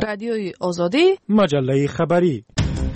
رادیوی آزادی، مجله خبری.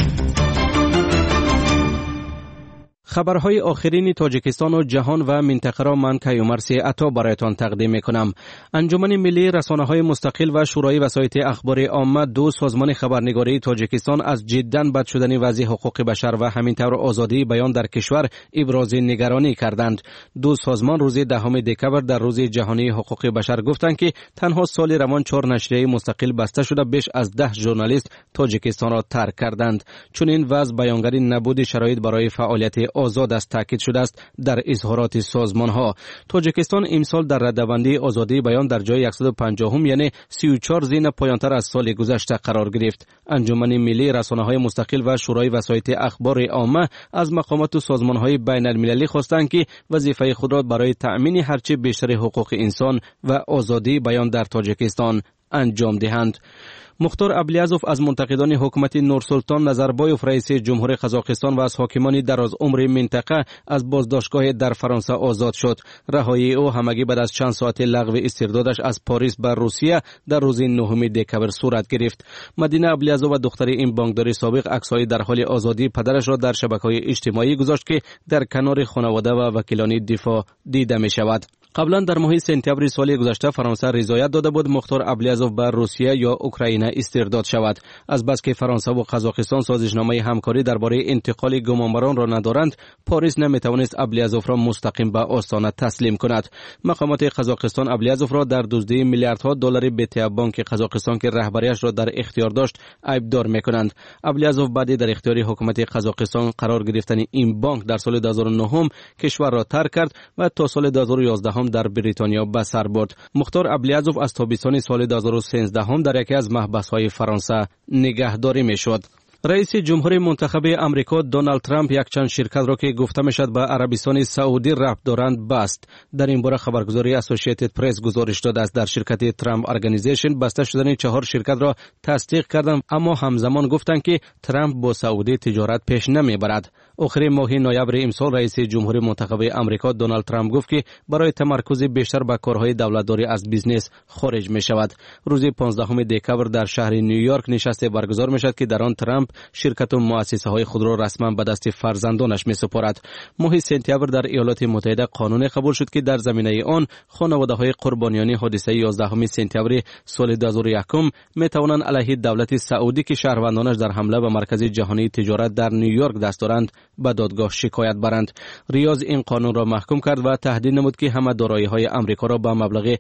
خبرهای آخرین تاجیکستان و جهان و منطقه را من کیومرث عطا برایتان تقدیم میکنم. انجمن ملی رسانه‌های مستقل و شورای وسایط اخبار عامه دو سازمان خبرنگاری تاجیکستان از جداً بد شدن وضع حقوق بشر و همینطور آزادی بیان در کشور ابراز نگرانی کردند. دو سازمان روز 10 دکمبر در روز جهانی حقوق بشر گفتند که تنها سال روان 4 نشریه مستقل بسته شده بیش از 10 ژورنالیست تاجیکستان را ترک کردند. چون این وضع بیانگر نبود شرایط برای فعالیت آزاد است تاکید شده است در اظهارات سازمان ها. تاجیکستان امسال در رده‌بندی آزادی بیان در جای 150 یعنی 34 زین پایانتر از سال گذشته قرار گرفت. انجمن ملی رسانه‌های مستقل و شورای وسایط اخبار عامه از مقامات و سازمان‌های بین‌المللی خواستند که وظیفه خود را برای تأمین هرچه بیشتر حقوق انسان و آزادی بیان در تاجیکستان انجام دهند. مختار ابلیازوف از منتقدان حکومت نورسلطان نظربایوف رئیس جمهور قزاقستان و از حاکمان دراز عمر منطقه از بازداشتگاه در فرانسه آزاد شد. رهایی او همگی بعد از چند ساعت لغو استردادش از پاریس به روسیه در روز 9 دکمبر صورت گرفت. مدینه ابلیازوف و دختر این بانکدار سابق عکس‌های در حال آزادی پدرش را در شبکه‌های اجتماعی گذاشت که در کنار خانواده و وکیلان دفاع دیده می شود. قبلا در ماه سپتامبر سال گذشته فرانسه رضایت داده بود مختار ابلیازوف به روسیه یا اوکراین استرداد شود. از بس که فرانسه و قزاقستان سازشنامه همکاری درباره انتقال گمانبران را ندارند، پاریس نمیتوانست ابلیازوف را مستقیم به آستانه تسلیم کند. مقامات قزاقستان ابلیازوف را در دزدی میلیاردها دلار بت بانک قزاقستان که رهبریش را در اختیار داشت عیبدار میکنند. ابلیازوف بعد در اختیار حکومت قزاقستان قرار گرفتن این بانک در سال 2009 کشور را ترک کرد و تا سال 2011 در بریتانیا به سر برد. مختار ابلیازوف از تابستان سال 2013 در یکی از محبس‌های فرانسه نگهداری میشد. رئیس جمهور منتخب امریکا دونالد ترامپ یک چند شرکت را که گفته میشد به عربستان سعودی ربط دارند بست. در این باره خبرگزاری اسوسییتد پرس گزارش داده است در شرکت ترامپ ارگانیزیشن بسته شدن 4 شرکت را تصدیق کردند، اما همزمان گفتند که ترامپ با سعودی تجارت پیش نمیبرد. آخر ماه نوامبر امسال رئیس جمهور منتخب امریکا دونالد ترامپ گفت که برای تمرکز بیشتر به کارهای دولتداری از بیزنس خارج می شود. روز 15 دکمبر در شهر نیویورک نشست برگزار می شود که در آن ترامپ شرکت و مؤسسه های خود را رسما به دست فرزندانش می سپارد. ماه سپتامبر در ایالات متحده قانون قبول شد که در زمینه آن خانواده های قربانیان حادثه 11 سپتامبر سال 2001 می توانند علیه دولت سعودی که شهروندانش در حمله به مرکز جهانی تجارت در نیویورک دست دارند به دادگاه شکایت برند. ریاض این قانون را محکوم کرد و تهدید نمود که همه دارایی‌های آمریکا را به مبلغ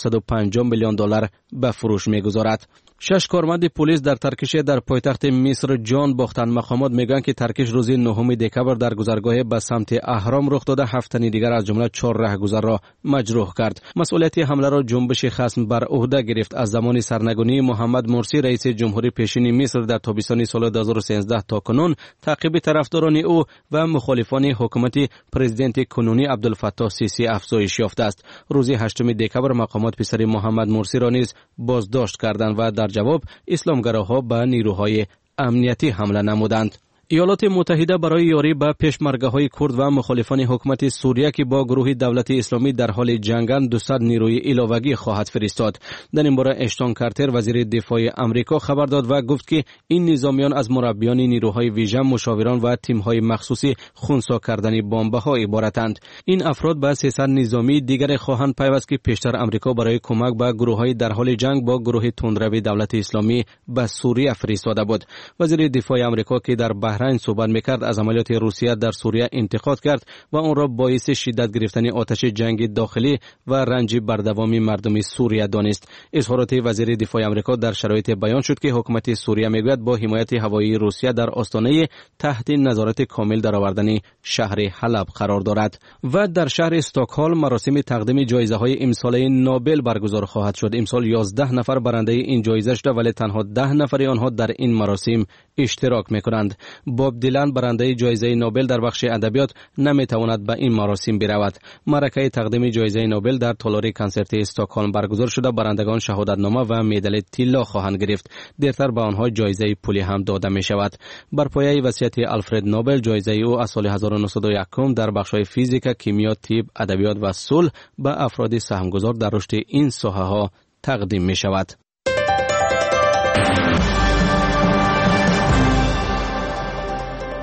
750 میلیون دلار به فروش می‌گذارد. 6 کارمند پلیس در ترکش در پایتخت مصر جان باختند. مقامات میگن که ترکش روز 9 دکمبر در گذرگاه به سمت اهرام رخ داده. 7 تن دیگر از جمله 4 راهگذر را مجروح کرد. مسئولیت حمله را جنبش خصم بر عهده گرفت. از زمان سرنگونی محمد مرسی رئیس جمهوری پیشین مصر در تابستان سال 2013 تا کنون تعقیب طرفداران او و مخالفان حکومت پرزیدنت کنونی عبدالفتاح سیسی افزایش یافته است. روز 8 دکمبر مقامات پسر محمد مرسی را نیز بازداشت کردند و در جواب اسلامگراها به نیروهای امنیتی حمله نمودند. ایالات متحده برای یاری به پشمرگه‌های کرد و مخالفان حکومت سوریه که با گروه دولت اسلامی در حال جنگند 200 نیروی علاوه‌ای خواهد فرستاد. در این باره اشتون کارتر وزیر دفاع آمریکا خبر داد و گفت که این نظامیان از مربیان نیروهای ویژه، مشاوران و تیم‌های مخصوصی خنثی کردن بمب‌ها عبارتند. این افراد به 300 نظامی دیگر خواهند پیوست که پیشتر آمریکا برای کمک به گروه‌های در حال جنگ با گروه تندروی دولت اسلامی به سوریه فرستاده بود. وزیر دفاع آمریکا که در بحرین صحبت میکرد از عملیات روسیه در سوریه انتقاد کرد و آن را باعث شدت گرفتن آتش جنگ داخلی و رنج بردوامی مردم سوریه دانست. اظهارات وزیر دفاع آمریکا در شرایط بیان شد که حکومت سوریه میگوید با حمایت هوایی روسیه در آستانه تحت نظارت کامل درآوردن شهر حلب قرار دارد. و در شهر استکهلم مراسم تقدیم جایزه‌های امساله نوبل برگزار خواهد شد. امسال 11 نفر برنده این جایزه شده ولی تنها 10 نفر آنها در این مراسم اشتراک میکنند. باب دیلن برنده جایزه نوبل در بخش ادبیات نمیتواند به این مراسم برود. معرکه تقدیم جایزه نوبل در تالار کنسرت استکهلم برگزار شده. برندگان شهادتنامه و مدال طلا خواهند گرفت. دیرتر به آنها جایزه پولی هم داده می شود. بر پایه وصیت آلفرد نوبل جایزه او از سال 1901 در بخش‌های فیزیک، کیمیا، طب، ادبیات و صلح به افراد سهمگذار در رشد این ساحه‌ها تقدیم می شود.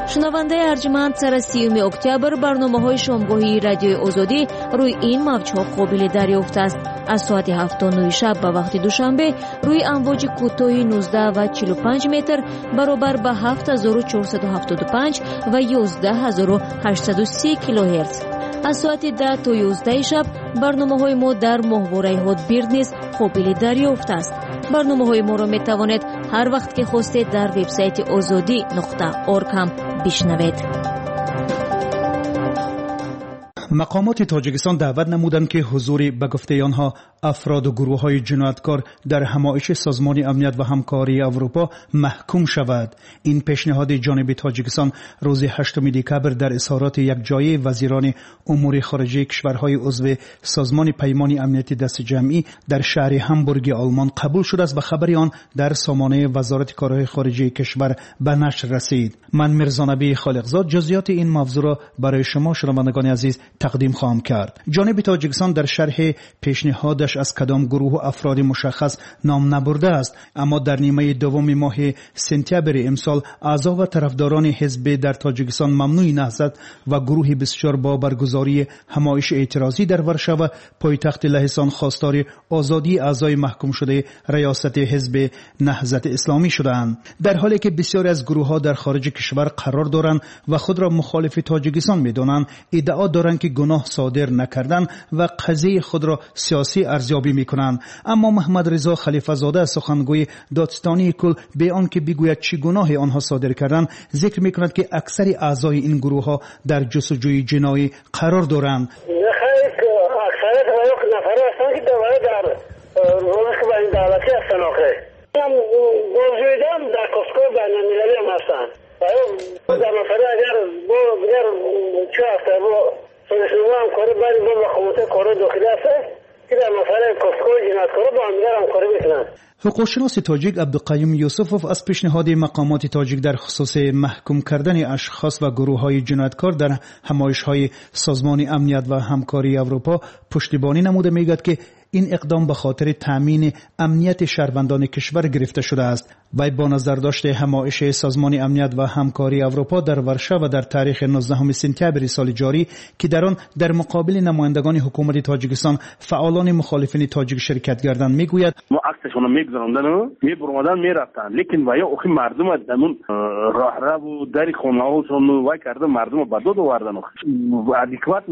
شنونده ارجمند سر 30 اکتبر برنامه‌های شامگاهی رادیوی آزادی روی این موج‌ها قابل دریافت است. از ساعت 7:09 شب به وقت دوشنبه روی امواج کوتاه 19 و 45 متر برابر به 7475 و 11830 کیلوهرتز. از ساعت 10 تا 11 شب برنامه‌های ما در ماهواره هاتبیرد نیز قابل دریافت است. برنامه‌های ما را می‌توانید هر وقت که خواستید در وبسایت azadi.org هم بشنوید. مقامات تاجیکستان دعوت نمودند که حضور به گفته آنها افراد و گروه‌های جنایتکار در همایش سازمان امنیت و همکاری اروپا محکوم شود. این پیشنهاد جانب تاجیکستان روز 8 دکبر در اظهارات یکجایی وزیران امور خارجه کشورهای عضو سازمان پیمان امنیتی دست جمعی در شهر همبورگ آلمان قبول شده است و خبر آن در سامانه وزارت کارهای خارجه کشور به نشر رسید. من مرزانبی خالقزاد جزئیات این موضوع را برای شما شنوندگان عزیز تقدیم خواهم کرد. جانب تاجیکستان در شرح پیشنهادش از کدام گروه و افراد مشخص نام نبرده است، اما در نیمه دوم ماه سپتامبر امسال اعضا و طرفداران حزب در تاجیکستان ممنوع نهضت و گروه بسیار با برگزاری همایش اعتراضی در ورشو پایتخت لهستان خواستار آزادی اعضای محکوم شده ریاست حزب نهضت اسلامی شدند، در حالی که بسیاری از گروه‌ها در خارج کشور قرار دارند و خود را مخالف تاجیکستان می‌دانند، ادعا دارند که گناه صادر نکردند و قضیه خود را سیاسی ارزیابی می‌کنند. اما محمد رضا خلیفه زاده سخنگوی دادستانی کل به آنکه بگوید چه گناهی آنها صادر کردند ذکر می‌کند که اکثر اعضای این گروه‌ها در جستجوی جنایی قرار دارند. اکثریت نفر هستند که در روزی که این دولتی هستند هم گزیدم در کسکو بین‌المللی هم هستند. در نفره اگر چه هسته سنشنوه هم کاری باید با خموته کاری داخلی هسته که در نفره کسکو جنایتکارا با همدیگر هم کاری میکنند. حقوقشناس تاجیک عبدالقیوم یوسفوف از پیشنهاد مقامات تاجیک در خصوص محکوم کردن اشخاص و گروه‌های جنایتکار در همایش‌های سازمان امنیت و همکاری اروپا پشتیبانی نموده میگوید که این اقدام به خاطر تامین امنیت شهروندان کشور گرفته شده است. وی با نظر داشته همایش سازمان امنیت و همکاری اروپا در ورشو در تاریخ 19 سپتامبر سال جاری که در آن در مقابل نمایندگان حکومت تاجیکستان فعالان مخالفین تاجیک شرکت کردند میگوید ما عکسشون میگذراندن میبرمدن میرفتن، لیکن ویا اخی مردم دمون راه و در خونه‌هاشون وای کرده مردم به داد آوردن. ادکوات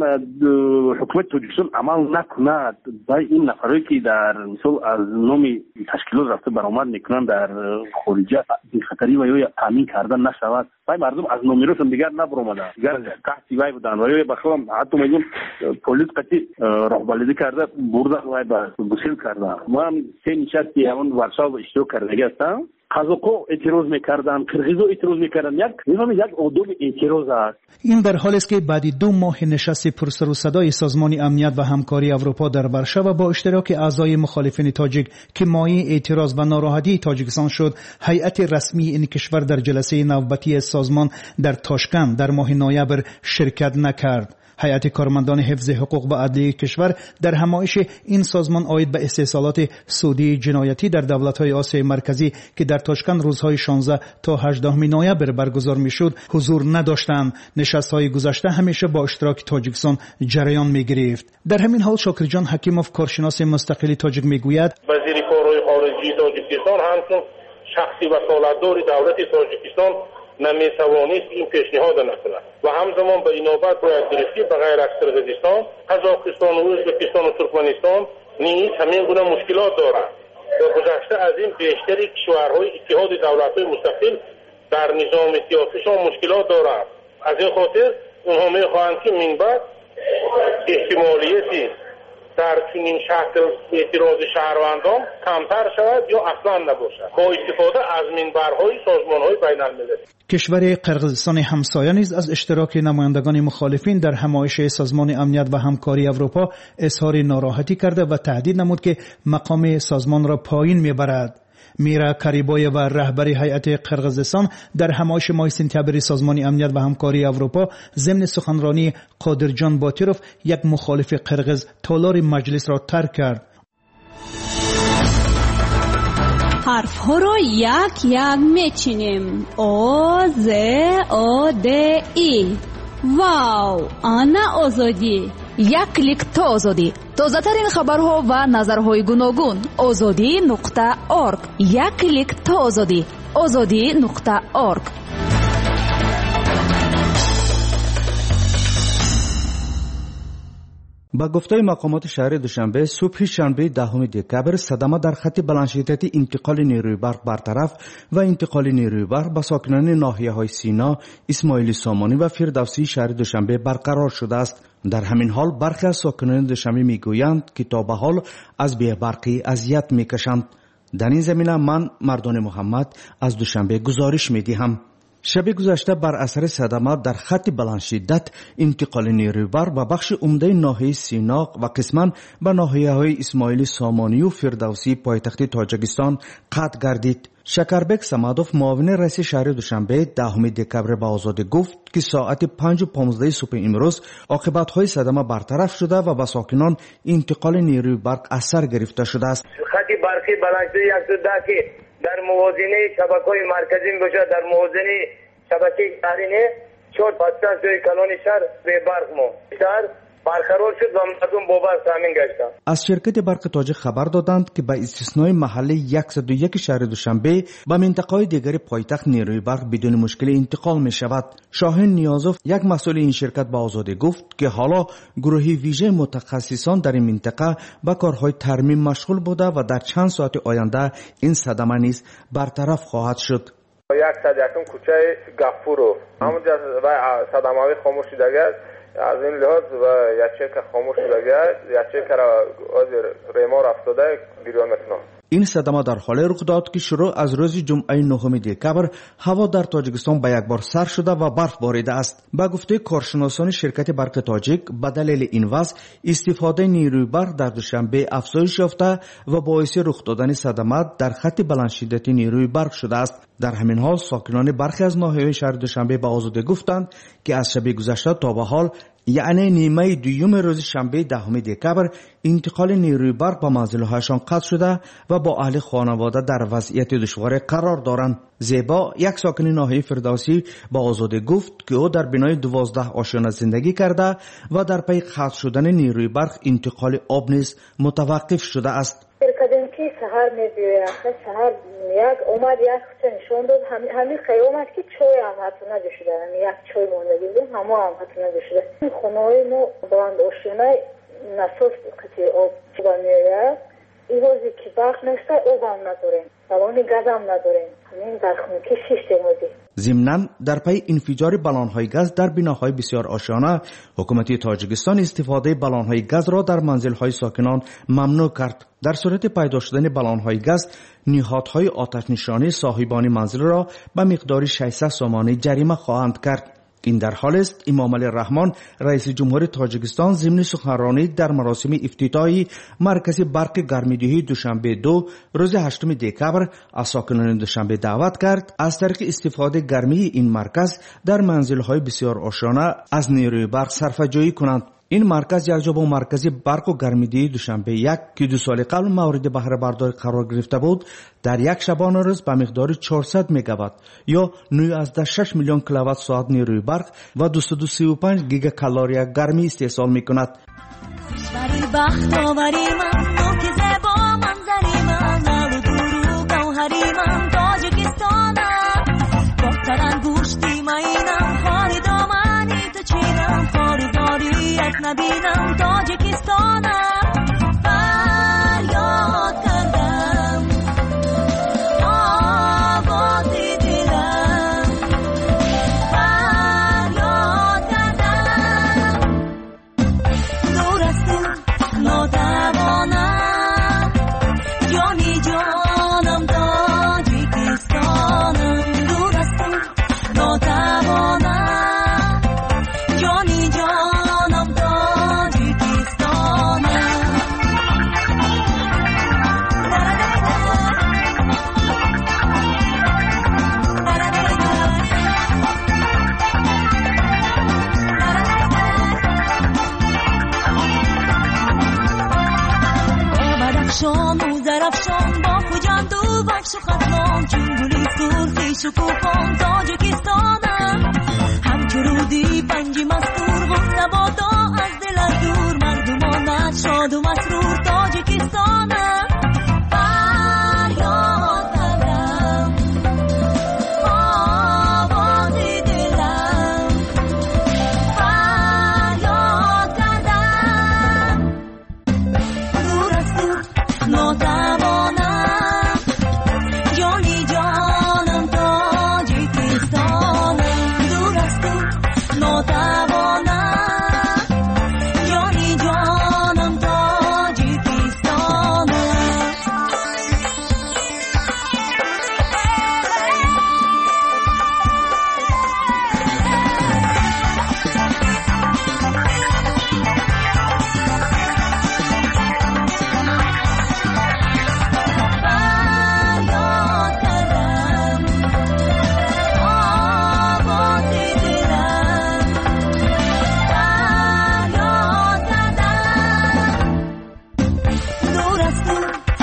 حکومت تاجیکستان عمل نکند با این نفری که در مثال از نومی تشکیلات رفته برآمد میکنن در خارجه بی خطری و یا تامین کردن نشود. وای مردم از نومیروشون دیگر نبرآمدن، دیگر قحطی وای بودن و یا بخوام حتی میگم پلیس قطعی راهبردی کرده بردن وای به گسیل کردن. ما هم سه نشستی همون ورشو اشتراک کرده هستم. قزاق‌ها اعتراض می‌کردند، قرغیزها اعتراض می‌کردند. یک عدم اعتراض است. این در حالی است که بعد 2 ماه نشست پرسر و صدای سازمان امنیت و همکاری اروپا در ورشو با اشتراک اعضای مخالفین تاجیک که مایه اعتراض و ناراحتی تاجیکستان شد، هیئت رسمی این کشور در جلسه نوبتی سازمان در تاشکند در ماه نوامبر شرکت نکرد. هیئت کارمندان حفظ حقوق و عدلیه کشور در همایش این سازمان عاید به استحصالات سودی جنایتی در دولت‌های آسیای مرکزی که در تاشکند روزهای 16 تا 18 نوامبر برگزار می‌شد حضور نداشتند. نشست‌های گذشته همیشه با اشتراک تاجیکستان جریان می‌گرفت. در همین حال شاکرجان حکیموف کارشناس مستقل تاجیک می‌گوید وزیر کارهای خارجه تاجیکستان همچون شخصی وکالتدار دولت تاجیکستان نمیتوانست این پیشنهاد نکند و همزمان به این نوبت باید گرفتی به غیر از قرغیزستان، قزاقستان و ازبکستان و ترکمنستان نیز همین گونه مشکلات دارند و گذشته از این بیشتری کشورهای اتحاد دولت‌های مستقل در نظام سیاسیشان مشکلات دارند. از این خاطر اونها میخواهند که من بعد احتمالیتی در چنین شکل اعتراض شهروندان کمتر شود یا اصلا نباشد با استفاده از منبرهای سازمانهای بین‌المللی. کشور قرغیزستان همسایه نیز از اشتراک نمایندگان مخالفین در همایش سازمان امنیت و همکاری اروپا اظهار ناراحتی کرده و تهدید نمود که مقام سازمان را پایین میبرد. میرا کریبای و رهبری هیئت قرغیزستان در همایش ماه سپتامبر سازمان امنیت و همکاری اروپا ضمن سخنرانی قادرجان باتیروف یک مخالف قرغیز تالار مجلس را ترک کرد. ҳарфҳоро як мечинем. О, З, О, Д, И. вау, ана озодӣ. як клик то озодӣ. тозатарин хабарҳо ва назарҳои гуногун. озодӣ.орг. як клик то озодӣ. озодӣ.орг. با گفته‌های مقامات شهر دوشنبه صبح شنبه 10 دکبر صدمه در خط بلندشدتی انتقال نیروی برق برطرف و انتقال نیروی برق به ساکنان ناحیه‌های سینا، اسماعیلی سامانی و فردوسی شهر دوشنبه برقرار شده است. در همین حال برخی از ساکنان دوشنبه میگویند که تا به حال از بی‌برقی اذیت میکشند. در این زمینه من مردان محمد از دوشنبه گزارش میدهم. شب گذشته بر اثر صدمه در خط بلند شدت انتقال نیروی برق و بخش عمده ناحیه سینا و قسما به ناحیه‌های اسماعیلی سامانی و فردوسی پایتخت تاجیکستان قطع گردید. شکربک سمادوف معاون رئیس شهر دوشنبه 10 دکبر به آزادی گفت که ساعت 5:15 صبح امروز عاقبت‌های صدمه برطرف شده و به ساکنان انتقال نیروی برق اثر گرفته شده است. خط برقی بلند شده که در موازنه شبکه‌های مرکزی میشه، در موازنه شبکه شهرینه 4 جای کلان شهر به برق شهر برقرار شد و مردم با برق تامین گشتند. از شرکت برق تاجیک خبر دادند که به استثنای محله 101 شهر دوشنبه به منطقه‌های دیگر پایتخت نیروی برق بدون مشکل انتقال می شود. شاهین نیازوف یک مسئول این شرکت به آزادی گفت که حالا گروهی ویژه متخصصان در این منطقه به کارهای ترمیم مشغول بوده و در چند ساعت آینده این صدمه نیز برطرف خواهد شد. یک صدیتون کوچه گفورو همونجا و صدمه‌های خاموش شده از این لحاظ و یچه که خاموش شده یچه که از ریما رفتاده بیرون میتونم. این صدمه در حال رخ داد که شروع از روز جمعه 9 دکبر هوا در تاجیکستان به یک بار سر شده و برف باریده است. به گفته کارشناسان شرکت برق تاجیک به دلیل این وضع استفاده نیروی برق در دوشنبه افزایش یافته و باعث رخ دادن صدمه در خط بلند شدتی نیروی برق شده است. در همین حال ساکنان برخی از ناحیه‌های شهر دوشنبه به آزادی گفتند که از شب گذشته تا به حال یعنی نیمه دوم روز شنبه 10 دکبر انتقال نیروی برق به منزل‌هایشان قطع شده و با اهل خانواده در وضعیت دشوار قرار دارند. زیبا یک ساکن ناحیه فردوسی با آزادی گفت که او در بنای 12 آشیانه زندگی کرده و در پی قطع شدن نیروی برق انتقال آب نیز متوقف شده است. که سهر میبیوید سهر یک اومد یک خود نشون داد همین خیلی اومد که چای هم حتی نداشته یک چای مونده دیدیم همه هم حتی نداشته. خونه های ما بلند آشیانه نساس قطعی آب چوبا میوید این روزی که برق نشته آب هم نداریم دوانی گاز هم نداریم همین در خونه که 6 موزی. ضمناً در پی انفجار بالون‌های گاز در بناهای بسیار آشیانه حکومت تاجیکستان استفاده بالون‌های گاز را در منزل‌های ساکنان ممنوع کرد. در صورت پیدا شدن بالون‌های گاز نهادهای آتش نشانی صاحبان منزل را به مقدار 600 سومانی جریمه خواهند کرد. این در حال است امام علی رحمان رئیس جمهور تاجیکستان ضمن سخنرانی در مراسم افتتاحی مرکز برق گرمیدهی دوشنبه 2 روز 8 دکبر از ساکنان دوشنبه دعوت کرد از طریق استفاده گرمی این مرکز در منزل‌های بسیار آشیانه از نیروی برق صرفه‌جویی کنند. این مرکز یک جا با مرکز برق و گرمیدهی دوشنبه 1 که 2 سال قبل مورد بهره برداری قرار گرفته بود در یک شبانه روز به مقدار 400 مگاوات یا 9.6 میلیون کیلووات ساعت نیروی برق و 235 گیگا کالری گرمی استحصال میکند. نبینم تاجیکستانم فریاد کردم آوازی دیدم فریاد کردم دور از تو ناتوانم جانی جانم تاجیکستانم دور از تو ناتوانم جانی جانم شکوفان تاجیکستانم همچو رودی پنجی مستور و نبادا از دل از دور مردمانت شاد و مسرور تاجیکستانم فریاد کردم آواز دلم فریاد کردم دور از تو ناتوانم جانی جانم تاجیکستانم دور از تو ناتوانم جانی جانم تاجیکستانم فریاد کردم آواز دلم فریاد کردم دور از تو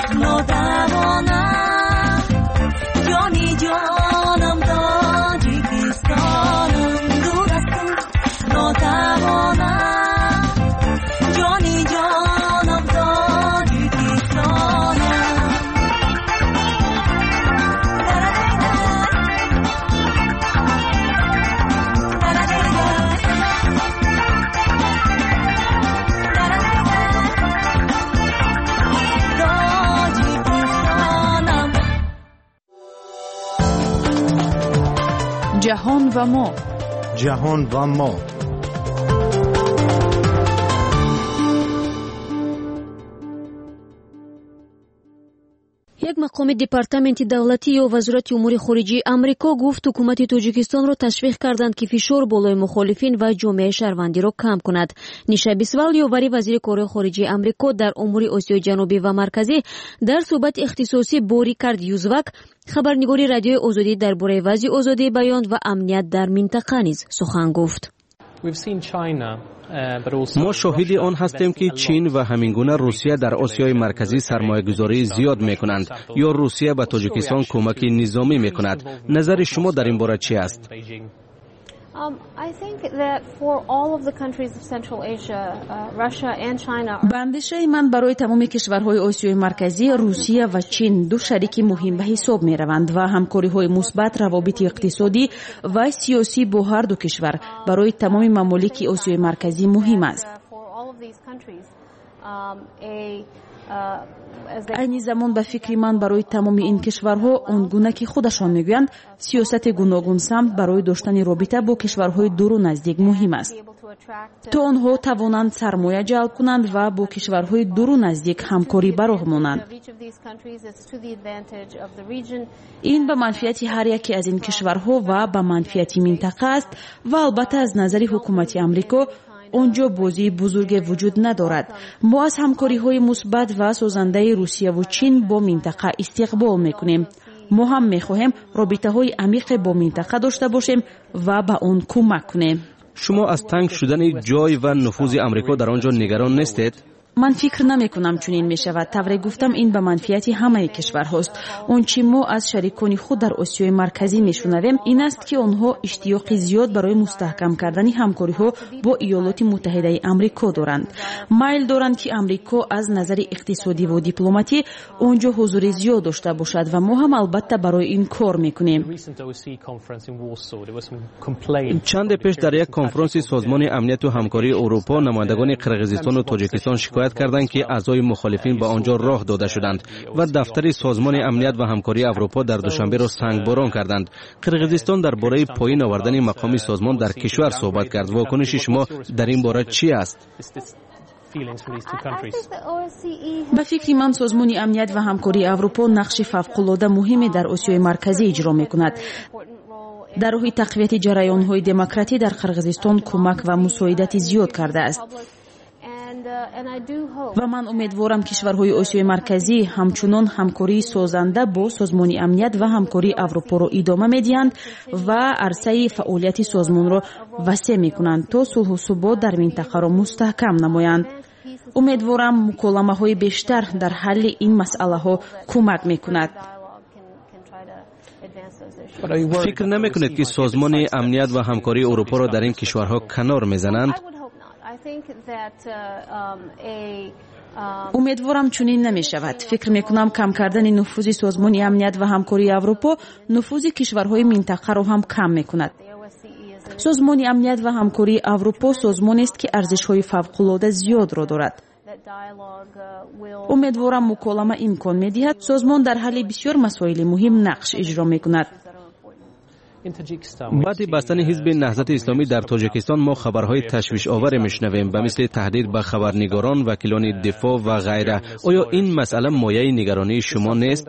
ناتوانم جانی جانم تاجیکستانم دور از تو ناتوانم جانی جانم تاجیکستانم تاجیکستانم جهان و ما. جهان و ما. یک مقام департаменти давлатӣ ё вазорати умури хориҷии амрико гуфт ҳукумати тоҷикистонро ташвиқ карданд ки фишор болои мухолифин ва ҷомеаи шаҳрвандиро кам кунад. Ниша Бисвал, ёвари вазири кори хориҷии амрико дар умури Осиёи ҷанубӣ ва марказӣ, дар суҳбати ихтисосӣ бо Рикард Юзвак, хабарнигори Радиои Озодӣ дар бораи вазъи озодии баён ва амният дар минтақа низ сухан гуфт. ما شاهد آن هستیم که چین و همینگونه روسیه در آسیای مرکزی سرمایه‌گذاری زیاد می‌کنند یا روسیه به تاجیکستان کمک نظامی می‌کند. نظر شما در این باره چی است؟ به اندیشه من برای تمام کشورهای آسیای مرکزی روسیه و چین دو شریک مهم به حساب می روند و همکاری‌های مثبت روابط اقتصادی و سیاسی با هر دو کشور برای تمام ممالک آسیای مرکزی مهم است. عین زمان به فکر من برای تمام این کشورها آنگونه که خودشان میگویند سیاست گوناگون سمت برای داشتن رابطه با کشورهای دور و نزدیک مهم است تا آنها توانند سرمایه جلب کنند و با کشورهای دور و نزدیک همکاری براه مانند. این به منفعت هر یکی از این کشورها و به منفعت منطقه است و البته از نظر حکومت آمریکا اونجا بازی بزرگ وجود ندارد. ما از همکاری‌های مثبت و سازنده روسیه و چین با منطقه استقبال می‌کنیم. ما هم می‌خواهیم رابطه‌های عمیق با منطقه داشته باشیم و به آن کمک کنیم. شما از تنگ شدن جای و نفوذ آمریکا در آنجا نگران نیستید؟ من فکر نمی کنم چنین می شود. طوری گفتم این به منفعت همه کشورهاست. آنچه ما از شریکان خود در آسیای مرکزی می شنویم این است که آنها اشتیاق زیاد برای مستحکم کردن همکاری ها با ایالات متحده آمریکا دارند. میل دارند که آمریکا از نظر اقتصادی و دیپلماتی آنجا حضور زیاد داشته باشد و ما هم البته برای این کار می کنیم. چند پیش در یک کنفرانس سازمان امنیت و همکاری اروپا نمایندگان قرقیزستان و تاجیکستان شکایت کردند که اعضای مخالفین به آنجا راه داده شدند و دفتر سازمان امنیت و همکاری اروپا در دوشنبه را سنگباران کردند. قرقیزستان درباره پایین آوردن مقام سازمان در کشور صحبت کرد. واکنش شما در این باره چی است؟ به فکر من سازمان امنیت و همکاری اروپا نقش فوق‌العاده مهمی در آسیای مرکزی اجرا می‌کند. در راه تقویت جریان‌های دموکراتی در قرقیزستان کمک و مساعدت زیاد کرده است. و من امیدوارم کشورهای آسیای مرکزی همچنان همکاری سازنده با سازمان امنیت و همکاری اروپا را ادامه میدهند و عرصه فعالیت سازمان را وسیع میکنند تا صلح و ثبات در منطقه را مستحکم نمایند. امیدوارم مکالمه‌های بیشتر در حل این مسئله ها کمک میکند. فکر نمی‌کنید که سازمان امنیت و همکاری اروپا را در این کشورها کنار می‌زنند؟ امیدوارم چنین نمی‌شود. فکر می‌کنم کم کردن نفوذ سازمان امنیت و همکاری اروپا نفوذ کشورهای منطقه را هم کم می‌کند. سازمان امنیت و همکاری اروپا سازمانی است که ارزش‌های فوق‌العاده زیاد را دارد. امیدوارم مکالمه امکان می‌دهد سازمان در حل بسیار مسائل مهم نقش اجرا می‌کند. بعد بستن حزب نهضت اسلامی در تاجیکستان ما خبرهای تشویش آور میشنویم به مثل تهدید به خبرنگاران، وکیلان دفاع و غیره. آیا این مسئله مایه نگرانی شما نیست؟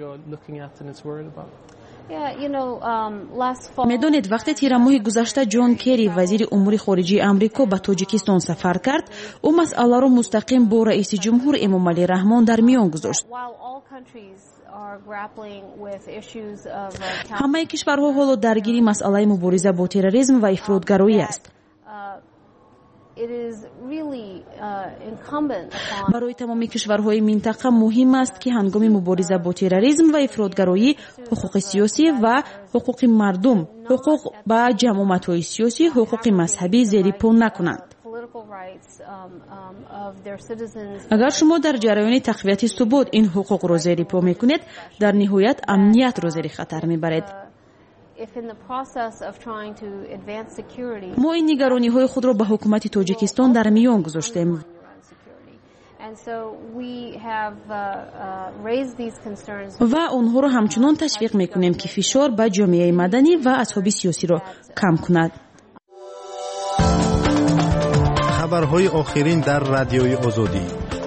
میدونید وقتی تیر ماه گذشته جان کری وزیر امور خارجه امریکا به تاجیکستان سفر کرد، او مسئله را مستقیم با رئیس جمهور امام علی رحمان در میان گذاشت. همه کشورها حالا درگیر مسئله مبارزه با تروریسم و افراطگرایی است. برای تمام کشورهای منطقه مهم است که هنگام مبارزه با تروریسم و افراطگرایی حقوق سیاسی و حقوق مردم، حقوق به جماعت‌های سیاسی، حقوق مذهبی زیر پا نکنند. اگر شما در جریان تقویت ثبات این حقوق را زیر پا میکنید، در نهایت امنیت را زیر خطر میبرید. ما این نگرانی های خود را به حکومت تاجیکستان در میان گذاشتیم و آنها را همچنان تشویق میکنیم که فشار به جامعه مدنی و اصحاب سیاسی را کم کند. خبرهای آخرین در رادیوی آزادی.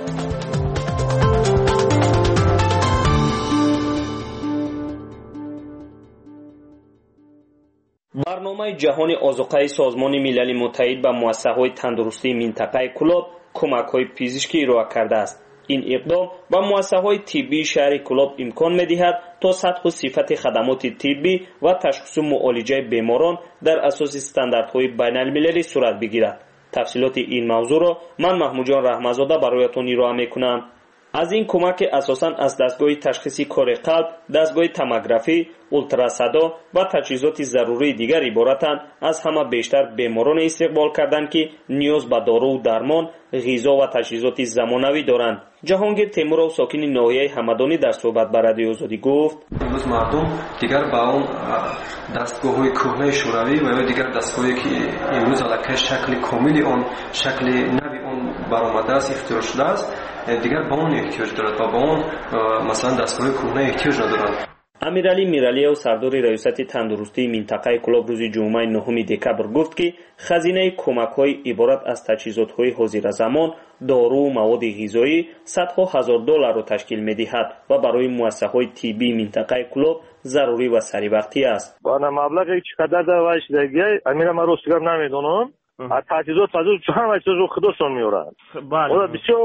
برنامه جهانی آذوقه سازمان ملل متحد به مؤسسه‌های تندرستی منطقه کلاب کمک‌های پزشکی ارائه کرده است. این اقدام به مؤسسه‌های طبی شهر کلاب امکان می‌دهد تا سطح و صفت خدمات طبی و تشخیص و معالجه بیماران در اساس استانداردهای بین‌المللی صورت بگیرد. تفصیلات این موضوع را من محمود جان رحمت‌زاده برایتان ارائه می‌کنم. از این کمک اساساً از دستگاه تشخیصی کار قلب، دستگاه توموگرافی، اولتراسادا و تجهیزات ضروری دیگر عبارتند از همه بیشتر بیماران استقبال کردند که نیاز به دارو و درمان، غذا و تجهیزات زمانوی دارند. جهانگیر تیمورov ساکن ناحیه همدانی در صحبت با رادیو آزادی گفت: امروز مردم دیگر با اون دستگاه‌های کهنه شوروی و دیگر دستگاهی که امروز علاقه شکل کاملی اون شکل نوی اون برآمده است، اختراع شده است، دیگر با اون احتیاج دارد و با اون مثلا دستگاه کهنه احتیاج ندارند. امیرعلی میرالیو سردار ریاست تندرستی منطقه کلاب روز جمعه 9 دکبر گفت که خزینه کمک‌های عبارت از تجهیزات‌های حاضر زمان، دارو و مواد غذایی صدها هزار دلار را تشکیل می‌دهد و برای مؤسسه‌های طبی منطقه کلاب ضروری و سریع‌وقتی است. با مبلغی چقدر دواش دیگه امیرم من روستگار نمیدونم. تجهیزات همه چیز رو خودشون میارن. بله.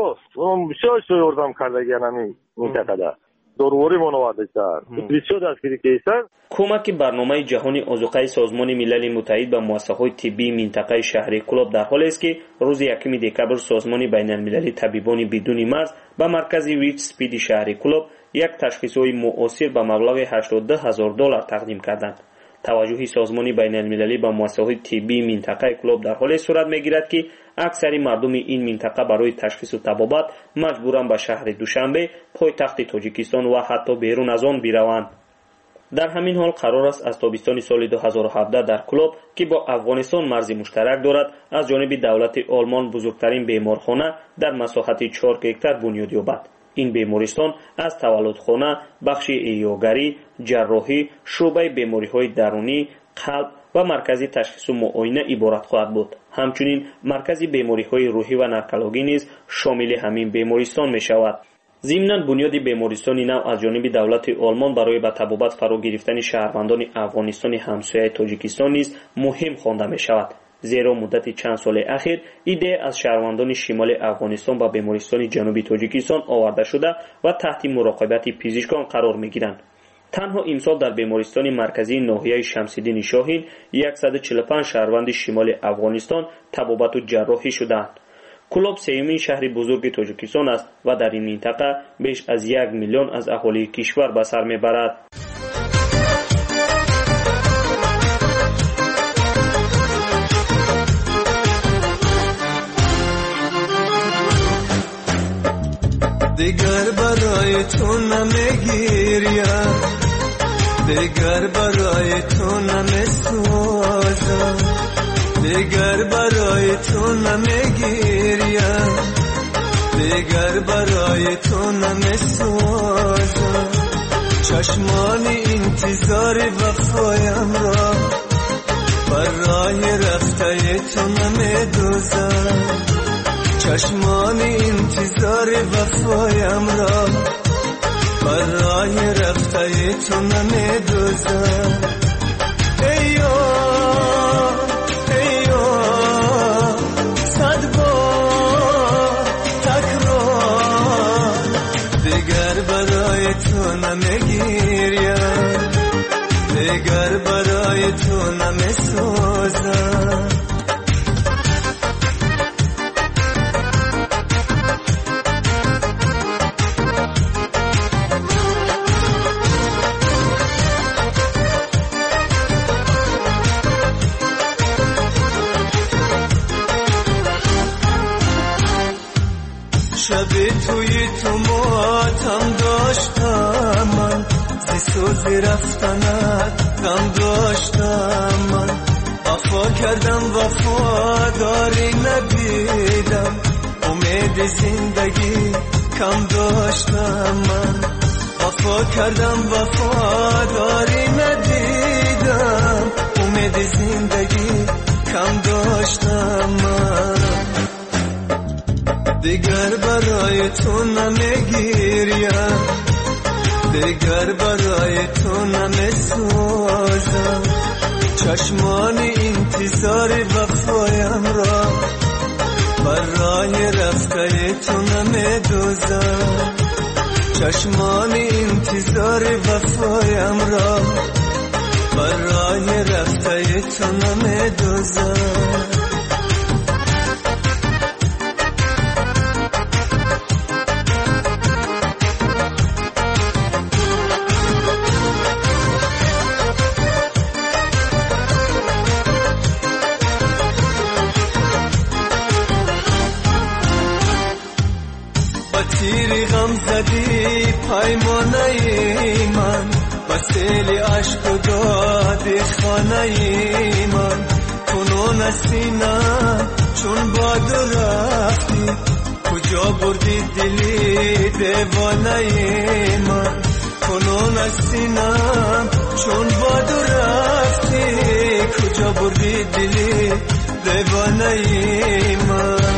بسیار یاردم کرده گنمی منطقه داروری منوعات بسیار دستگیری کردن. کمک برنامه جهانی آذوقه سازمان ملل متحد به مؤسسه‌های طبی منطقه شهری کلاب در حالی است که روز 1 دکبر سازمان بین‌المللی طبیبان بدون مرز به مرکز ویچ سپید شهری کلاب یک تشخیص‌های معاصر به مبلغ 82,000 دلار تقدیم کردند. توجه سازمان بین‌المللی به مؤسسه‌های طبی منطقه کلاب در حال صورت می‌گیرد که اکثر مردم این منطقه برای تشخیص و طبابت مجبورند به شهر دوشنبه پایتخت تاجیکستان و حتی بیرون از آن بروند. در همین حال قرار است از تابستان سال 2017 در کلاب که با افغانستان مرز مشترک دارد از جانب دولت آلمان بزرگترین بیمارخانه در مساحت 4 هکتار بنیاد یابد. این بیمارستان از تولدخانه، بخش ایاگری، جراحی، شعبه بیماری‌های درونی، قلب و مرکزی تشخیص و معاینه عبارت خواهد بود. همچنین مرکز بیماری‌های روحی و نرکولوژی نیز شامل همین بیمارستان می‌شود. ضمناً بنیاد بیمارستان نو از جانب دولت آلمان برای به طبابت فرا گرفتن شهروندان افغانستان همسایه تاجیکستان نیز مهم خوانده می‌شود. زیرا مدت چند سال اخیر ایده از شهروندان شمال افغانستان به بیمارستان جنوبی تاجیکستان آورده شده و تحت مراقبت پزشکان قرار می‌گیرند. تنها امسال در بیمارستان مرکزی ناحیه شمس‌الدین شاهین 145 شهروند شمال افغانستان طبابت و جراحی شدند. کلاب سومین شهر بزرگ تاجیکستان است و در این منطقه بیش از 1 میلیون از اهالی کشور به سر میبرد. برای تو نمیگیریم، دیگر برای تو نمیسوزم، دیگر برای تو نمیگیریم، دیگر برای تو نمیسوزم. چشمانی انتظار وفایم را بر راه رفته تو نمیدوزم، چشمانی انتظار وفایم را بر راه رفته تو نمیدوزم. ایو ایو صد بار تکرار، دیگر برای تو نمیگیریم، دیگر برای تو نمیسوزم. شب توی تو ماتم داشتم من، زی سوزی رفتنت غم داشتم من. وفا کردم وفاداری ندیدم، امید زندگی کم داشتم من. وفا کردم وفاداری ندیدم، امید زندگی کم داشتم من. دیگر برای تو نمیگیریم، دیگر برای تو نمیسوزم. چشمانی انتظار وفایم را بر راه رفته تو نمیدوزم، چشمانی انتظار وفایم را بر راه رفته تو نمیدوزم. تیری غم زدی پیمانه من، بسیل عشق و دادی خانه من. کنون سینم چون باد رفتی، کجا بردی دلی دیوانه من. کنون سینم چون باد رفتی، کجا بردی دلی دیوانه من.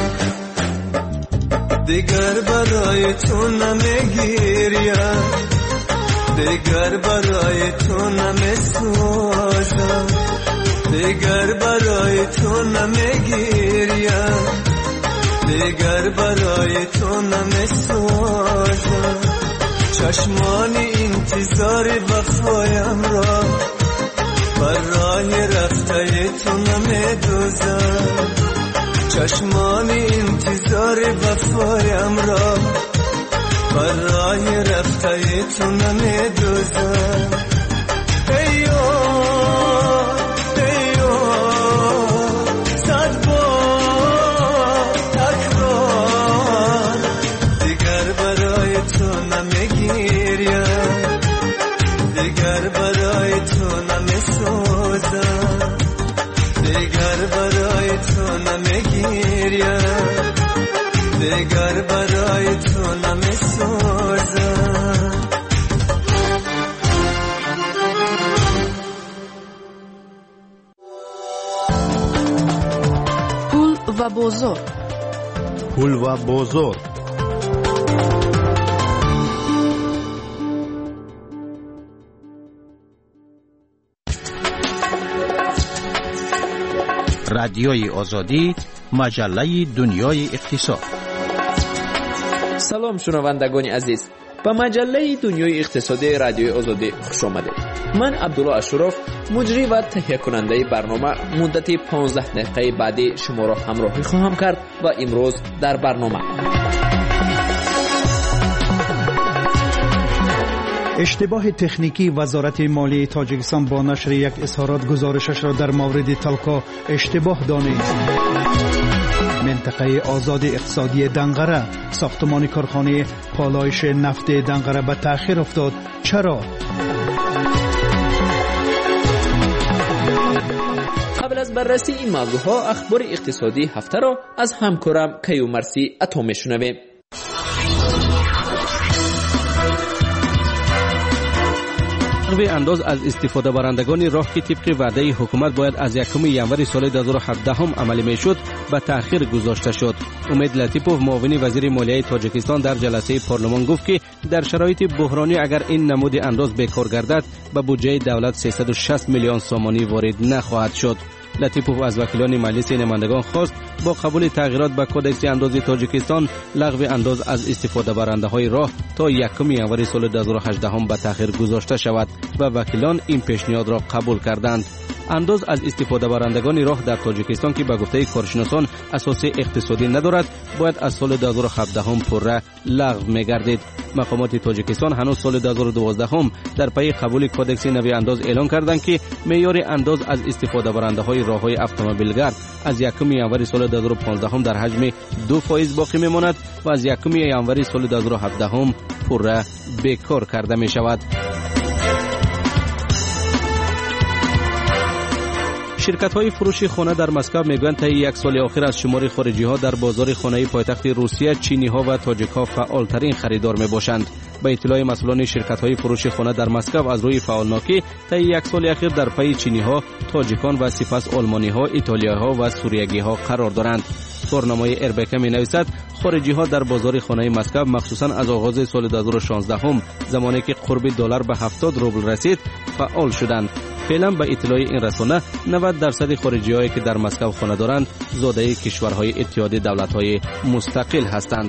دیگر برای تو نمیگیریم، دیگر برای تو نمیسوزم، دیگر برای تو نمیگیریم، دیگر برای تو نمیسوزم. چشمانی انتظار وفایم را بر راه رفته تو نمیدوزم، چشمانی انتظار وفایم را بر راه رفته تو نمیدوزم. ایو ایو صد بار تکرار، دیگر برای تو نمیگیریم، دیگر برای تو نمیسوزم، دیگر برای تو نمیگیریم، دیگر برای تو نمیسوزم. پول و بازار. پول و بازار. رادیوی آزادی، مجله دنیای اقتصاد. سلام شنوندگان عزیز، به مجله دنیای اقتصادی رادیوی آزادی خوش آمدید. من عبدالله اشرف، مجری و تهیه کننده برنامه، مدت 15 دقیقه بعدی شما را همراهی خواهم کرد و امروز در برنامه اشتباه تکنیکی وزارت مالیه تاجیکستان با نشر یک اظهارات گزارشش را در مورد تالکا اشتباه دانست. منطقه آزاد اقتصادی دنقره، ساختمان کارخانه پالایش نفت دنقره به تأخیر افتاد. چرا؟ قبل از بررسی این موضوعها اخبار اقتصادی هفته را از همکارم کیومرثی عطا میشنویم. لغو انداز از استفاده برندگان راه که طبق وعده حکومت باید از 1 ژانویه سال 2017 عملی میشد به تأخیر گذاشته شد. امید لطیپوف معاون وزیر مالیه تاجیکستان در جلسه پارلمان گفت که در شرایط بحرانی اگر این نمود انداز بیکار گردد به بودجه دولت 360 میلیون سومانی وارد نخواهد شد. لطیپوف از وکیلان مجلس نمایندگان خواست با قبول تغییرات به کدکس انداز تاجیکستان لغو انداز از استفاده برنده های راه تا 1 ژانویه سال 2018 به تأخیر گذاشته شود و وکیلان این پیشنهاد را قبول کردند. انداز از استفاده برندگان راه در تاجیکستان که به گفته کارشناسان اساس اقتصادی ندارد باید از سال 2017 پره لغو می‌گردید. مقامات تاجیکستان هنوز سال 2012 در پی قبول کدکس نوی انداز اعلان کردند که معیار انداز از استفاده برنده‌های راه‌های اتومبیلگرد از 1 ژانویه سال 2015 در حجم 2% باقی می‌ماند و از 1 ژانویه سال 2017 پره بیکار کرده می‌شود. شرکت‌های فروش خانه در مسکو میگویند تا 1 سال اخیر از شمار خارجی‌ها در بازار خانه‌ای پایتخت روسیه، چینی‌ها و تاجیک‌ها فعال‌ترین خریدار میباشند. به اطلاع مسئولان شرکت‌های فروش خانه در مسکو از روی فعالناکی تا 1 سال اخیر در پی چینی‌ها، تاجیکان و سپس آلمانی‌ها، ایتالیایی‌ها و سوریگی‌ها قرار دارند. تورنمای اربکه می‌نویسد خارجی‌ها در بازار خانه مسکو مخصوصاً از آغاز سال 2016 زمانی که قرب دلار به 70 روبل رسید فعال شدند. فعلا به اطلاع این رسانه 90% خارجی‌هایی که در مسکو خانه دارند زاده کشورهای اتحاد دولت‌های مستقل هستند.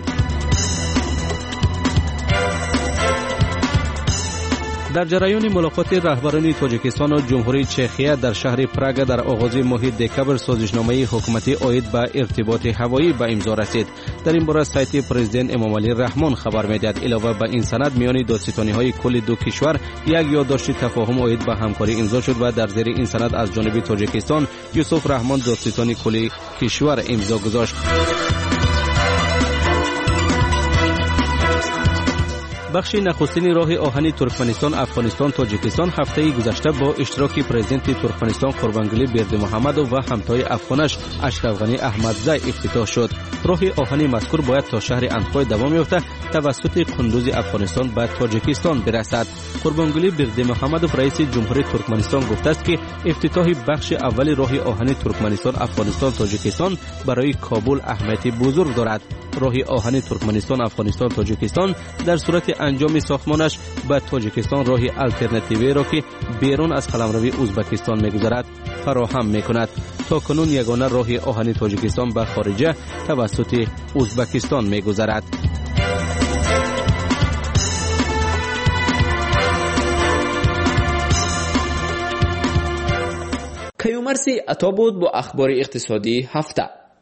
در جریان ملاقات رهبران تاجیکستان و جمهوری چخیه در شهر پراگ در آغاز ماه دکامبر سازشنامه حکومتی عاید به ارتباط هوایی به امضا رسید. در این باره سایت پرزیدنت امامعلی رحمان خبر می‌دهد علاوه به این سند میان دادستانی‌های کل دو کشور یک یادداشت تفاهم عاید به همکاری امضا شد و در زیر این سند از جانب تاجیکستان یوسف رحمان دادستان کل کشور امضا گذاشت. بخش نخستین راه آهن ترکمنستان افغانستان تاجیکستان هفته گذشته با اشتراک پرزیدنت ترکمنستان قربانگلی بردمحمدوف و همتای افغانش اشرف غنی احمدزی افتتاح شد. راه آهن مذکور باید تا شهر اندخوی دوام یافته توسط قندوز افغانستان به تاجیکستان برسد. قربانگلی بردمحمدوف رئیس جمهوری ترکمنستان گفته است که افتتاح بخش اول راه آهن ترکمنستان افغانستان تاجیکستان برای کابل اهمیت بزرگ دارد. راه آهن ترکمنستان افغانستان تاجیکستان در صورت انجام ساختمانش به تاجیکستان راه الटरनेटिوی را که بیرون از قلمروی ازبکستان میگذرد فراهم میکند. تا کنون یگانه راه آهن تاجیکستان به خارجه توسط ازبکستان میگذرد. کیومرثی عطا بود با اخبار اقتصادی هفته.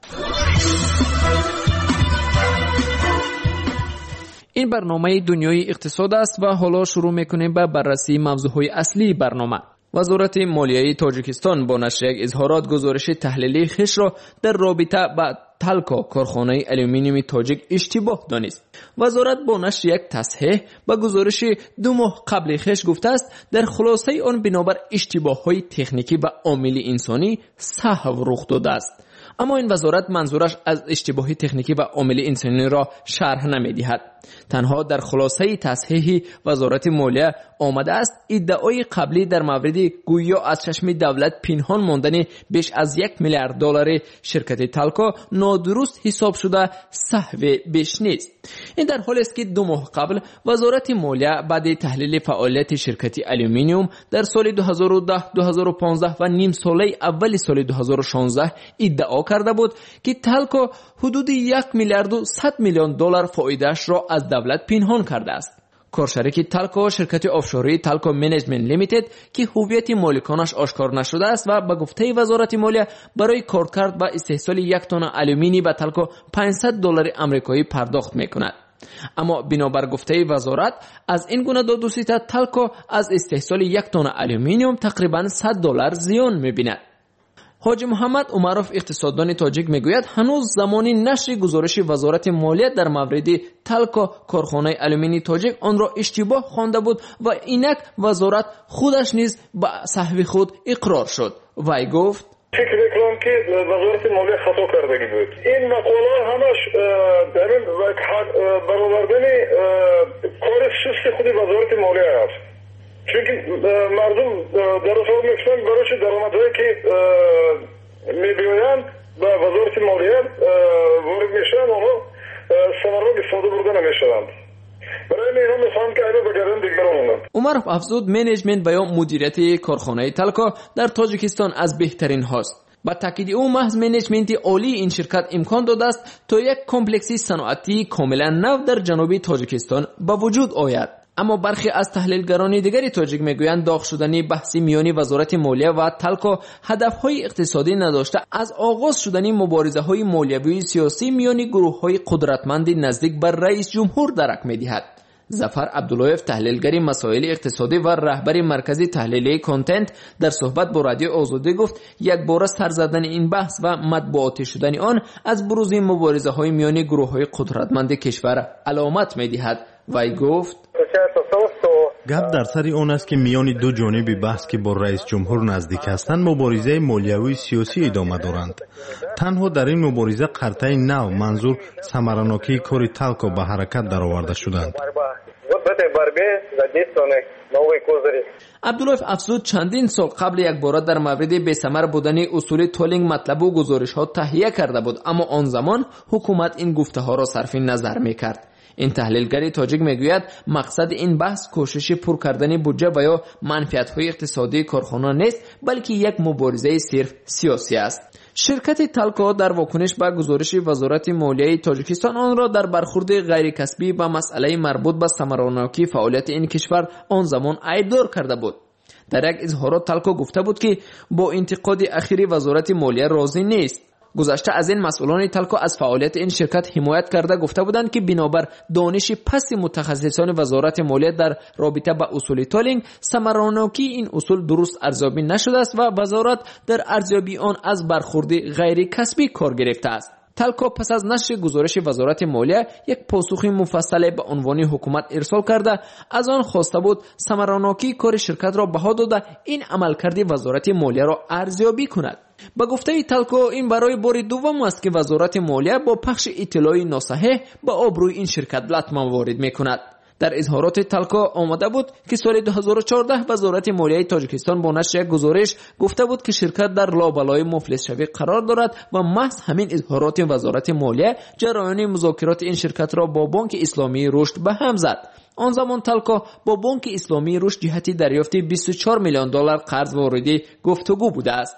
این برنامه دنیای اقتصاد است و حالا شروع میکنیم به بررسی موضوعهای اصلی برنامه. وزارت مالیه تاجیکستان با نشر یک اظهارات گزارش تحلیلی خویش را در رابطه با تالکا کارخانه آلومینیوم تاجیک اشتباه دانست. وزارت با نشر یک تصحیح به گزارش 2 ماه قبل خویش گفته است در خلاصه آن بنابر اشتباه‌های تکنیکی و عامل انسانی سهو رخ داده است. اما این وزارت منظورش از اشتباه تکنیکی و عامل انسانی را شرح نمی‌دهد. تنها در خلاصه تصحیح وزارت مالیه آمده است ادعای قبلی در مورد گویا از چشم دولت پنهان ماندن بیش از 1 میلیارد دلار شرکت تالکا نادرست حساب شده سهو بیش نیست. این در حالی است که 2 ماه قبل وزارت مالیه بعد تحلیل فعالیت شرکت آلومینیوم در سال 2010 2015 و نیم ساله اول سال 2016 ادعا کرده بود که تالکا حدود 1 میلیارد و 100 میلیون دلار فایده‌اش را از دولت پنهان کرده است. کارشریک تالکا شرکت آفشوری تالکا منیجمنت لیمیتد که هویت مالکانش آشکار نشده است و به گفته وزارت مالیه برای کارکرد و استحصال 1 تن آلومینی به تالکا $500 آمریکایی پرداخت میکند. اما بنابر گفته وزارت از این گونه دادوسیتا تالکو از استحصال 1 تن آلومینیوم تقریبا $100 زیان می‌بیند. حاجی محمد عمروف اقتصاددان تاجیک میگوید هنوز زمانی نشر گزارش وزارت مالیات در مورد تالکو کارخانه آلومینی تاجیک آن را اشتباه خوانده بود و اینک وزارت خودش نیز به سهو خود اقرار شد. وی گفت فکر میکنم که وزارت مالیات خطا کردگی بود. این مقاله همش در این برآوردن کار سست خود وزارت مالیات است. چون مردم در حساب میکنن برایش درآمدهایی که میبیاین به وزارت مالیات وارد میشن اونها ثمره استفاده برده نمیشوند. برای این میخوام که اینا بگردن دیگران. عمروف افزود منیجمنت و یا مدیریت کارخانه تالکو در تاجیکستان از بهترین هاست. با تاکید او محض منیجمنت عالی این شرکت امکان داده است تا یک کمپلکسی صنعتی کاملا نو در جنوب تاجیکستان به وجود آید. اما برخی از تحلیلگران دیگری تاجیک میگویند داغ شدنی بحثی میانی وزارت مالیه و تالکو هدفهای اقتصادی نداشته از آغاز شدنی مبارزه‌های مالیوی سیاسی میانی گروه‌های قدرتمند نزدیک بر رئیس جمهور درک می‌دهد. ظفر عبداللهیف تحلیلگر مسائل اقتصادی و رهبر مرکز تحلیلی کانتنت در صحبت با رادیو آزادی گفت یک بار سر زدن این بحث و مطبوعاتی شدن آن از بروز مبارزه‌های میانی گروه‌های قدرتمند کشور علامت می‌دهد. وی گفت گپ در سر اون است که میان دو جانب بحث که با رئیس جمهور نزدیک هستند مبارزه مالیوی سیاسی ادامه دارند. تنها در این مبارزه قرطه نو منظور ثمراناکی کار تالکو به حرکت درآورده شدند. عبداللهیف افزود چندین سال قبل یک بار در مورد بی‌ثمر بودن اصول تولینگ مطلب و گزارش ها تهیه کرده بود، اما آن زمان حکومت این گفته ها را صرف نظر میکرد. این تحلیلگر تاجیک میگوید مقصد این بحث کوشش پر کردن بودجه و یا منفعت‌های اقتصادی کارخانه نیست، بلکه یک مبارزه صرف سیاسی است. شرکت تالکو در واکنش به گزارش وزارت مالیه تاجیکستان آن را در برخورد غیر کسبی به مسئله مربوط به ثمراناکی فعالیت این کشور آن زمان عیبدار کرده بود. در یک اظهارات تالکو گفته بود که با انتقاد اخیری وزارت مالیه راضی نیست. گذشته از این مسئولان تالکو از فعالیت این شرکت حمایت کرده گفته بودند که بنابر دانش پست متخصصان وزارت مالیه در رابطه با اصول تولینگ ثمراناکی این اصول درست ارزیابی نشده است و وزارت در ارزیابی آن از برخورد غیر کسبی کار گرفته است. تالکو پس از نشر گزارش وزارت مالیه یک پاسخ مفصل به عنوان حکومت ارسال کرده از آن خواسته بود ثمراناکی کار شرکت را بها داده این عملکرد وزارت مالیه را ارزیابی کند. با گفته تالکو این برای بار دوم است که وزارت مالیه با پخش اطلاعی ناصحیح به آبروی این شرکت لطمه وارد میکند. در اظهارات تالکو آمده بود که سال 2014 وزارت مالیه تاجیکستان با نشر یک گزارش گفته بود که شرکت در لابلای مفلس شوی قرار دارد و محض همین اظهارات وزارت مالیه جریان مذاکرات این شرکت را با بانک اسلامی رشد به هم زد. آن زمان تالکو با بانک اسلامی رشد جهت دریافت $24 میلیون قرض واردی گفتگو بوده است.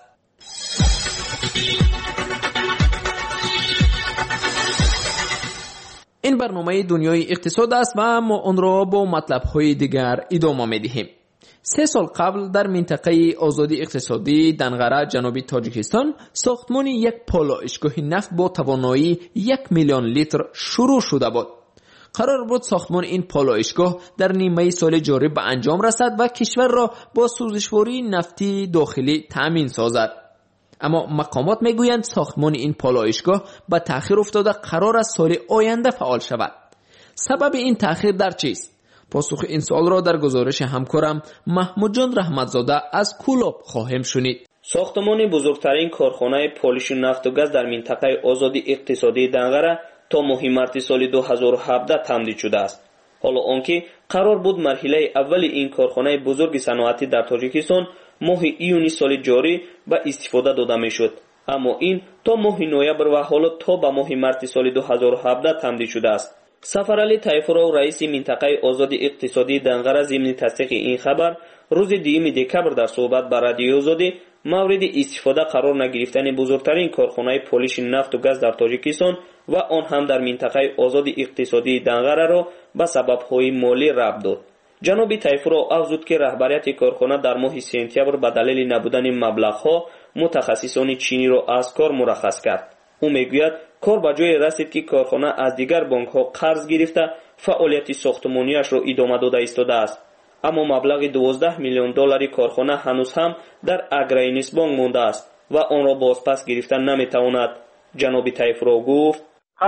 این برنامه دنیای اقتصاد است و ما آن را با مطلب‌های دیگر ادامه می‌دهیم. 3 سال قبل در منطقه آزادی اقتصادی دنغره جنوبی تاجیکستان ساختمان یک پالایشگاه نفت با توانایی 1 میلیون لیتر شروع شده بود. قرار بود ساختمان این پالایشگاه در نیمه سال جاری به انجام رسد و کشور را با سوزشواری نفتی داخلی تأمین سازد. اما مقامات میگویند ساختمان این پالایشگاه به تأخیر افتاده قرار است سال آینده فعال شود. سبب این تأخیر در چیست؟ پاسخ این سوال را در گزارش همکارم محمود جان رحمتزاده از کولاب خواهیم شنید. ساختمان بزرگترین کارخانه پالیش نفت و گاز در منطقه آزادی اقتصادی دنغره تا ماه مارس سال 2017 تمدید شده است. حالا آنکه قرار بود مرحله اول این کارخانه بزرگ صنعتی در تاجیکستان ماه ایونی سال جاری به استفاده داده میشد، اما این تا ماه نوامبر و حالا تا به ماه مارس سال 2017 تمدید شده است. سفرعلی طیفورو رئیس منطقه آزادی اقتصادی دنغره ضمن تصدیق این خبر روز 2 دکمبر در صحبت با رادیو آزادی مورد استفاده قرار نگرفتن بزرگترین کارخانه پالیش نفت و گاز در تاجیکستان و آن هم در منطقه آزادی اقتصادی دنغره را به سبب‌های مالی ربط داد. جناب طیفورو افزود که رهبریت کارخانه در ماه سپتامبر به دلیل نبودن مبلغ‌ها متخصصان چینی را از کار مرخص کرد. او میگوید کار به جای رسید که کارخانه از دیگر بانک ها قرض گرفته فعالیت ساختمانیش را ادامه داده ایستاده است. اما مبلغ 12 میلیون دلاری کارخانه هنوز هم در اگراینیس بانک مانده است و آن را بازپس گرفتن نمیتواند. جناب طیفرو گفت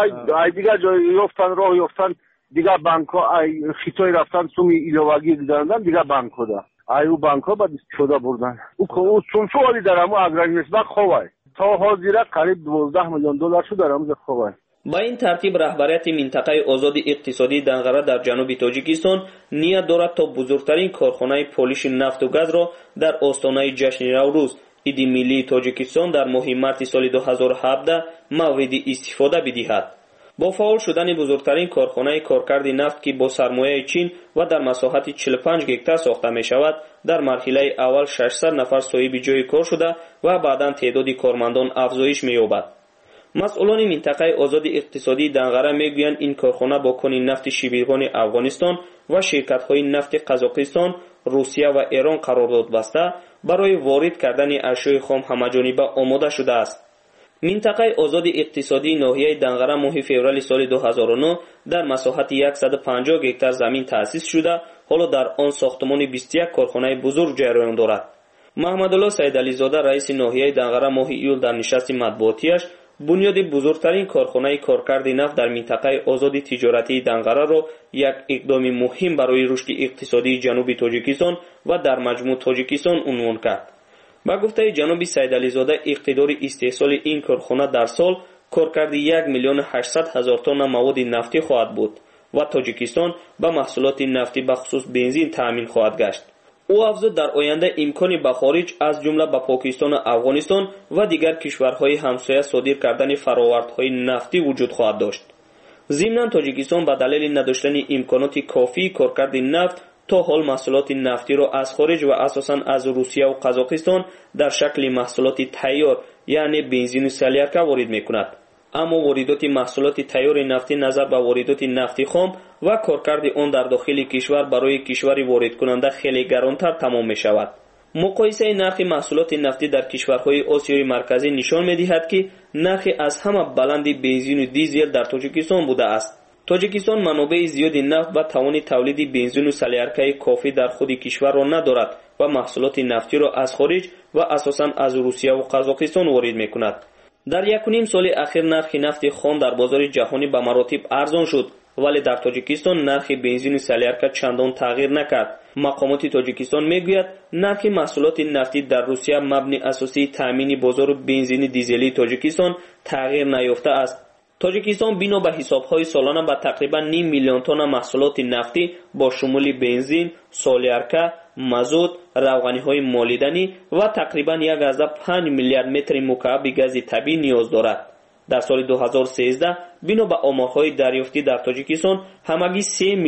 ای دیگر جای یافتن راه یافتن دیگر بانک ها خیتای رفتن سومی ایلواگی دادن دیگر بانک ها ده او بانک ها بعد شده بردن او چون سوالی در همو اگراینیس بانک خواه تا حاضر قریب 12 میلیون دلار شو در همو خواه. با این ترتیب رهبریت منطقه آزاد اقتصادی دنغره در جنوب تاجیکستان نیت دارد تا بزرگترین کارخانه پولیش نفت و گاز را در آستانه جشن نوروز عید ملی تاجیکستان در ماه مارس سال 2017 مورد استفاده بدهد. با فعال شدن بزرگترین کارخانه کارکرد نفت که با سرمایه چین و در مساحت 45 گکتار ساخته می شود در مرحله اول 600 نفر صاحب جای کار شده و بعدا تعداد کارمندان افزایش می یابد. مسئولان منطقه آزاد اقتصادی دنغره میگویند این کارخانه با کان نفت شبیگان افغانستان و شرکت‌های نفت قزاقستان، روسیه و ایران قرارداد بسته برای وارد کردن اشیاء خام همه‌جانبه آماده شده است. منطقه آزاد اقتصادی ناحیه دنغره ماه فوریه سال 2009 در مساحت 150 گکتار زمین تأسیس شده، حالا در آن ساختمان 21 کارخانه بزرگ جریان دارد. محمدالله سیدعلیزاده رئیس ناحیه دنغره ماه ایول در نشست مطبوعاتیش بنیاد بزرگترین کارخانه کارکرد نفت در منطقه آزاد تجارتی دنغره را یک اقدام مهم برای رشد اقتصادی جنوب تاجیکستان و در مجموع تاجیکستان عنوان کرد. با گفته جناب سیدعلیزاده اقتدار استحصال این کارخانه در سال کارکرد 1,800,000 تن مواد نفتی خواهد بود و تاجیکستان به محصولات نفتی به خصوص بنزین تامین خواهد گشت. او افزود در آینده امکانی به خارج از جمله به پاکستان و افغانستان و دیگر کشورهای همسایه صادر کردن فرآوردهای نفتی وجود خواهد داشت. ضمناً تاجیکستان به دلیل نداشتن امکانات کافی کارکرد نفت تا حال محصولات نفتی را از خارج و اساساً از روسیه و قزاقستان در شکل محصولات تیار یعنی بنزین و سلیارکا وارد می‌کند. اما واردات محصولات تیار نفتی نظر به واردات نفتی خام و کارکرد آن در داخل کشور برای کشور وارد کننده خیلی گرانتر تمام می شود. مقایسه نرخ محصولات نفتی در کشورهای آسیای مرکزی نشان می دهد که نرخ از همه بلند بنزین و دیزل در تاجیکستان بوده است. تاجیکستان منابع زیاد نفت و توان تولید بنزین و سلیارکای کافی در خود کشور را ندارد و محصولات نفتی را از خارج و اساساً از روسیه و قزاقستان وارد می کند. در 1.5 سال اخیر نرخ نفت خام در بازار جهانی به مراتب ارزان شد، ولی در تاجیکستان نرخ بنزین و سلیارکا چندان تغییر نکرد. مقامات تاجیکستان میگوید نرخ محصولات نفتی در روسیه مبنی اساسی تامین بازار بنزین دیزلی تاجیکستان تغییر نیافته است. تاجیکستان بنا به حساب‌های سالانه به تقریبا 0.5 میلیون تن محصولات نفتی با شمول بنزین، سلیارکا، مازوت، روغنی‌های مالیدنی و تقریبا 1.5 میلیارد متر مکعب گاز طبیعی نیاز دارد. در سال 2013 بنا به آمارهای دریافتی در تاجیکستان همگی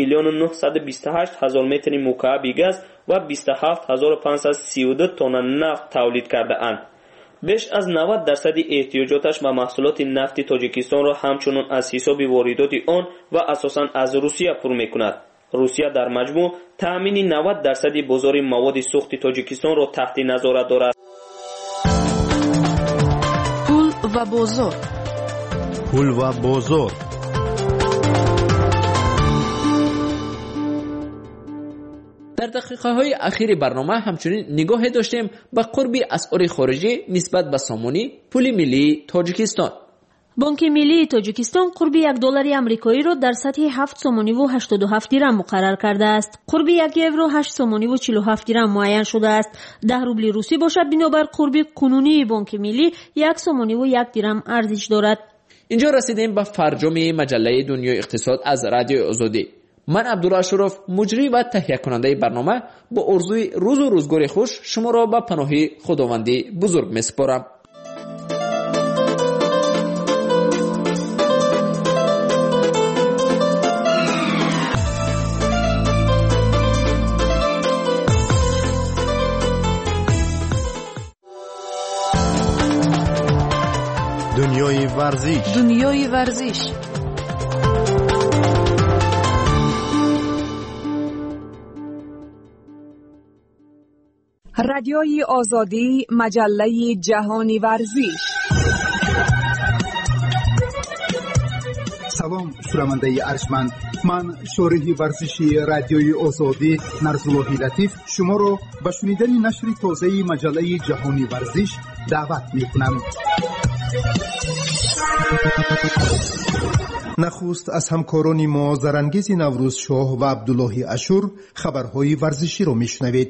3,928,000 متر مکعب گاز و 27,532 تن نفت تولید کرده اند. بیش از 90% احتیاجاتش به محصولات نفت تاجیکستان را همچنان از حساب واردات آن و اساساً از روسیه پر می‌کند. روسیه در مجموع تأمین 90% بازار مواد سوخت تاجیکستان را تحت نظارت دارد. پول و بازار. پول و بازار. در دقیقه‌های اخیر برنامه همچنین نگاه داشتیم به قرب اسعار خارجی نسبت به سامانی پول ملی تاجیکستان. بانک ملی تاجیکستان قرب $1 آمریکایی را در سطح 7 سومانی و 87 درم مقرر کرده است. قرب 1 یورو 8 سومانی و 47 درم معین شده است. 10 روبل روسی باشد بنابر قرب کنونی بانک ملی 1 سومانی و 1 درم ارزش دارد. اینجا رسیدیم به فرجام مجله دنیای اقتصاد از رادیو آزادی. من عبدالله اشرف مجری و تهیه کننده برنامه با آرزوی روز و روزگار خوش شما را به پناه خداوندی بزرگ می‌سپارم. دنیای ورزش. دنیای ورزش. رادیوی آزادی، مجله جهانی ورزش. салом шунавандаи арҷманд, ман шориҳи варзиши радиои озодӣ Нарзуллоҳи Латиф шуморо ба шунидани нашри тозаи маҷаллаи ҷаҳони варзиш даъват мекунам. нахуст аз ҳамкорони мо зарангези Наврӯзшоҳ ва Абдуллоҳи Ашур хабарҳои варзиширо мешунавед.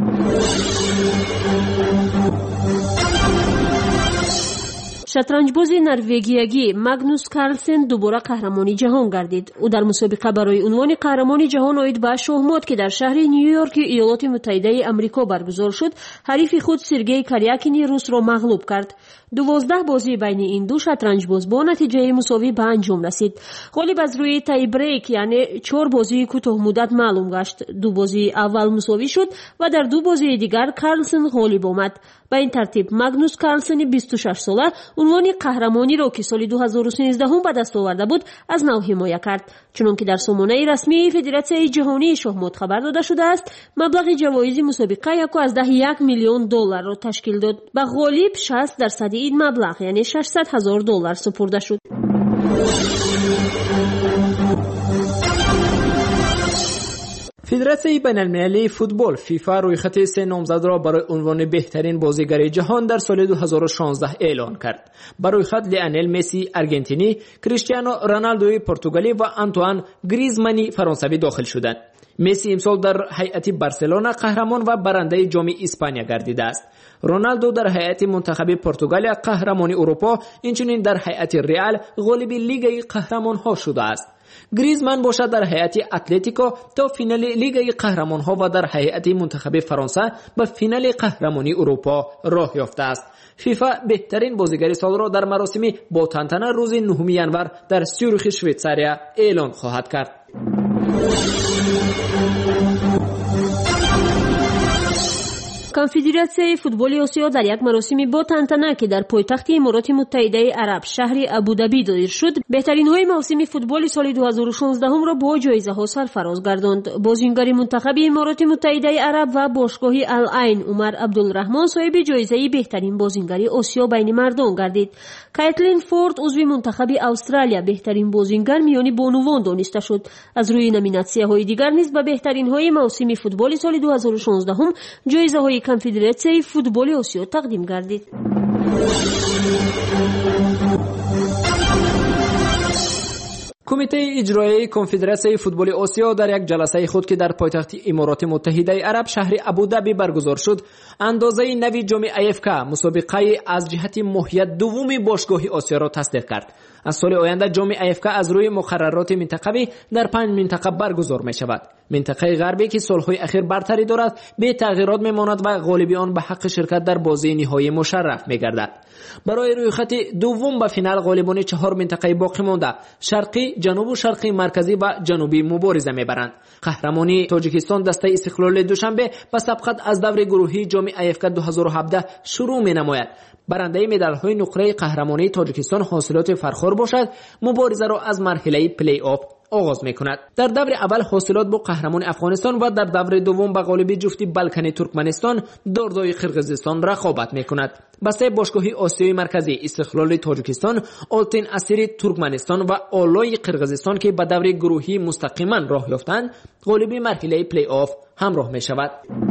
шатранҷбози норвегиягӣ Магнус Карлсен дубора қаҳрамони ҷаҳон гардид. ӯ дар мусобиқа барои унвони қаҳрамони ҷаҳон оид ба шоҳмот ки дар шаҳри Нью-Йорки Иёлоти Муттаҳидаи Амрико баргузор шуд, ҳарифи худ Сергей Карякини русро мағлуб кард. 12 бозии байни ин ду шатранҷбоз бо натиҷаи мусовӣ ба анҷом расид. ғолиб аз рӯи тайбрейк, яъне 4 бозии кӯтоҳмуддат маълум гашт. 2 бозии аввал мусовӣ шуд ва дар 2 бозии дигар Карлсен ғолиб омад. ба ин тартиб Магнус Карлсени 26 сола унвони қаҳрамониро ки соли 2013 ба даст оварда буд, аз нав ҳимоя кард. чунон ки дар сомонаи расмии Федератсияи ҷаҳонии шоҳмот хабар дода шудааст, маблағи ҷавоизи мусобиқа $1.1 миллион ташкил дод. ба ғолиб 60% ин маблағ, яъне $600,000 супурда шуд. федератсияи байналмилалии футбол фифа рӯйхати 3 номзадро барои унвони беҳтарин бозигари ҷаҳон дар соли 2016 эълон кард. ба рӯйхат Лионел Месси аргентинӣ, Криштиано Роналдои португалӣ ва Антуан Гризмани фаронсавӣ дохил шуданд. месси имсол дар ҳайати Барселона қаҳрамон ва барандаи ҷоми Испания гардидааст. Роналдо дар ҳайати мунтахаби Португалия қаҳрамони Урупо, инчунин дар ҳайати Реал ғолиби Лигаи қаҳрамонҳо шудааст. Гризман бошад дар ҳайати Атлетико то финали Лигаи қаҳрамонҳо ва дар ҳайати мунтахаби Фаронса ба финали қаҳрамони Урупо роҳ ёфтааст. фифа беҳтарин бозигари солро дар маросими бо тантана рӯзи 9 январ дар Сюрихи Швейтсария эълон хоҳад кард. конфедератсияи футболи осиё дар як маросими бо тантана ки дар пойтахти Имороти Муттаҳидаи Араб шаҳри Абу-Даби доир шуд, беҳтаринҳои мавсими футболи соли 2016-ро бо ҷоизаҳо сарфароз гардонд. бозингари мунтахаби Имороти Муттаҳидаи Араб ва бошгоҳи Ал-Айн Умар Абдулраҳмон соҳиби ҷоизаи беҳтарин бозингари осиё байни мардон гардид. Кайтлин Форд узви мунтахаби Австралия беҳтарин бозингар миёни бонувон дониста шуд. аз рӯи номинатсияҳои дигар низ ба беҳтаринҳои мавсими футболи соли 2016 ҷоизаҳои конфедератсияи футболи осиё тақдим гардид. кумитаи иҷроияи конфедератсияи футболи осиё дар як ҷаласаи худ ки дар пойтахти Имороти Муттаҳидаи Араб шаҳри Абу-Даби баргузор шуд, андозаи нави ҷоми АФК мусобиқаи аз ҷиҳати моҳият дуввуми бошгоҳи осиёро тасдиқ кард. аз соли оянда ҷоми АФК аз рӯи муқаррароти минтақавӣ дар 5 минтақа баргузор мешавад. минтақаи ғарбӣ ки солҳои ахир бартарӣ дорад, бетағйирот мемонад ва ғолиби он ба ҳаққи ширкат дар бозии ниҳоӣ мушарраф мегардад. барои рӯйхати дуввум ба финал ғолибони 4 минтақаи боқимонда шарқӣ, ҷанубу шарқи марказӣ ва ҷанубӣ мубориза мебаранд. қаҳрамони Тоҷикистон дастаи Истиқлоли Душанбе ба сабқат аз даври гурӯҳии ҷоми АФК 2017 шурӯъ менамояд. барандаи медалҳои нуқраи қаҳрамонии Тоҷикистон ҳосилоти фархор бошад, муборизаро аз марҳилаи плей-офф оғоз мекунад. дар даври аввал ҳосилот бо қаҳрамони Афғонистон ва дар даври дуввум ба ғолиби ҷуфти Балкани Туркманистон дордои Қирғизистон рақобат мекунад. ба се бошгоҳи Осиёи марказӣ Истиқлоли Тоҷикистон, Олтин Асири Туркманистон ва Олои Қирғизистон ки ба даври гурӯҳӣ мустақиман роҳ ёфтанд, ғолиби марҳилаи плей-офф ҳамроҳ мешавад.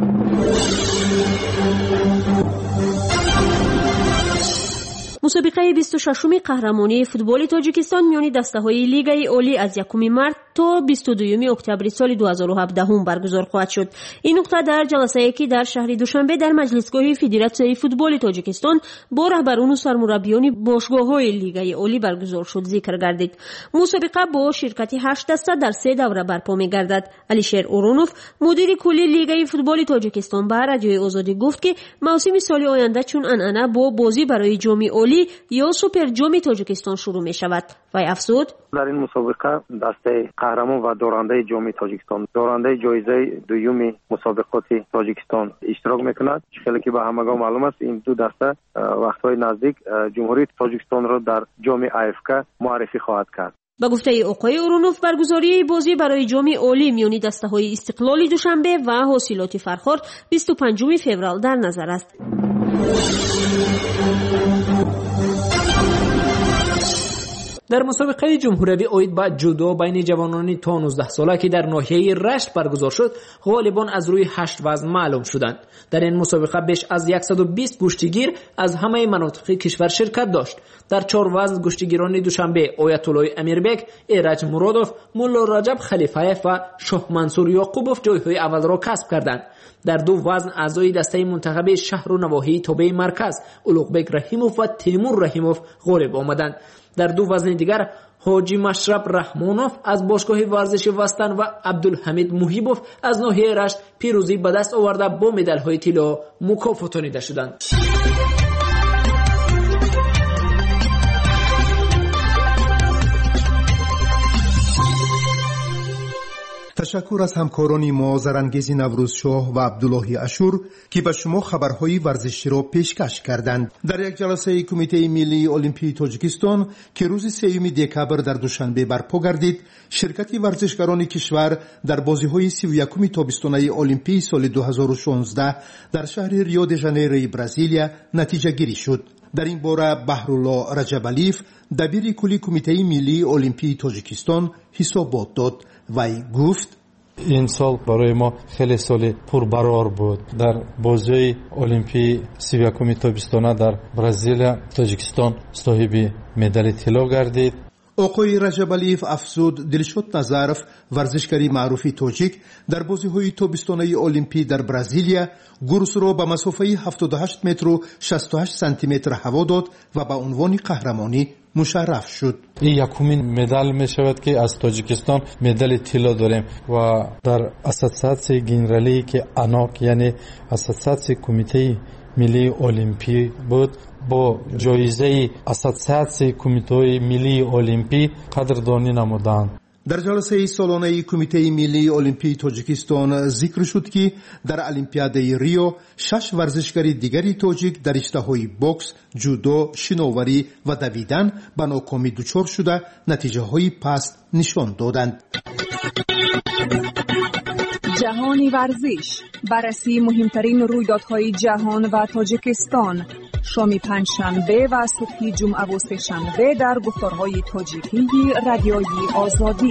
мусобиқаи 26-уми қаҳрамонии футболи Тоҷикистон миёни дастаҳои Лигаи олӣ аз 1 март то 22 октябри соли 2017 баргузор хоҳад шуд. ин нуқта дар ҷаласае ки дар шаҳри Душанбе дар маҷлисгоҳи Федератсияи футболи Тоҷикистон бо раҳбарону сармураббиёни бошгоҳҳои Лигаи олӣ баргузор шуд зикр гардид. мусобиқа бо ширкати 8 даста дар 3 давра барпо мегардад. Алишер Урунов, мудири кулли Лигаи футболи Тоҷикистон, ба Радиои Озодӣ гуфт ки мавсими соли оянда чун анъана бо бозӣ барои ҷоми олӣ ё суперҷоми Тоҷикистон шурӯъ мешавад. вай афзуд: дар ин мусобиқа дастаи қаҳрамон ва дорандаи ҷоми Тоҷикистон, дорандаи ҷоизаи дуюми мусобиқоти Тоҷикистон иштирок мекунад. хеле ки ба ҳамагон маълум аст, ин ду даста вақтҳои наздик ҷумҳурии Тоҷикистонро дар ҷоми АФК муаррифӣ хоҳад кард. ба гуфтаи оқои Урунов, баргузории бозӣ барои ҷоми олӣ миёни дастаҳои Истиқлоли Душанбе ва ҳосилоти Фархор 25 феврал дар назар аст. در مسابقه جمهوری اوید با جودو بین جوانان تا 19 ساله که در ناحیه رشت برگزار شد، غالبان از روی 8 وزن معلوم شدند. در این مسابقه بیش از 120 گشتیگیر از همه مناطق کشور شرکت داشت. در 4 وزن گشتیگیران دوشنبه آیت الله امیربک، ایرج مرادوف، مولا رجب خلیفه‌یف و شاه منصور یعقوبوف جایهای اول را کسب کردند. در 2 وزن اعضای دسته منتخب شهر و نواحی تابع مرکز اولوغبک رحیموف و تیمور رحیموف غالب آمدند. در 2 وزن دیگر حاجی مشرب رحمانوف از باشگاه ورزش وستن و عبدالحمید محیبوف از ناحیه رشت پیروزی به دست آورده با مدال‌های طلا مکافاتانیده شدند. تشکر از همکاران ما زرانگیز نوروزشاه و عبدالله اشور که به شما خبرهای ورزشی را پیشکش کردند. در یک جلسه کمیته ملی المپی تاجیکستان که روز 3 دکبر در دوشنبه برپا گردید، شرکت ورزشکاران کشور در بازی‌های 31 تابستانه المپی سال 2016 در شهر ریو دی ژانیروی برزیلیا نتیجه گیری شد. در این باره بهرالله رجبالیف دبیر کلی کمیته ملی المپی تاجیکستان حسابات داد. وی گفت این سال برای ما خیلی سال پربرار بود. در بازی المپی 31 تابستانه در برزیلیا تاجیکستان صاحب مدال طلا گردید. آقای رجبالیف افزود دلشاد نظرف ورزشکاری معروفی تاجیک در بازی‌های تابستانه المپی در برزیلیا گرس را به مسافه 78 متر و 68 سانتی متر هوا داد و به عنوان قهرمانی مشرف شد. این یکمین مدال می شود که از تاجیکستان مدال طلا داریم و در اساسیاسیون گنرالی که آناک یعنی اساسیاسیون کمیته ملی المپی بود، با جایزه اساسیاسیون کمیته ملی المپی قدردانی نمودند. در جلسه سالانه کمیته ملی المپی تاجیکستان ذکر شد که در المپیاده ریو 6 ورزشکار دیگری تاجیک در رشته‌های بوکس، جودو، شناوری و دویدن به ناکامی دچار شده نتیجه‌های پست نشان دادند. جهانی ورزش، بررسی مهمترین رویدادهای جهان و تاجیکستان، شام پنجشنبه و صبح جمعه و سه‌شنبه در گفتارهای تاجیکی رادیوی آزادی.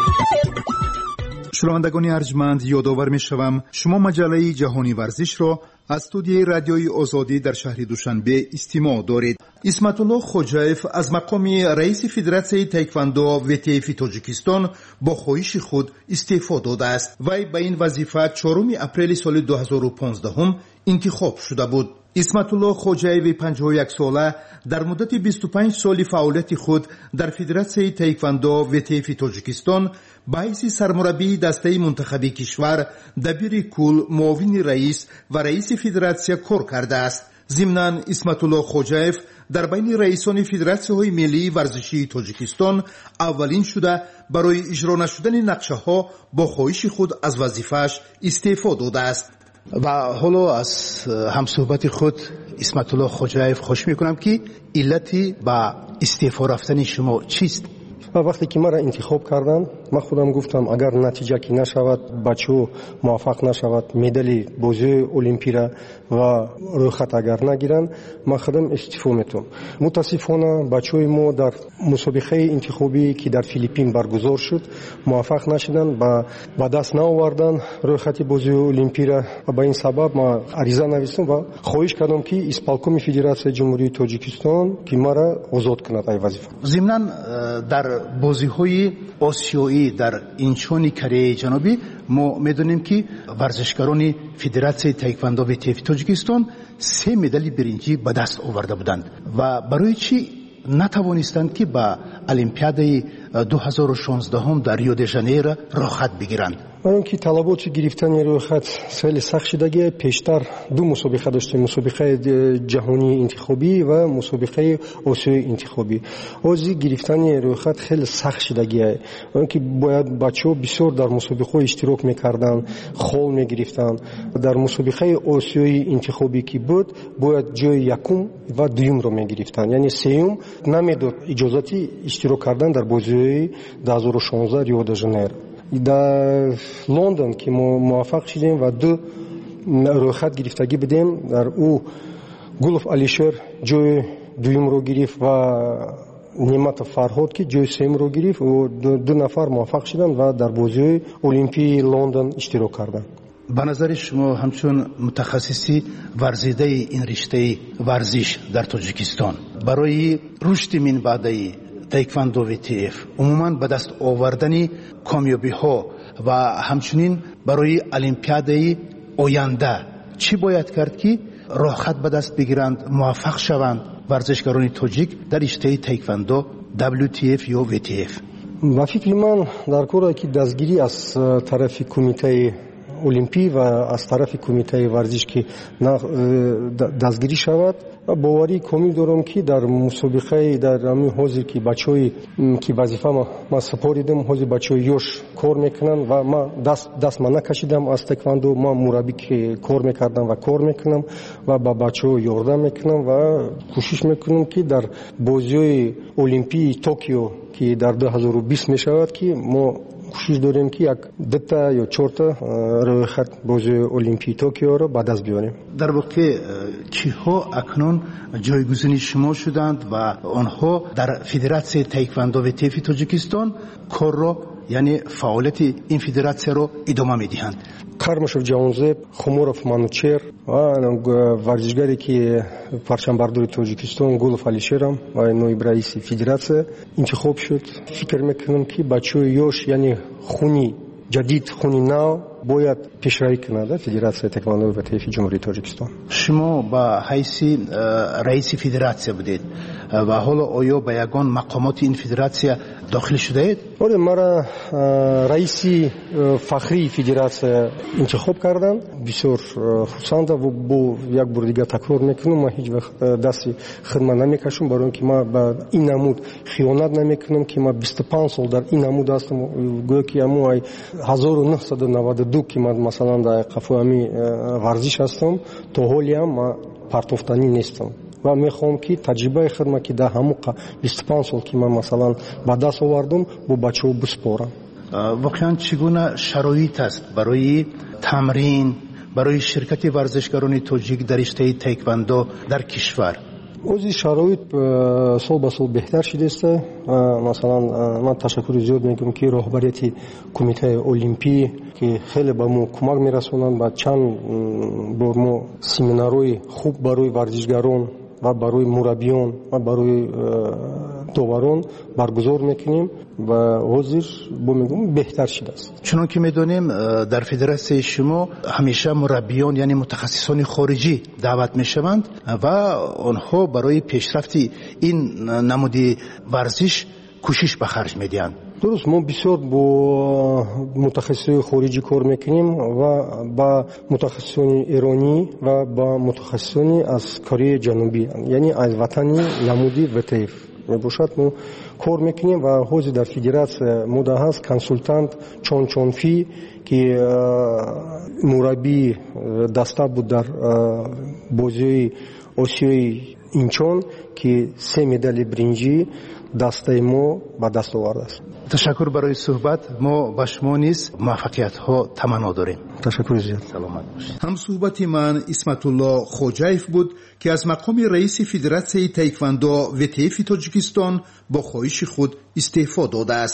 شنوندگان ارجمند، یادآور می‌شوم شما مجله جهانی ورزش را از استودیوی رادیوی آزادی در شهر دوشنبه استماع دارید. اسمت الله خوجایف از مقام رئیس فدراسیون تایکواندو WTF تاجیکستان با خواهش خود استعفا داده است. وی به این وظیفه 4 اپریل سال 2015 انتخاب شده بود. اسمت الله خوجایف 51 ساله در مدت 25 سال فعالیت خود در فدراسیون تایکواندو WTF تاجیکستان به حیث سرمربی دسته منتخبی کشور، دبیر کل، معاون رئیس و رئیس فدراسیون کار کرده است. ضمناً اسمت الله خوجایف در بین رئیسان فدراسیون‌های ملی ورزشی تاجیکستان اولین شده برای اجرا نشدن نقشه‌ها با خواهش خود از وظیفه‌اش استعفا داده است. و حالا از همصحبت خود اسمت الله خوجایف خواهش میکنم که علتی با استعفا رفتن شما چیست؟ وقتی که مرا انتخاب کردن، من خودم گفتم اگر نتیجه که نشود، بچه موفق نشود مدال بازی المپی را و رویخط اگر نگیرن، من خودم استعفا میتونم. متاسفانه بچه ما در مسابقه انتخابی که در فیلیپین برگزار شد موفق نشدن، با دست نآوردن رویخط بازی المپی را و به این سبب ما عریضه نوشتم و خواهش کردم که اسپالکوم فدراسیون جمهوری تاجیکستان که مرا آزاد کند از وظیفه. ضمناً در بازی‌های آسیایی در اینچون کره جنوبی ما می‌دونیم که ورزشکاران فدراسیون تایکواندو WTF تاجیکستان 3 مدال برنجی به دست آورده بودند و برای چی نتوانستند که با المپیاده 2016 در ریو دی ژانیرو راحت بگیرند؟ من که طلبات گرفتن رویخط خیلی سخت شده. پیشتر 2 مسابقه داشتیم، مسابقه جهانی انتخابی و مسابقه آسیایی انتخابی. از گرفتن رویخط خیلی سخت شده. من که باید بچه‌ها بسیار در مسابقه اشتراک می‌کردن، خال می‌گرفتن. در مسابقه آسیایی انتخابی که بود باید جای یکم و دوم رو می‌گرفتن، یعنی سوم نمیداد اجازه اشتراک کردن در بازی 2016 ریو دی ژانیرو. در لندن که ما موفق شدیم و 2 رویخط گرفتگی بدیم، در او گلف علیشر جای دوم رو گرفت و Немат Фарҳод ки ҷои сеюмро гирифт, ду нафар муваффақ шуданд ва дар бозиҳои Олимпияи Лондон иштирок карданд. ба назари шумо ҳамчун мутахассиси варзидаи ин риштаи варзиш дар Тоҷикистон барои рушди минбаъдаи тайквандо ВТФ умуман ба даст овардани комёбиҳо ва ҳамчунин барои олимпиадаи оянда чӣ бояд кард ки роҳхат ба даст бигиранд, муваффақ шаванд варзишгарони тоҷик дар риштаи тайквандо WTF ё ВТФ? ба фикри ман дар коре ки дастгирӣ аз тарафи кумитаи олимпӣ ва аз тарафи кумитаи варзиш ки дастгирӣ шавад, боварии комил дорам ки дар мусобиқаи дар ҳамин ҳозир ки бачаҳои ки вазифа ман супоридам, ҳозир бачаҳои ёш кор мекунанд ва ман даст ман накашидам аз тайквандо. Ман мураббӣ кор мекардам ва кор мекунам ва ба бачаҳо ёрдам мекунам ва кӯшиш мекунам ки дар бозиҳои олимпии Токио ки дар 2020 мешавад ки мо кӯшиш дорем ки як дута ё чорта рӯйхат бозии Олимпии Токиоро ба даст биёрем. дар воқеъ киҳо акнун ҷойгузини шумо шуданд ва онҳо дар Федератсияи Тайквандо ВТФ Тоҷикистон корро, яъне фаъолияти ин федератсияро идома медиҳанд? Кармашев Ҷавонзеб, Хуморов Манучер ва варзишгаре ки парчамбардори Тоҷикистон Гулов Алишерам ва ноиб раиси федератсия интихоб шуд. Фикр мекунам ки бачаҳои ёш, яъне хуни ҷадид, хуни нав бояд пешравӣ кунад Федератсияи Тайквандои ВТФ Ҷумҳурии Тоҷикистон. шумо ба ҳайси раиси федератсия будед ва ҳоло оё ба ягон мақомоти ин федератсия дохил шудаед? оре, мара раиси фахрии федератсия интихоб карданд. Бисёр хурсанда ва бо як бор дигар такрор мекунам, ман ҳеҷ вақт дасти хидмат намекашам, барои ин ки ман ба ин намуд хиёнат намекунам ки ман 25 сол дар ин намуд ҳастам. гӯё ки аму ай 1992 ки ман масалан дар қафои ҳамин варзиш ҳастам, то ҳоли ҳам ман партофтанӣ нестам ва мехоҳам ки таҷрибаи хидмат ки дар ҳамун 25 сол ки ман масалан ба даст овардам бо бачаҳо биспорам. воқеан чӣ гуна шароит аст барои тамрин, барои ширкати варзишгарони тоҷик дар риштаи тайквандо дар кишвар? ҳозир шароит сол ба сол беҳтар шудааст. масалан ман ташаккури зиёд мекунам ки роҳбарияти кумитаи олимпӣ ки хеле ба мо кӯмак мерасонанд. ба чанд бор мо семинарҳои хуб барои варзишгарон ва барои мураббиён ва барои доварон баргузор мекунем ва ҳозир бо мегӯям беҳтар шудааст. чунон ки медонем дар федератсияи шумо ҳамеша мураббиён, яъне мутахассисони хориҷӣ даъват мешаванд ва онҳо барои пешрафти ин намуди варзиш кӯшиш ба харҷ медиҳанд. дуруст, мо бисёр бо мутахассисони хориҷӣ кор мекунем ва ба мутахассисони эронӣ ва ба мутахассисони аз Кореяи Ҷанубӣ, яъне аз ватани намуди ВТФ мебошад. мо кор мекунем ва ҳозир дар федератсия мода ҳаст консултант Чон Чонфи ки мураббии даста буд дар бозиҳои Осиёи Инчон ки 3 медали бринҷӣ дастаи мо ба даст овардааст. ташаккур барои суҳбат. мо ба шумо низ муваффақиятҳо таманно дорем. ташаккури зиёд. саломат бошед. ҳамсуҳбати ман Исматулло Хоҷаев буд ки аз мақоми раиси Федератсияи Тайквандо ВТФ Тоҷикистон бо хоҳиши худ истеъфо додааст.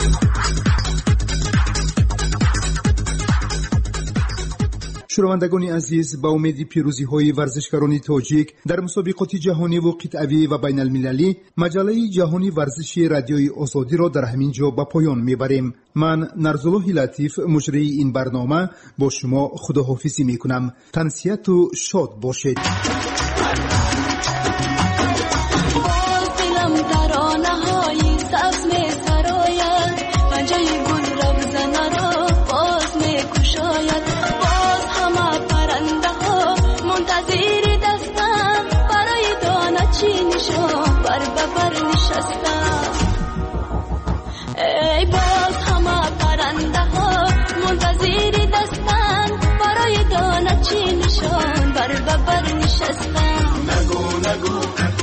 шунавандагони азиз, ба умеди пирӯзиҳои варзишгарони тоҷик дар мусобиқоти ҷаҳониву қитъавӣ ва байналмилалӣ, маҷаллаи ҷаҳонӣ варзиши радиои озодиро дар ҳамин ҷо ба поён мебарем. ман Нарзуллоҳи Латиф, муҷрии ин барнома, бо шумо худоҳофизӣ мекунам. тансияту шод бошед. ای باز همه پرنده ها منتظر دستن برای دانه چی نشان بر ببر نشستن. نگو نگو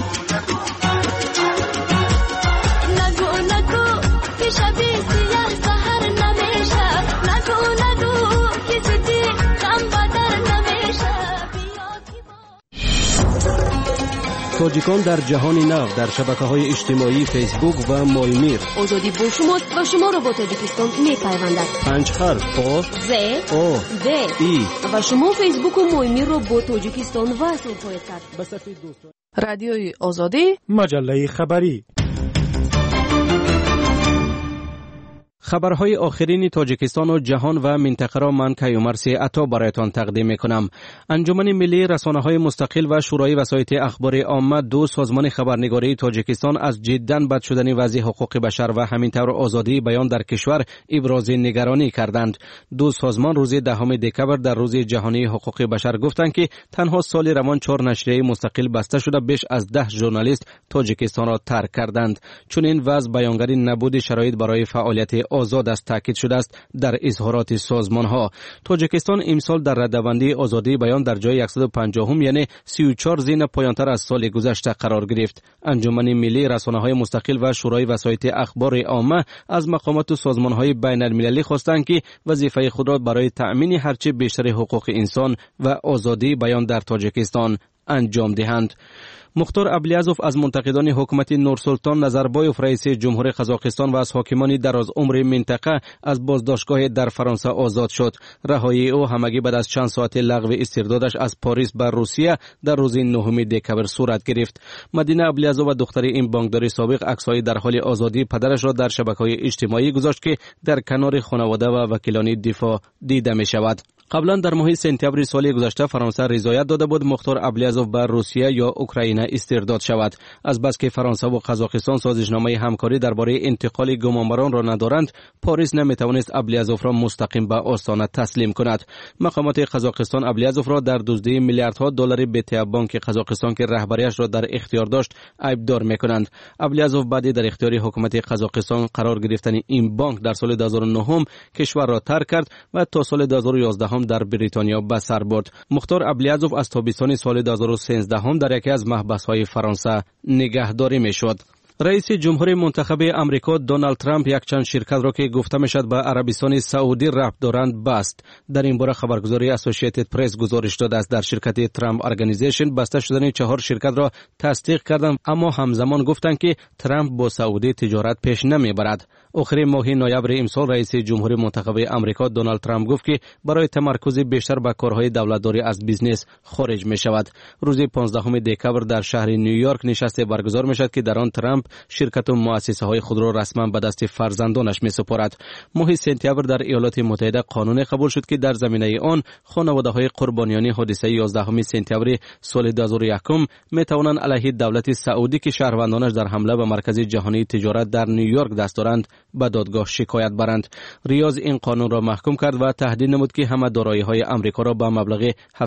نگو نگو که شبی سیاه سهر نمیشه. نگو نگو که زدی غم بدر نمیشه. تاجیکان در جهان نو در شبکه‌های اجتماعی فیسبوک و مایمیر. آزادی با شماست و شما را با تاجیکستان می‌پیوندد. 5 حرف آ ز او د ای و شما فیسبوک و مایمیر را با تاجیکستان وصل خواهید کرد. رادیوی آزادی، مجله خبری. خبرهای آخرین تاجیکستان و جهان و منطقه را من کیومرثی عطا برایتان تقدیم میکنم. انجمن ملی رسانه‌های مستقل و شورای وسایط اخبار عامه دو سازمان خبرنگاری تاجیکستان از جداً بد شدن وضع حقوق بشر و همینطور آزادی بیان در کشور ابراز نگرانی کردند. دو سازمان روز 10 دکمبر در روز جهانی حقوق بشر گفتند که تنها سال روان 4 نشریه مستقل بسته شده بیش از 10 ژورنالیست تاجیکستان را ترک کردند. چون این وضع بیانگری نبود شرایط برای فعالیت آزاد است تاکید شده است در اظهارات سازمان ها. تاجیکستان امسال در رده‌بندی آزادی بیان در جای 150 یعنی 34 زین پایانتر از سال گذشته قرار گرفت. انجمن ملی رسانه‌های مستقل و شورای وسایط اخبار عامه از مقامات و سازمان‌های بین‌المللی خواستند که وظیفه خود را برای تأمین هرچه بیشتر حقوق انسان و آزادی بیان در تاجیکستان انجام دهند. مختار ابلیازوف از منتقدان حکومت نورسلطان نظربایوف رئیس جمهور قزاقستان و از حاکمان دراز عمر منطقه از بازداشتگاه در فرانسه آزاد شد. رهایی او همگی بعد از چند ساعت لغو استردادش از پاریس به روسیه در روز 9 دکمبر صورت گرفت. مدینه ابلیازوف و دختر این بانکدار سابق عکس‌های در حال آزادی پدرش را در شبکه‌های اجتماعی گذاشت که در کنار خانواده و وکیلان دفاع دیده می شود. قبلا در ماه سپتامبر سال گذشته فرانسه رضایت داده بود مختار ابلیازوف به روسیه یا اوکراین استرداد شود. از بس که فرانسه و قزاقستان سازشنامه همکاری درباره انتقال گمانبران را ندارند، پاریس نمیتوانست ابلیازوف را مستقیم به آستانه تسلیم کند. مقامات قزاقستان ابلیازوف را در دزدی میلیاردها دلار بت بانک قزاقستان که رهبریش را در اختیار داشت عیبدار میکنند. ابلیازوف بعد در اختیار حکومت قزاقستان قرار گرفتن این بانک در سال 2009 کشور را ترک کرد و تا سال 2011 در بریتانیا به سر برد. مختار ابلیازوف از تابستان سال 2013 در یکی از محبس‌های فرانسه نگهداری میشد. رئیس جمهور منتخب امریکا دونالد ترامپ یک چند شرکت را که گفته میشد به عربستان سعودی ربط دارند بست. در این باره خبرگزاری اسوسییتد پرس گزارش داده است در شرکت ترامپ ارگانیزیشن بسته شدن 4 شرکت را تصدیق کردند، اما همزمان گفتند که ترامپ با سعودی تجارت پیش نمیبرد. آخر ماه نوامبر امسال رئیس جمهور منتخب امریکا دونالد ترامپ گفت که برای تمرکز بیشتر به کارهای دولتداری از بیزنس خارج می شود. روز 15 دکمبر در شهر نیویورک نشست برگزار می شود که در آن ترامپ شرکت و مؤسسه های خود را رسما به دست فرزندانش می سپارد. ماه سپتامبر در ایالات متحده قانون قبول شد که در زمینه آن خانواده های قربانیان حادثه 11 سپتامبر سال 2001 می توانند علیه دولت سعودی که شهروندانش در حمله به مرکز جهانی تجارت در نیویورک دست دارند به دادگاه شکایت برند. ریاض این قانون را محکوم کرد و تهدید نمود که همه دارایی‌های آمریکا را به مبلغ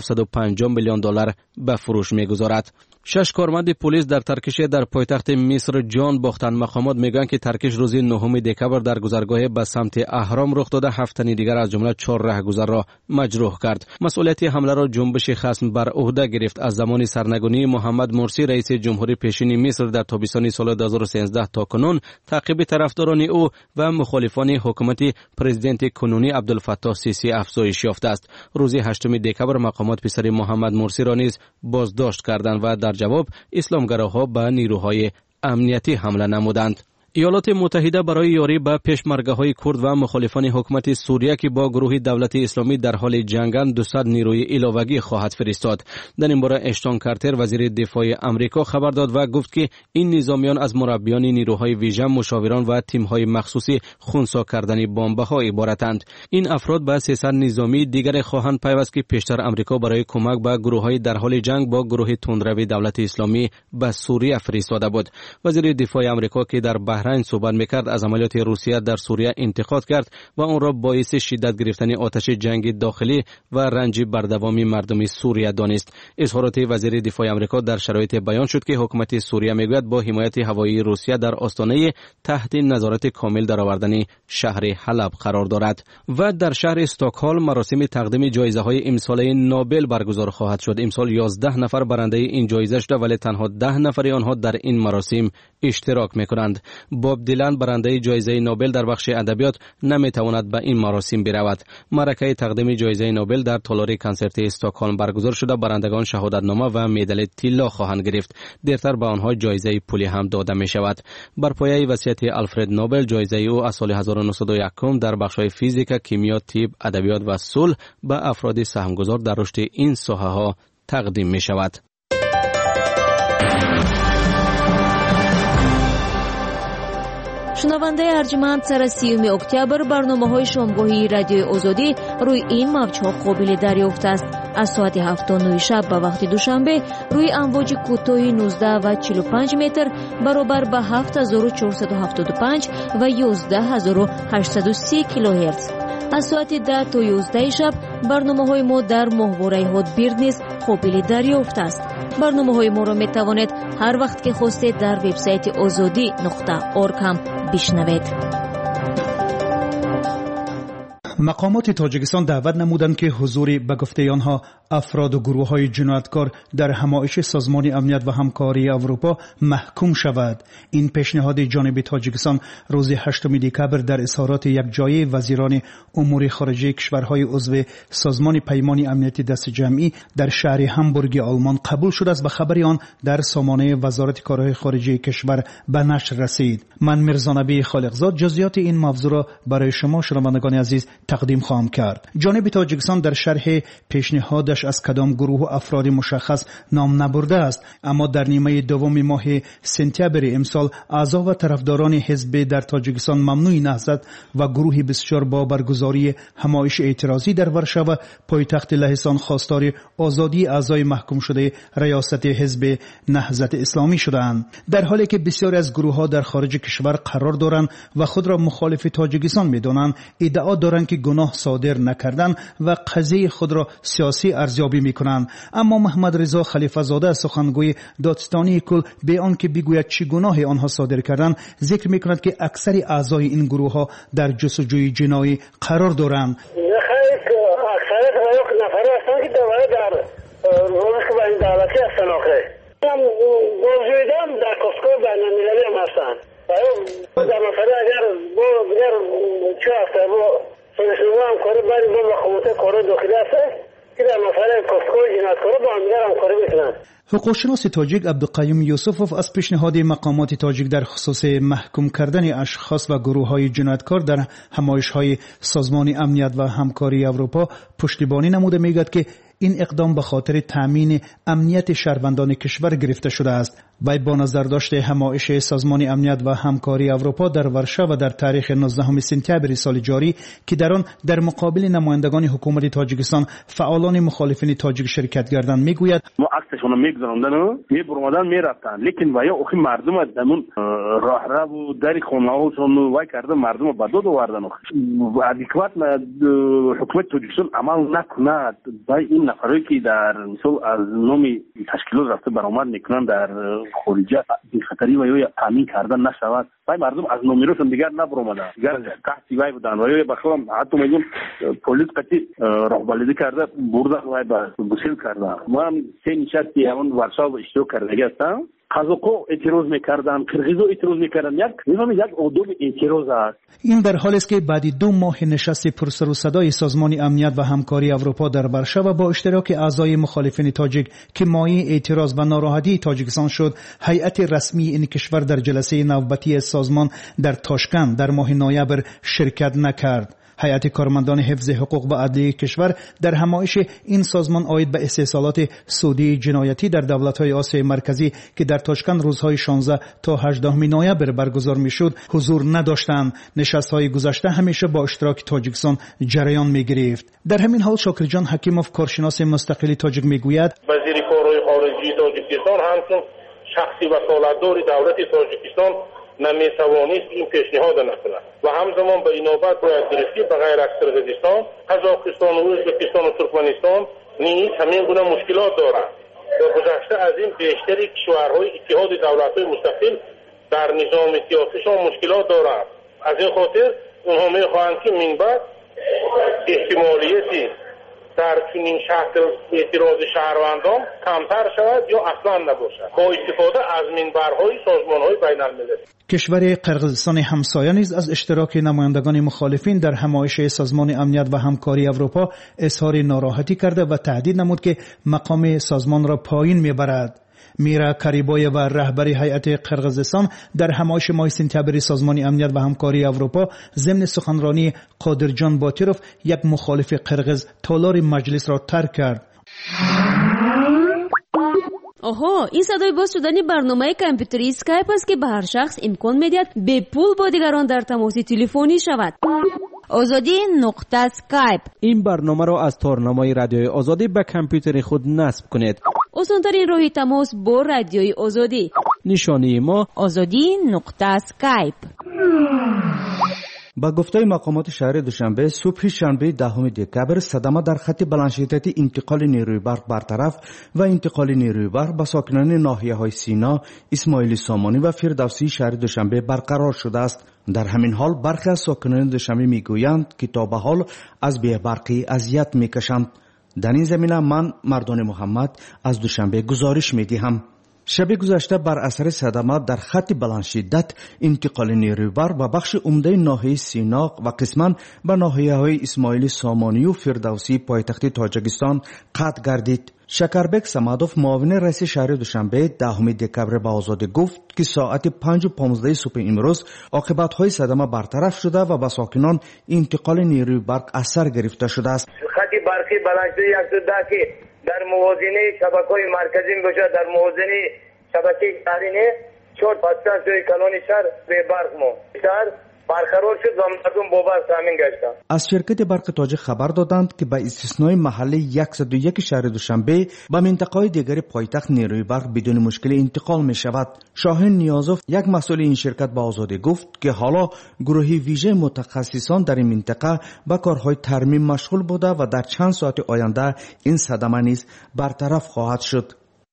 750 میلیون دلار به فروش می‌گذارد. 6 کارمند پلیس در ترکش در پایتخت مصر جان باختند. مقامات میگویند که ترکش روز 9 دکمبر در گذرگاه به سمت اهرام رخ داده. 7 تن دیگر از جمله 4 راهگذر را مجروح کرد. مسئولیت حمله را جنبش خصم بر عهده گرفت. از زمان سرنگونی محمد مرسی رئیس جمهور پیشین مصر در تابستان سال 2013 تا کنون تعقیب طرفداران او و مخالفان حکومت پرزیدنت کنونی عبدالفتاح سیسی افزایش یافته است. روز 8 دکمبر مقامات پسر محمد مرسی را نیز بازداشت کردند و در جواب اسلامگراها به نیروهای امنیتی حمله نمودند. ایالات متحده برای یاری به پشمرگه‌های کرد و مخالفان حکومت سوریه که با گروه دولت اسلامی در حال جنگند 200 نیروی علاوه‌ای خواهد فرستاد. در این باره اشتون کارتر وزیر دفاع آمریکا خبر داد و گفت که این نظامیان از مربیان نیروهای ویژه، مشاوران و تیم‌های مخصوصی خنثی کردن بمب‌ها عبارتند. این افراد به 300 نظامی دیگر خواهند پیوست که پیشتر آمریکا برای کمک به گروه‌های در حال جنگ با گروه تندروی دولت اسلامی به سوریه فرستاده بود. وزیر دفاع آمریکا که در بحرین صحبت میکرد از عملیات روسیه در سوریه انتقاد کرد و آن را باعث شدت گرفتن آتش جنگ داخلی و رنج بردوامی مردم سوریه دانست. اظهارات وزیر دفاع آمریکا در شرایط بیان شد که حکومت سوریه میگوید با حمایت هوایی روسیه در آستانه تحت نظارت کامل درآوردن شهر حلب قرار دارد. و در شهر استکهلم مراسم تقدیم جایزه‌های امساله نوبل برگزار خواهد شد. امسال 11 نفر برنده این جایزه شده ولی تنها 10 نفر آنها در این مراسم اشتراک میکنند. باب دیلن برنده جایزه نوبل در بخش ادبیات نمیتواند به این مراسم برود. معرکه تقدیم جایزه نوبل در تالار کنسرت استکهلم برگزار شده. برندگان شهادتنامه و مدال طلا خواهند گرفت. دیرتر به آنها جایزه پولی هم داده می شود. بر پایه وصیت آلفرد نوبل جایزه او از سال 1901 در بخش‌های فیزیک، کیمیا، طب، ادبیات و صلح به افراد سهمگذار در رشد این ساحه‌ها تقدیم می شود. شنونده ارجمند، سر 30 اکتبر برنامه‌های شامگاهی رادیوی آزادی روی این موج‌ها قابل دریافت است. از ساعت 7:09 شب به وقت دوشنبه روی امواج کوتاه 19 و 45 متر برابر به 7475 و 11830 کیلوهرتز. از ساعت 10 تا 11 شب برنامه‌های ما در ماهواره هاتبیرد نیز قابل دریافت است. برنامه‌های ما را می‌توانید هر وقت که خواستید در وبسایت azadi.org هم بشنوید. مقامات تاجیکستان دعوت نمودند که حضور به گفته آنها افراد و گروه‌های جنایتکار در همایش سازمان امنیت و همکاری اروپا محکوم شود. این پیشنهاد جانب تاجیکستان روز 8 دکبر در اظهارات یکجایی وزیران امور خارجه کشورهای عضو سازمان پیمان امنیتی دست جمعی در شهر همبورگ آلمان قبول شده است. به خبر آن در سامانه وزارت کارهای خارجه کشور به نشر رسید. من میرزانبی خالقزاد جزئیات این موضوع را برای شما شنوندگان عزیز تقدیم خواهم کرد. جانب تاجیکستان در شرح پیشنهادش از کدام گروه و افراد مشخص نام نبرده است، اما در نیمه دوم ماه سپتامبر امسال اعضا و طرفداران حزب در تاجیکستان ممنوع نهضت و گروهی بسیار با برگزاری همایش اعتراضی در ورشو پایتخت لهستان خواستار آزادی اعضای محکوم شده ریاست حزب نهضت اسلامی شدند، در حالی که بسیاری از گروه‌ها در خارج کشور قرار دارند و خود را مخالف تاجیکستان می‌دانند، ادعا دارند که گناه صادر نکردند و قضیه خود را سیاسی ارزیابی می‌کنند. اما محمد رضا خلیفه زاده سخنگوی دادستانی کل به آنکه بگوید چه گناهی آنها صادر کردند ذکر می‌کند که اکثر اعضای این گروه‌ها در جستجوی جنایی قرار دارند. اکثر نفر هستند که در روزی که باید دعوتی هستند آخه هم گوزویدم در کسکو بین المللی هم هستند در مثلا اگر چه هسته سنشنوه هم کاره بریم با مخاموته کاره داخلی هسته که در مثلا کسکو جنات کاره با همدیگر هم کاره بکنند. حقوقشناس تاجیک عبدالقیوم یوسفوف از پیشنهاد مقامات تاجیک در خصوص محکوم کردن اشخاص و گروه‌های جنایتکار در همایش‌های سازمان امنیت و همکاری اروپا پشتیبانی نموده میگوید که این اقدام به خاطر تامین امنیت شهروندان کشور گرفته شده است. وی با نظر داشته همایش سازمان امنیت و همکاری اروپا در ورشو و در تاریخ 19 سپتامبر سال جاری که در آن در مقابل نمایندگان حکومت تاجیکستان فعالان مخالفین تاجیک شرکت کردند میگوید ما عکسشون رو میگذارندن میبرمدن میرفتن، لیکن ویا اخی مردم دمون راه و در خونه‌هاشون وای کرده مردم به دو آوردن. ادکوات حکومت تاجیکستان عمل نکند با این نفرایی که در مثال از نومی تشکیلات رفته برآمد میکنن در خارجه این خطری و یا تامین کردن نشود. وای مردم از نومیروشون دیگر نبرآمدن، دیگر تحتی وای بودن و یا بخورم حتی میگم پلیس قطعی راهبردی کرده بردن وای با بسیل کرده. ما هم سه نشستی همون ورشو اشتراک کرده هستم. قازوقو اعتراض میکردن، قرغیزو اعتراض میکردن. یک ادب اعتراض است. این در حالی است که بعد 2 ماه نشست پرسر و صدای سازمان امنیت و همکاری اروپا در ورشو با اشتراک اعضای مخالفین تاجیک که مایه اعتراض و ناراحتی تاجیکستان شد، هیئت رسمی این کشور در جلسه نوبتی سازمان در تاشکند در ماه نوامبر شرکت نکرد. هیئت کارمندان حفظ حقوق و عدلیه کشور در همایش این سازمان عاید به استحصالات سودی جنایتی در دولت‌های آسیای مرکزی که در تاشکند روزهای 16 تا 18 نوامبر برگزار می‌شد حضور نداشتند. نشست‌های گذشته همیشه با اشتراک تاجیکستان جریان می‌گرفت. در همین حال شاکرجان حکیموف کارشناس مستقل تاجیک می‌گوید وزیر کارهای خارجه تاجیکستان همچون شخصی وکالتدار دولت تاجیکستان نمیتوانست این پیشنهاد نکند و همزمان به اینوبت باید گرفتی به غیر از قرغیزستان، قزاقستان و ازبکستان و ترکمنستان نیز همین گونه مشکلات دارند. در گذشته از این بیشتری کشورهای اتحاد دولت‌های مستقل در نظام سیاسیشان مشکلات دارند. از این خاطر اونها میخواهند که من بعد احتمالیت در چنین شکل اعتراض شهروندان کمتر شود یا اصلا نباشد با استفاده از منبرهای سازمانهای بین المللی. کشور قرقیزستان همسایه نیز از اشتراک نمایندگان مخالفین در همایش سازمان امنیت و همکاری اروپا اظهار ناراحتی کرده و تهدید نمود که مقام سازمان را پایین میبرد. میرا کریبای و رهبر هیئت قرقیزستان در همایش ماه سپتامبر سازمان امنیت و همکاری اروپا ضمن سخنرانی قادرجان باتیروف یک مخالف قرقیز تالار مجلس را ترک کرد. آها، این صدای باز شدن برنامه کامپیوتری اسکایپ است که به هر شخص امکان میدهد به پول با دیگران در تماس تلفنی شود. آزادی نقطه اسکایپ. این برنامه را از تارنمای رادیوی آزادی به کامپیوتر خود نصب کنید. آسان‌ترین راه تماس با رادیوی آزادی. نشانی ما آزادی نقطه اسکایپ. با گفته مقامات شهر دوشنبه صبح شنبه 10 دکبر صدمه در خط بلندشدتی انتقال نیروی برق برطرف و انتقال نیروی برق به ساکنان ناحیه‌های سینا، اسماعیلی سامانی و فردوسی شهر دوشنبه برقرار شده است. در همین حال برخی از ساکنان دوشنبه میگویند که تا به حال از بی برقی اذیت میکشند. در این زمینه من مردان محمد از دوشنبه گزارش میدهم. شب گذشته بر اثر صدمات در خط بلند شدت انتقال نیروی برق و بخش عمده ناحیه سینا و قسما به ناحیه‌های اسماعیلی سامانی و فردوسی پایتخت تاجیکستان قطع گردید. شکربک سمادوف معاون رئیس شهر دوشنبه 10 دکبر به آزادی گفت که ساعت 5:15 صبح امروز عاقبت‌های صدمه برطرف شده و به ساکنان انتقال نیروی برق اثر گرفته شده است. خط برقی بلند شده 110 که در موازنه شبکه‌های مرکزی باشه، در موازنه شبکه شهری نه 4 پاساژ جای کلان شهر به برق مو شهر برقرار شد و مردم با برق تامین گشتند. از شرکت برق تاجیک خبر دادند که به استثنای محله 101 شهر دوشنبه به منطقه‌های دیگر پایتخت نیروی برق بدون مشکل انتقال می شود. شاهین نیازوف یک مسئول این شرکت به آزادی گفت که حالا گروهی ویژه متخصصان در این منطقه به کارهای ترمیم مشغول بوده و در چند ساعت آینده این صدمه نیز برطرف خواهد شد.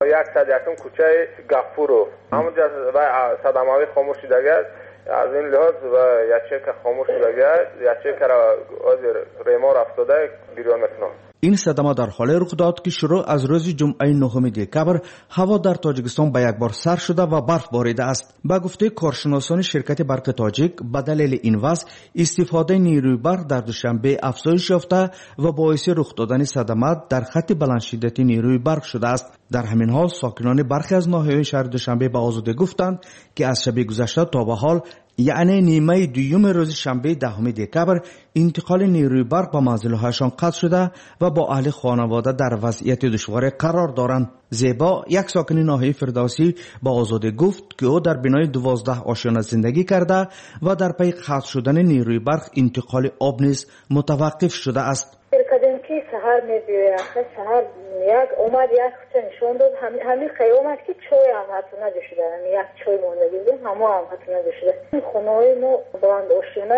101 کوچه گفورو همونجا صدمه‌های خاموش شده از این لحاظ و یچه که خاموش شده یچه که از ریمار افتاده بیرون میکنه. این صدمه در حال رخ داد که شروع از روز جمعه 9 دکبر هوا در تاجیکستان به یک بار سر شده و برف باریده است. به گفته کارشناسان شرکت برق تاجیک به دلیل این وضع استفاده نیروی برق در دوشنبه افزایش یافته و باعث رخ دادن صدمات در خط بلند شدتی نیروی برق شده است. در همین حال ساکنان برخی از ناحیه‌های شهر دوشنبه به آزادی گفتند که از شب گذشته تا به حال یعنی نیمه دوم روز شنبه 10 دکبر انتقال نیروی برق به منزل‌هایشان قطع شده و با اهل خانواده در وضعیت دشوار قرار دارند. زیبا یک ساکن ناحیه فردوسی با آزادی گفت که او در بنای 12 آشیانه زندگی کرده و در پی قطع شدن نیروی برق انتقال آب نیز متوقف شده است. که سهر میبیره آخه سهر یک اومد یک خطه نشون داد همین قیامت که چای هم حتی نداشته یک چای مونده بیدیم همه هم حتی نداشته این خونه های ما بلند آشیانه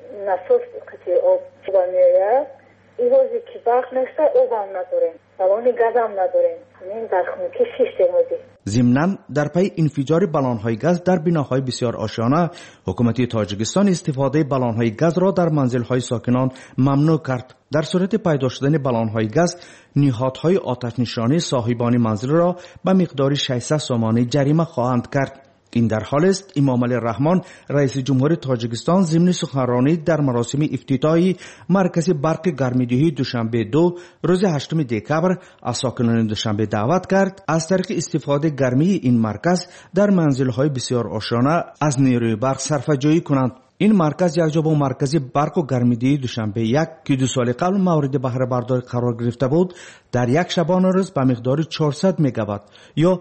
نصف قطعه آب چوبا میره این روزی که برق نشته آب هم نداریم دوانی گاز هم نداریم همین در خونه که 6 تیمودی. ضمناً در پی انفجار بلان‌های گاز در بناهای بسیار آشیانه حکومت تاجیکستان استفاده بلان‌های گاز را در منزل‌های ساکنان ممنوع کرد. در صورت پیدا شدن بلان‌های گاز نهادهای آتش نشانی صاحبان منزل را به مقدار 600 سومانی جریمه خواهند کرد. این در حال است امام علی رحمان رئیس جمهور تاجیکستان ضمن سخنرانی در مراسم افتتاحی مرکز برق گرمیدهی دوشنبه 2 روز 8 دکبر از ساکنان دوشنبه دعوت کرد از طریق استفاده گرمی این مرکز در منزل‌های بسیار آشیانه از نیروی برق صرفه‌جویی کنند. این مرکز یک جا با مرکز برق و گرمیدهی دوشنبه 1 که 2 سال قبل مورد بهره برداری قرار گرفته بود در یک شبانه روز به مقدار 400 مگاوات یا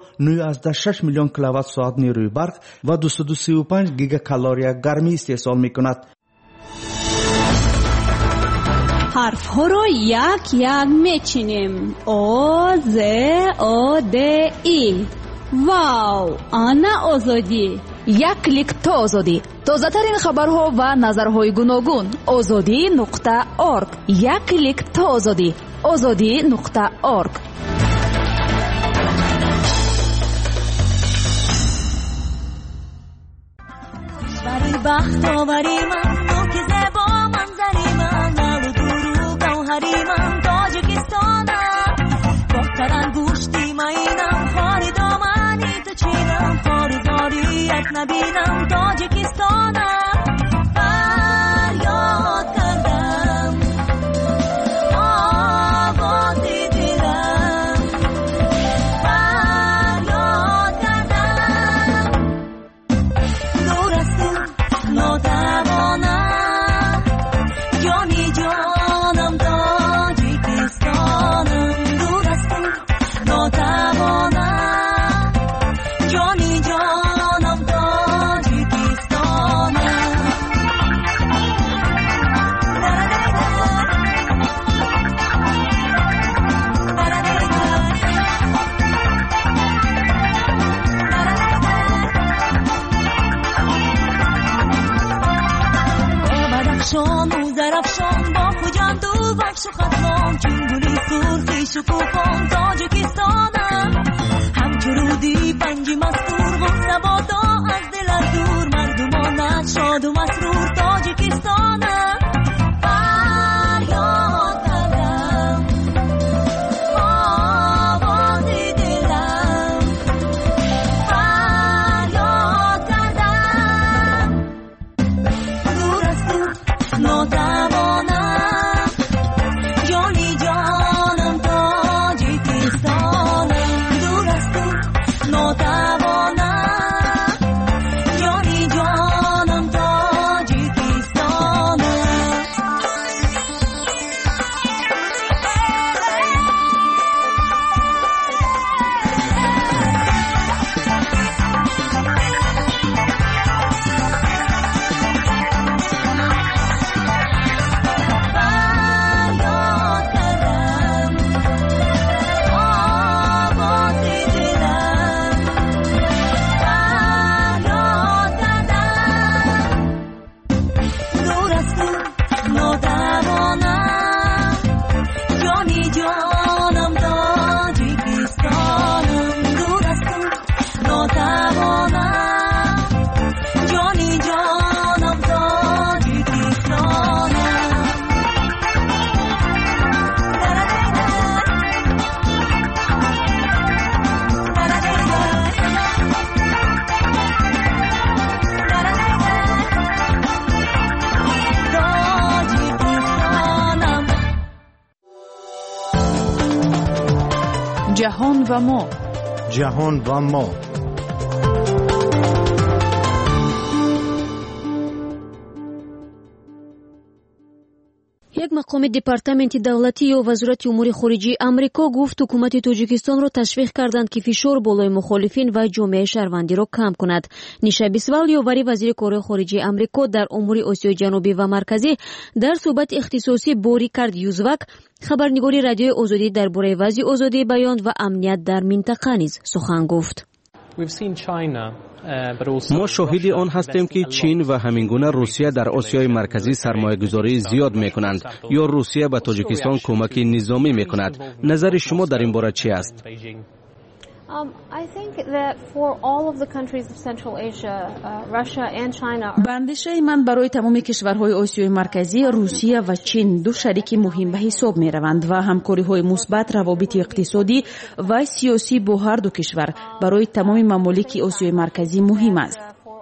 9.6 میلیون کیلووات ساعت نیروی برق و 235 گیگاکالری گرمی استحصال میکند. حرف ها رو یک یک میچینیم. او ز او د ای. واو، آنا آزادی. یک کلیک تا آزادی. تازه ترین خبرها و نظرهای گوناگون. azadi.org. یک کلیک تا آزادی. azadi.org. کشوری بختاوری من، نوک زیبا منظری من، نل و دورو گوهری من، تاجیکستان نبینم تاجیکستانم فریاد کردم آواز دلم فریاد کردم دور از تو ناتوانم جانی جانم تاجیکستانم دور از تو ناتوانم جانی جانم تاجیکستانم بدخشان و زرفشان با خجان دو بخش و خطران چون گلی سرخی شکوفان تاجیکستانم همچو رودی پنجی مستور و نبادا از دل از دور مردمانت شاد و مسرور تاجیکستانم فریاد کردم آواز دلم فریاد کردم دور از تو ناتوانم جانی جانم تاجیکستانم دور از تو ناتوانم جانی جانم تاجیکستانم فریاد کردم آواز دلم فریاد کردم دور از تو ناتوانم جانی جانم تاجیکستانم دور از تو ناتوانم جانی جانم تاجیکستانم جهان و ما جهان و ما یک مقام департаменти давлатӣ ё вазорати умури хориҷии амрико гуфт ҳукумати тоҷикистонро ташвиқ карданд ки фишор болои мухолифин ва ҷомеаи шаҳрвандиро кам кунад. Ниша Бисвал, ёвари вазири корҳои хориҷии амрико дар умури Осиёи ҷанубӣ ва марказӣ, дар суҳбати ихтисосӣ бо Рикард Юзвак, хабарнигори Радиои Озодӣ дар бораи вазъи озодии баён ва амният дар минтақа низ сухан гуфт. ما شاهد آن هستیم که چین و همینگونه روسیه در آسیای مرکزی سرمایه‌گذاری زیاد می‌کنند یا روسیه به تاجیکستان کمک نظامی می‌کند. نظر شما در این باره چی است؟ به اندیشه من برای تمام کشورهای آسیای مرکزی روسیه و چین دو شریک مهم به حساب می روند و همکاری‌های مثبت روابط اقتصادی و سیاسی با هر دو کشور برای تمام ممالک آسیای مرکزی مهم است.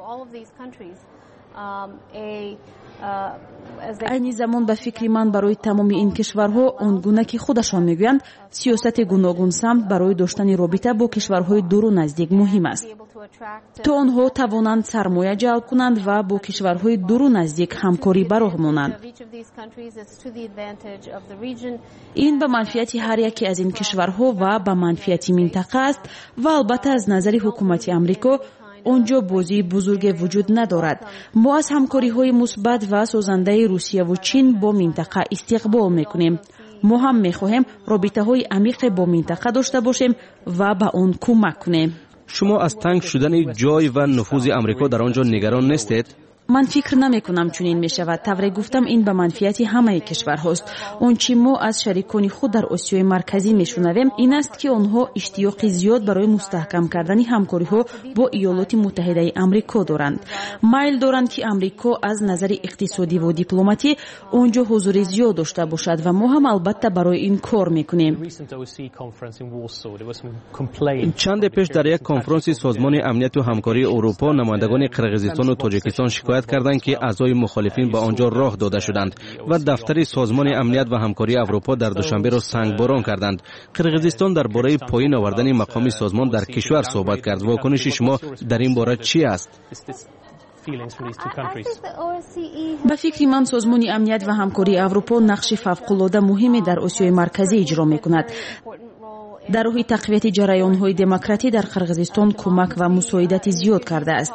عین زمان به فکر من برای تمام این کشورها آنگونه که خودشان میگویند سیاست گوناگون سمت برای داشتن رابطه با کشورهای دور و نزدیک مهم است تا آنها توانند سرمایه جلب کنند و با کشورهای دور و نزدیک همکاری براه مانند. این به منفعت هر یکی از این کشورها و به منفعت منطقه است و البته از نظر حکومت آمریکا آنجا بازی بزرگ وجود ندارد. ما از همکاری‌های مثبت و سازنده روسیه و چین با منطقه استقبال می‌کنیم. ما هم می‌خواهیم رابطه‌های عمیق با منطقه داشته باشیم و به آن کمک کنیم. شما از تنگ شدن جای و نفوذ آمریکا در آنجا نگران نیستید؟ من فکر نمیکنم چنین میشود. طوری گفتم این به منفعت همه کشورهاست. اون چی ما از شریکان خود در آسیای مرکزی میشنویم این است که آنها اشتیاق زیاد برای مستحکم کردن همکاری ها با ایالات متحده آمریکا دارند. مایل دارند که آمریکا از نظر اقتصادی و دیپلماتی اونجا حضور زیاد داشته باشد و ما هم البته برای این کار میکنیم. چند پیش در یک کنفرانس سازمان امنیت و همکاری اروپا نمایندگان قرقیزستان و تاجیکستان شکایت کردند که اعضای مخالفین به آنجا راه داده شدند و دفتر سازمان امنیت و همکاری اروپا در دوشنبه را سنگباران کردند. قرقیزستان درباره پایین آوردن مقام سازمان در کشور صحبت کرد. واکنش شما در این باره چی است؟ به فکر من سازمان امنیت و همکاری اروپا نقش فوق‌العاده مهمی در آسیای مرکزی اجرا می‌کند. در راه تقویت جریان‌های دموکراتی در قرقیزستان کمک و مساعدت زیاد کرده است.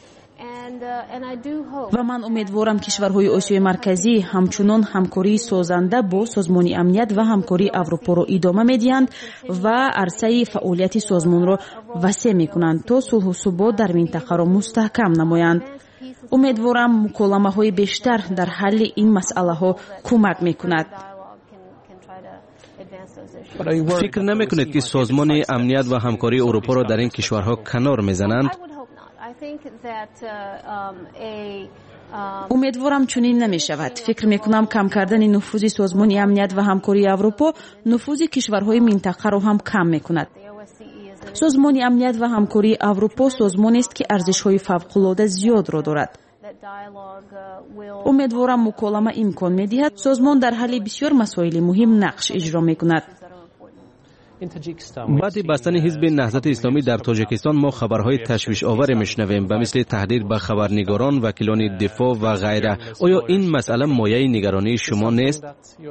و من امیدوارم کشورهای آسیای مرکزی همچنان همکاری سازنده با سازمان امنیت و همکاری اروپا را ادامه می‌دهند و عرصه فعالیت سازمان را وسیع می‌کنند تا صلح و ثبات در منطقه را مستحکم نمایند. امیدوارم مکالمه‌های بیشتر در حل این مسئله‌ها کمک می‌کند. فکر نمی‌کنید که سازمان امنیت و همکاری اروپا را در این کشورها کنار می‌زنند؟ امیدوارم چنین نمی شود. فکر می کنم کم کردن نفوذ سازمان امنیت و همکاری اروپا نفوذ کشورهای منطقه را هم کم می کند. سازمان امنیت و همکاری اروپا سازمانی است که ارزش‌های فوق‌العاده زیاد را دارد. امیدوارم مکالمه امکان می دهد سازمان در حل بسیار مسائل مهم نقش اجرا می کند. بعد بستن حزب نهضت اسلامی در تاجیکستان ما خبرهای تشویش آور میشنویم به مثل تهدید به خبرنگاران، وکیلان دفاع و غیره. آیا این مسئله مایه نگرانی شما نیست؟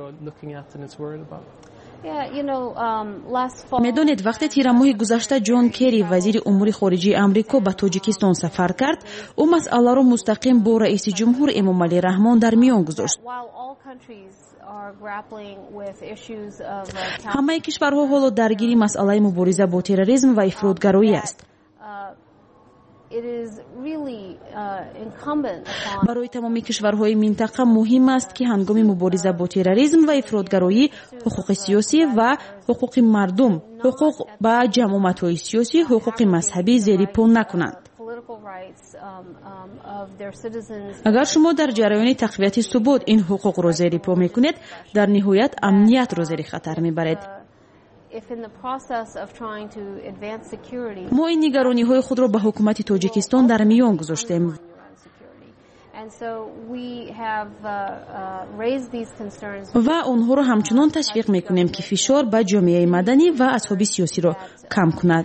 میدانید وقتی تیر ماه گذشته جان کری وزیر امور خارجه آمریکا به تاجیکستان سفر کرد، او مسئله را مستقیم با رئیس جمهور امامعلی رحمان در میان گذاشت. همه کشورها حالا درگیر مسئله مبارزه با تروریسم و افراطگرایی است. برای تمام کشورهای منطقه مهم است که هنگام مبارزه با تروریسم و افراطگرایی حقوق سیاسی و حقوق مردم، حقوق به جماعت‌های سیاسی، حقوق مذهبی زیر پا نکنند. اگر شما در جریان تقویت ثبات این حقوق را زیر پا میکنید، در نهایت امنیت را زیر خطر میبرید. ما این نگرانی های خود را به حکومت تاجیکستان در میان گذاشتیم و آنها را همچنان تشویق میکنیم که فشار به جامعه مدنی و اصحاب سیاسی را کم کند.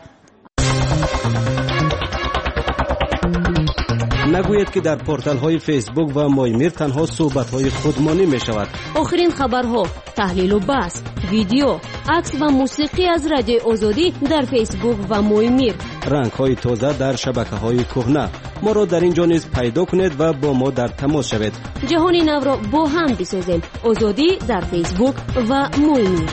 نگوید که در پورتال های فیسبوک و مایمیر تنها صحبت های خودمانی می شود. آخرین خبرها، تحلیل و بحث، ویدیو، عکس و موسیقی از رادیو آزادی در فیسبوک و مایمیر. رنگ های تازه در شبکه های کهنه. ما را در اینجا نیز پیدا کنید و با ما در تماس شوید. جهان نو را با هم بسازیم. آزادی در فیسبوک و مایمیر.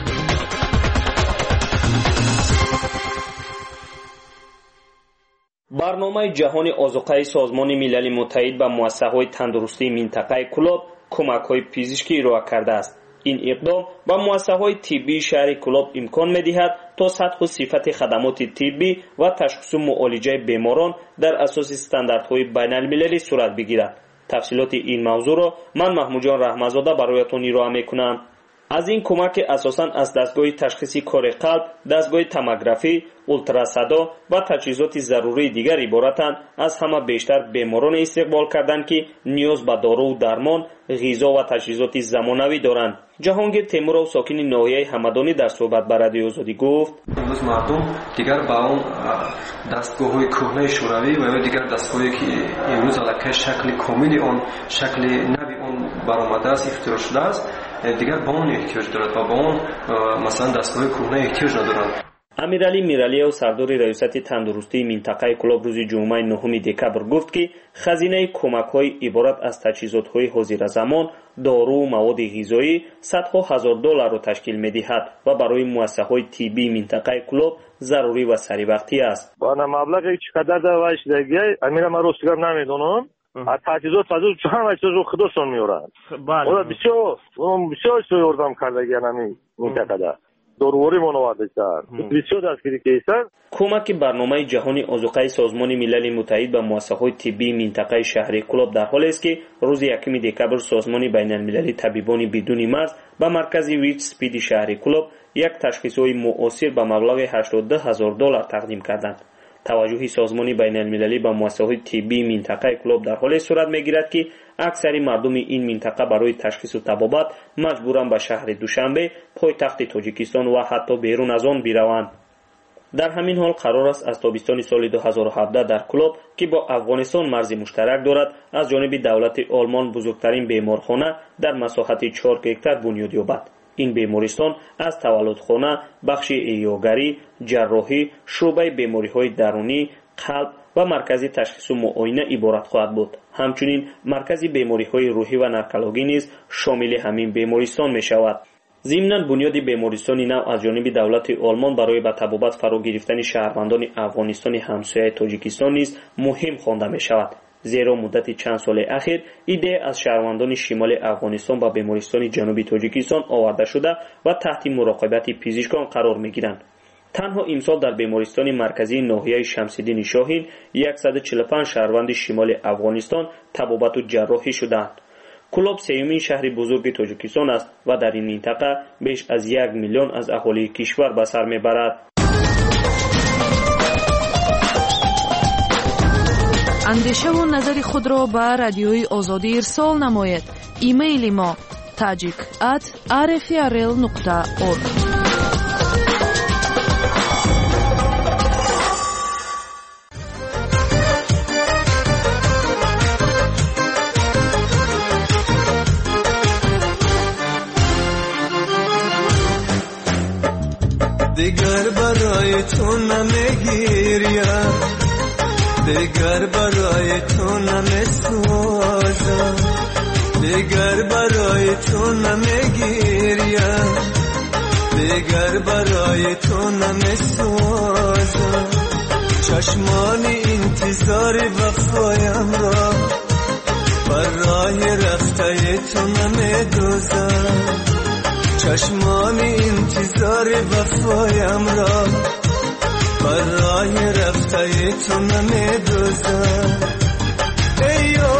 برنامه جهانی آذوقه سازمان ملل متحد به مؤسسه‌های تندرستی منطقه کلاب کمک‌های پزشکی ارائه کرده است. این اقدام به مؤسسه‌های طبی شهر کلاب امکان می‌دهد تا سطح و صفت خدمات طبی و تشخیص و معالجه بیماران در اساس استانداردهای بین‌المللی صورت بگیرد. تفصیلات این موضوع را من محمود جان رحمت‌زاده برایتان ارائه می‌کنم. از این کمک اساساً از دستگاه تشخیصی کار قلب، دستگاه توموگرافی، اولتراسادا و تجهیزات ضروری دیگر عبارتند از همه بیشتر بیماران استقبال کردند که نیاز به دارو و درمان، غذا و تجهیزات زمانوی دارند. جهانگیر تیمورov ساکن ناحیه همدانی در صحبت با رادیو آزادی گفت: امروز مردم دیگر با اون دستگاه‌های کهنه شوروی و دیگر دستگاهی که امروز علاقه شکل کاملی اون شکل نوی اون برآمده است، اختراع شده است، دیگر با اون احتیاج دارد و با اون مثلا دستگاه کهنه احتیاج ندارند. امیرعلی میرالیو سردار ریاست تندرستی منطقه کلاب روز جمعه 9 دکبر گفت که خزینه کمک‌های عبارت از تجهیزات‌های حاضر زمان، دارو و مواد غذایی صدها هزار دلار را تشکیل می‌دهد و برای مؤسسه‌های طبی منطقه کلاب ضروری و سریع وقتی است. با مبلغی چقدر داشت دیگه امیرم روستگار نمیدونم از تجهیزات همه چیز رو خودشون میارن. بله. بسیار یاردم کرده گنمی منطقه ده. داروری منوعات کرد. بسیار دستگیری کردن. کمک برنامه جهانی آذوقه سازمان ملل متحد به مؤسسه‌های طبی منطقه شهری کلوب در حالی است که روز 1 دکبر سازمان بین المللی طبیبان بدون مرز به مرکز ویچ سپید شهری کلوب یک تشخیص‌های مؤثر به مبلغ $82,000 تقدیم کردند. توجه سازمان بین المللی به مؤسسه‌های طبی منطقه کلوب در حال صورت می‌گیرد که اکثر مردم این منطقه برای تشخیص و طبابت مجبورند به شهر دوشنبه پایتخت تاجیکستان و حتی بیرون از آن بروند. در همین حال قرار است از تابستان سال 2017 در کلوب که با افغانستان مرز مشترک دارد از جانب دولت آلمان بزرگترین بیمارخانه در مساحت 4 هکتار بنیاد یابد. این بیمارستان از تولدخانه، بخش ایاگری، جراحی، شعبه بیماری‌های درونی، قلب و مرکز تشخیص و معاینه عبارت خواهد بود. همچنین مرکز بیماری‌های روحی و نرکولوژی نیز شامل همین بیمارستان می‌شود. ضمناً بنیاد بیمارستانی نو از جانب دولت آلمان برای به طبابت فرا گرفتن شهروندان افغانستان همسایه تاجیکستان نیز مهم خوانده می‌شود. زیرا مدت چند سال اخیر ایده از شهروندان شمال افغانستان به بیمارستان جنوبی تاجیکستان آورده شده و تحت مراقبت پزشکان قرار می‌گیرند. تنها امسال در بیمارستان مرکزی ناحیه شمس‌الدین شاهین 145 شهروند شمال افغانستان طبابت و جراحی شدند. کلوب سومین شهر بزرگ تاجیکستان است و در این منطقه بیش از 1 میلیون از اهالی کشور به سر میبرد. اندیشه و نظر خود را به رادیوی آزادی ارسال نماید. ایمیل ما tajik@rfrl.org. دیگر برای تو نمیگیریم، دیگر برای تو نمیسوزم، دیگر برای تو نمیگیریم، دیگر برای تو نمیسوزم. چشمانی انتظار وفایم را بر راه رفته تو نمیدوزم، چشمانی انتظار وفایم را بر راه رفته تو نمیدوزم. ایو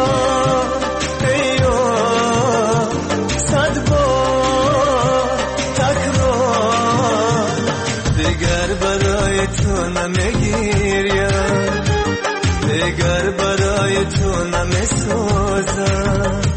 ایو صد بار تکرار، دیگر برای تو نمیگیریم، دیگر برای تو نمیسوزم.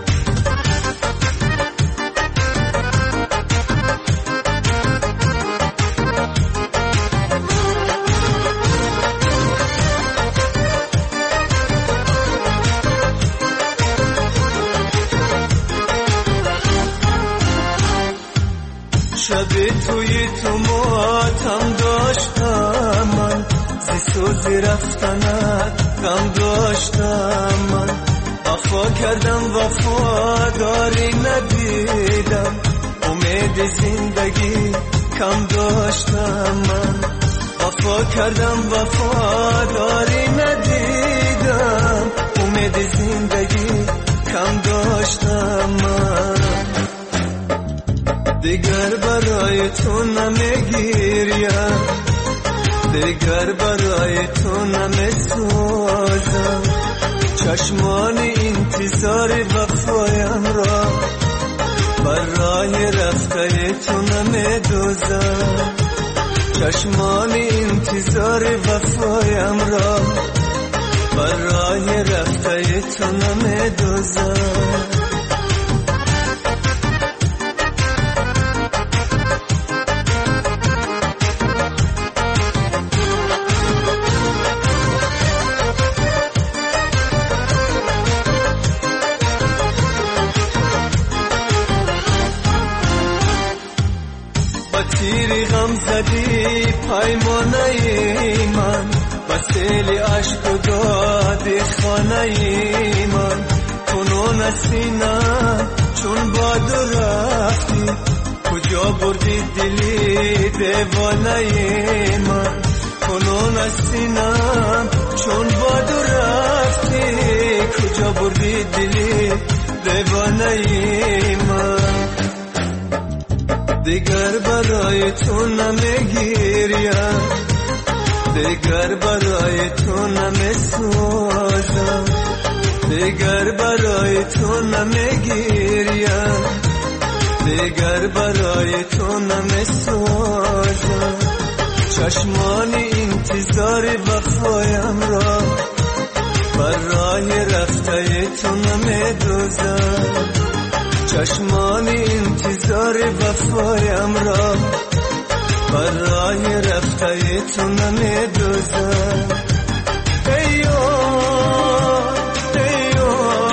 شب توی تو ماتم داشتم من، زی سوزی رفتنت غم داشتم من. وفا کردم وفاداری ندیدم، امید زندگی کم داشتم من. وفا کردم وفاداری ندیدم، امید زندگی کم داشتم من. دیگر برای تو نمیگیریم، دیگر برای تو نمیسوزم. چشمانی انتظار وفایم را بر راه رفته تو نمیدوزم، چشمانی انتظار وفایم را بر راه رفته تو نمیدوزم. تیری غم زدی پیمانه من، وسیل عشق و دادی خانه من. کنون سینم چون باد رفتی، کجا بردی دلی دیوانه من. کنون سینم چون باد رفتی، دلی دیوانه من، دیگر برای تو نمیگیریم، دیگر برای تو نمیسوزم، دیگر برای تو نمیگیریم، دیگر برای تو نمیسوزم. چشمانی انتظار وفایم را بر راه رفته تو نمیدوزم، چشمانی انتظار وفایم را بر راه رفته تو نمیدوزم. ایو ایو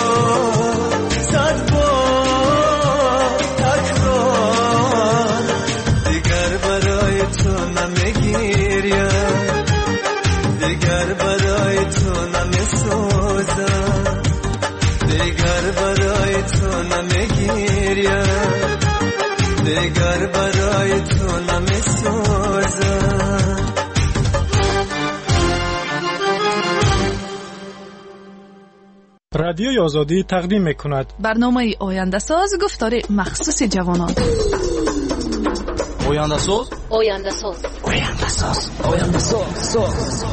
صد بار تکرار، دیگر برای تو نمیگیریم، دیگر برای تو نمیسوزم، دیگر برای تو نمیگیریم، دیگر برای تو نمیسوزم. رادیوی آزادی تقدیم میکند برنامه آینده ساز، گفتار مخصوص جوانان. آینده ساز، آینده ساز، آینده ساز، آینده ساز.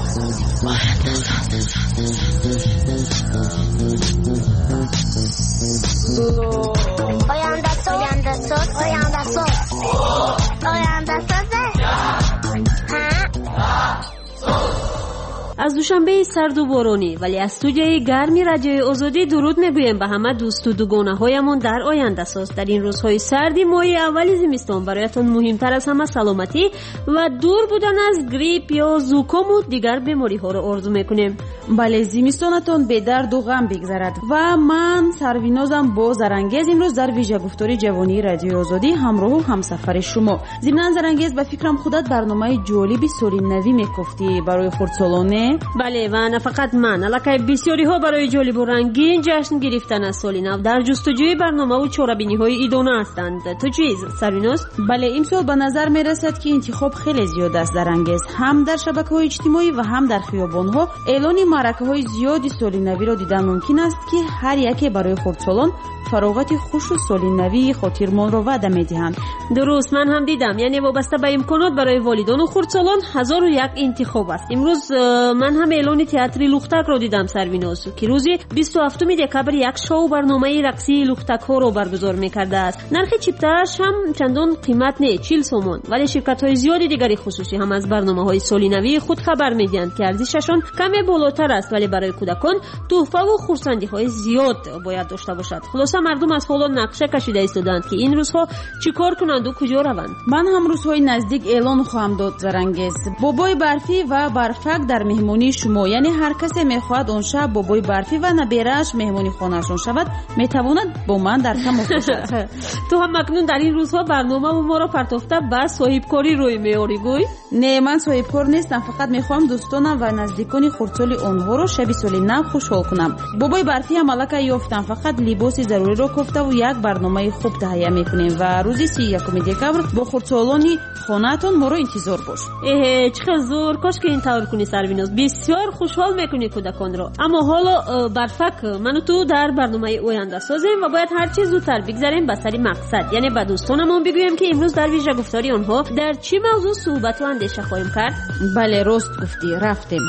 از دوشنبه سرد و بارانی ولی از استودیوی گرمی رادیوی آزادی درود میگویم به همه دوست و دوگانه هایمون در آینده ساز. در این روزهای سردی ماه اول زمستان برایتان مهمتر از همه سلامتی و دور بودن از گریپ یا زکام و دیگر بیماری ها رو آرزو میکنیم. بله، زمستانتان به درد و غم بگذرد و من سروینازم با زرانگیز امروز در ویژه گفتاری جوانی رادیوی آزادی همراه و همسفر شما. ضمن زرانگیز به فکرم خودت برنامه جالبی سالی نوی میگفتی برای خردسالانه. بله، و نه فقط من، البته بسیاری ها برای جالب و رنگین جشن گرفتن از سال نو در جستجوی برنامه و چاره‌بینی های ایدانه هستند. تو چیز سرویناز؟ بله، امسال به نظر می رسد که انتخاب خیلی زیاد است زرانگیز، هم در شبکه‌های اجتماعی و هم در خیابان‌ها. اعلان معرکه‌های زیادی سال نوی را دیدن ممکن است که هر یکی برای خردسالان فراغت خوش و سال نوی خاطرمان را وعده می‌دهند. درست، من هم دیدم. یعنی وابسته به امکانات برای والدان و خردسالان 1001 انتخاب است. امروز من هم اعلان تئاتر لختک را دیدم سرویناز که روزی 27 دکبر یک شو برنامه رقصی لختک ها را برگزار می‌کرده است. نرخ چیپتاش هم چندان قیمت نه، 40 سومون، ولی شرکت‌های زیادی دیگری خصوصی هم از برنامه‌های سال نوی خود خبر می‌دهند که ارزششان کمی بالاتر است، ولی برای کودکان تحفه و خرسندی‌های زیاد باید داشته باشد. خلاصه مردم از حالا نقشه کشیده ایستادند که این روزها چیکار کنند و کجا روند. من هم روزهای نزدیک اعلان خواهم داد زرانگیز. بابای برفی و برفک در مهمانی شما، یعنی هر کسی میخواهد اون شب بابای برفی و نبیره‌اش مهمانی خانه‌شون شود میتواند با من در تماس باشد. تو هم مکنون در این روزها برنامه ما را پرتافته به صاحبکاری روی میاری گوی؟ نه، من صاحبکار نیستم، فقط میخوام دوستانم و نزدیکان خردسال آنها رو شب سال نو خوشحال کنم. بابای برفی هم الکه یافتم، فقط لباس ضروری رو گفته و یک برنامه خوب تهیه میکنیم و روز 31 دکبر با خردسالانی خانه‌تون ما رو انتظار باش. چقدر زور، کاش که این طور کنی سرویناز، بسیار خوشحال میکنی کودکان رو. اما حالا برفک من و تو در برنامه آینده سازیم و باید هر چیز زودتر بگذاریم به سر مقصد، یعنی به دوستانمون بگویم که امروز در ویژه گفتاری آنها در چی موضوع صحبت و اندیشه خواهیم کرد. بله، راست گفتی، رفتیم.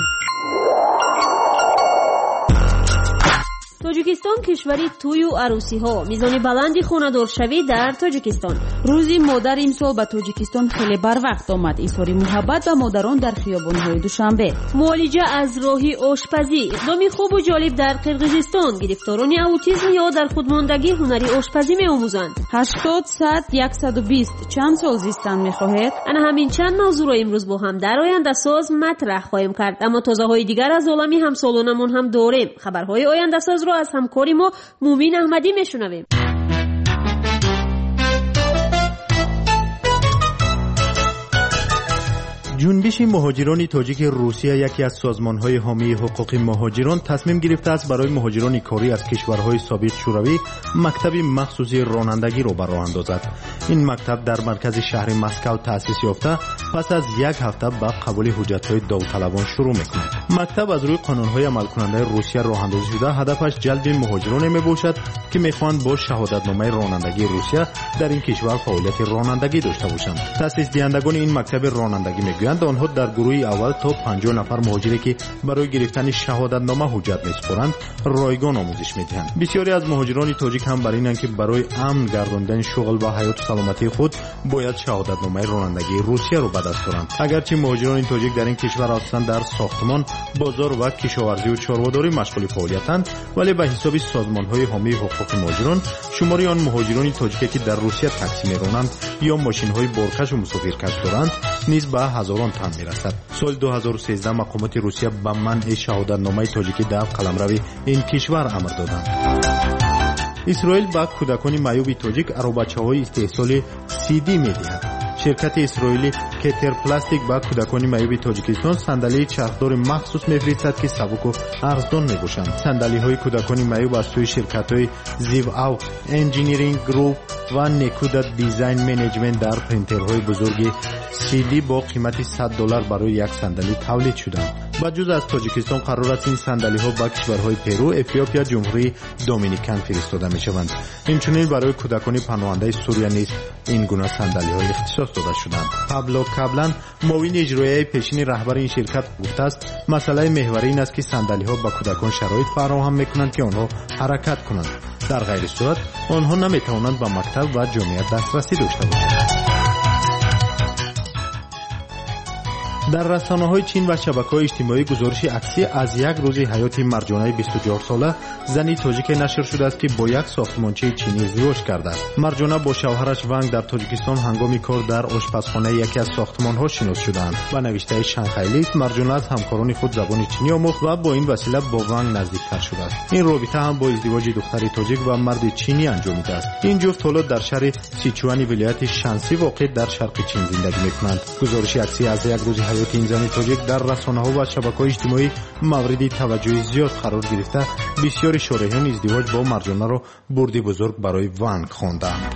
تاجیکستان کشوری توی و عروسی ها، میزان بلندی خانه‌دار شوی در تاجیکستان. روزی مادر امسال به تاجیکستان خیلی بر وقت آمد. اظهار محبت به مادران در خیابان‌های دوشنبه. معالجه از راهی آشپزی، اقدامی خوب و جالب در قرقیزستان. گرفتاران اوتیسم یا در خودماندگی هنری آشپزی می‌آموزند. 80 100 120 چند سال زیستن می‌خواهید؟ انا همین چند موضوع را امروز با هم در آینده ساز مطرح خواهیم کرد، اما تازه‌های دیگر از عالم همسالانمون هم داریم. خبرهای آینده ساز را از همکاری ما مومین احمدی میشنویم. جنبش مهاجران تاجیک روسیه یکی از سازمان‌های حامی حقوق مهاجران تصمیم گرفته است برای مهاجران کاری از کشورهای سابق شوروی مکتب مخصوصی رانندگی را راه اندازد. این مکتب در مرکز شهر مسکو تأسیس یافته پس از یک هفته به قبول حجت‌های داوطلبان شروع می‌کند. مکتب از روی قانون‌های عمل کننده روسیه راه اندازی شده، هدفش جلب مهاجران میباشد که می‌خواهند با شهادتنامه رانندگی روسیه در این کشور فعالیت رانندگی داشته باشند. تأسیس دهندگان این مکتب رانندگی میگویند آنها در گروه اول تا 50 نفر مهاجری که برای گرفتن شهادتنامه حجت میسپارند رایگان آموزش میدهند. بسیاری از مهاجران تاجیک هم بر اینند که برای امن گرداندن شغل و حیات و سلامتی خود باید شهادتنامه رانندگی روسیه را به دست دارند. اگرچه مهاجران تاجیک در این کشور اصلا در ساختمان، بازار و کشاورزی و چاره‌داری مشغول فعالیتند، ولی به حساب سازمان‌های حامی حقوق مهاجران شماری آن مهاجران تاجیک که در روسیه تاکسی میرانند یا ماشین‌های بارکش و مسافرکش دارند نیز به هزاران تن میرسد. سال 2013 مقامات روسیه به منع شهادتنامه تاجیکی در قلمرو این کشور امر دادند. اسرائیل به کودکان معیوب تاجیک عروبچه‌های استحصال CD می‌دهد. شرکت اسرائیلی کتر پلاستیک به کودکان معیوب تاجیکستان صندلی چرخدار مخصوص می‌فرستد که سبک و ارزان می‌باشند. صندلی‌های کودکان معیوب از سوی شرکت‌های زیو او انجینیرینگ گروپ و نکودا دیزاین منیجمنت در پرینترهای بزرگ CD با قیمت $100 برای یک صندلی تولید شدند. بجز از تاجیکستان قرار است این صندلی‌ها به کشورهای پرو، افریقا، جمهوری دومینیکن فرستاده می‌شوند. همچنین برای کودکان پناهنده سوریه نیز این گونه صندلی‌ها اختصاص داده شدند. پابلو کابلان معاون اجرایی پیشین رهبر این شرکت گفته است مسئله محوری این است که صندلی‌ها به کودکان شرایط فراهم می‌کنند که آنها حرکت کنند. در غیر صورت آنها نمی‌توانند به مکتب و جامعه دسترسی داشته باشند. در رسانه‌های چین و شبکه‌های اجتماعی گزارش عکسی از یک روز حیات مرجانه 24 ساله زنی تاجیک نشر شده است که با یک ساختمانچی چینی ازدواج کرده است. مرجانه با شوهرش ونگ در تاجیکستان هنگام کار در آشپزخانه یکی از ساختمان‌ها شناخته شدند. با نوشته شانگهایی مرجانه از همکاران خود زبان چینی آموخت و با این وسیله با ونگ نزدیکتر شده است. این رابطه هم با ازدواج دختر تاجیک و مرد چینی انجامیده است. این جفت حالا در شهر سیچوان ولایت شانسی واقع در شرق چین زندگی می‌کنند. گزارش عکسی از یک روز این زن تاجیک در رسانه‌ها و شبکه‌های اجتماعی مورد توجه زیاد قرار گرفته، بسیاری شارحین ازدواج با مرجانه را بردی بزرگ برای ونگ خواندند.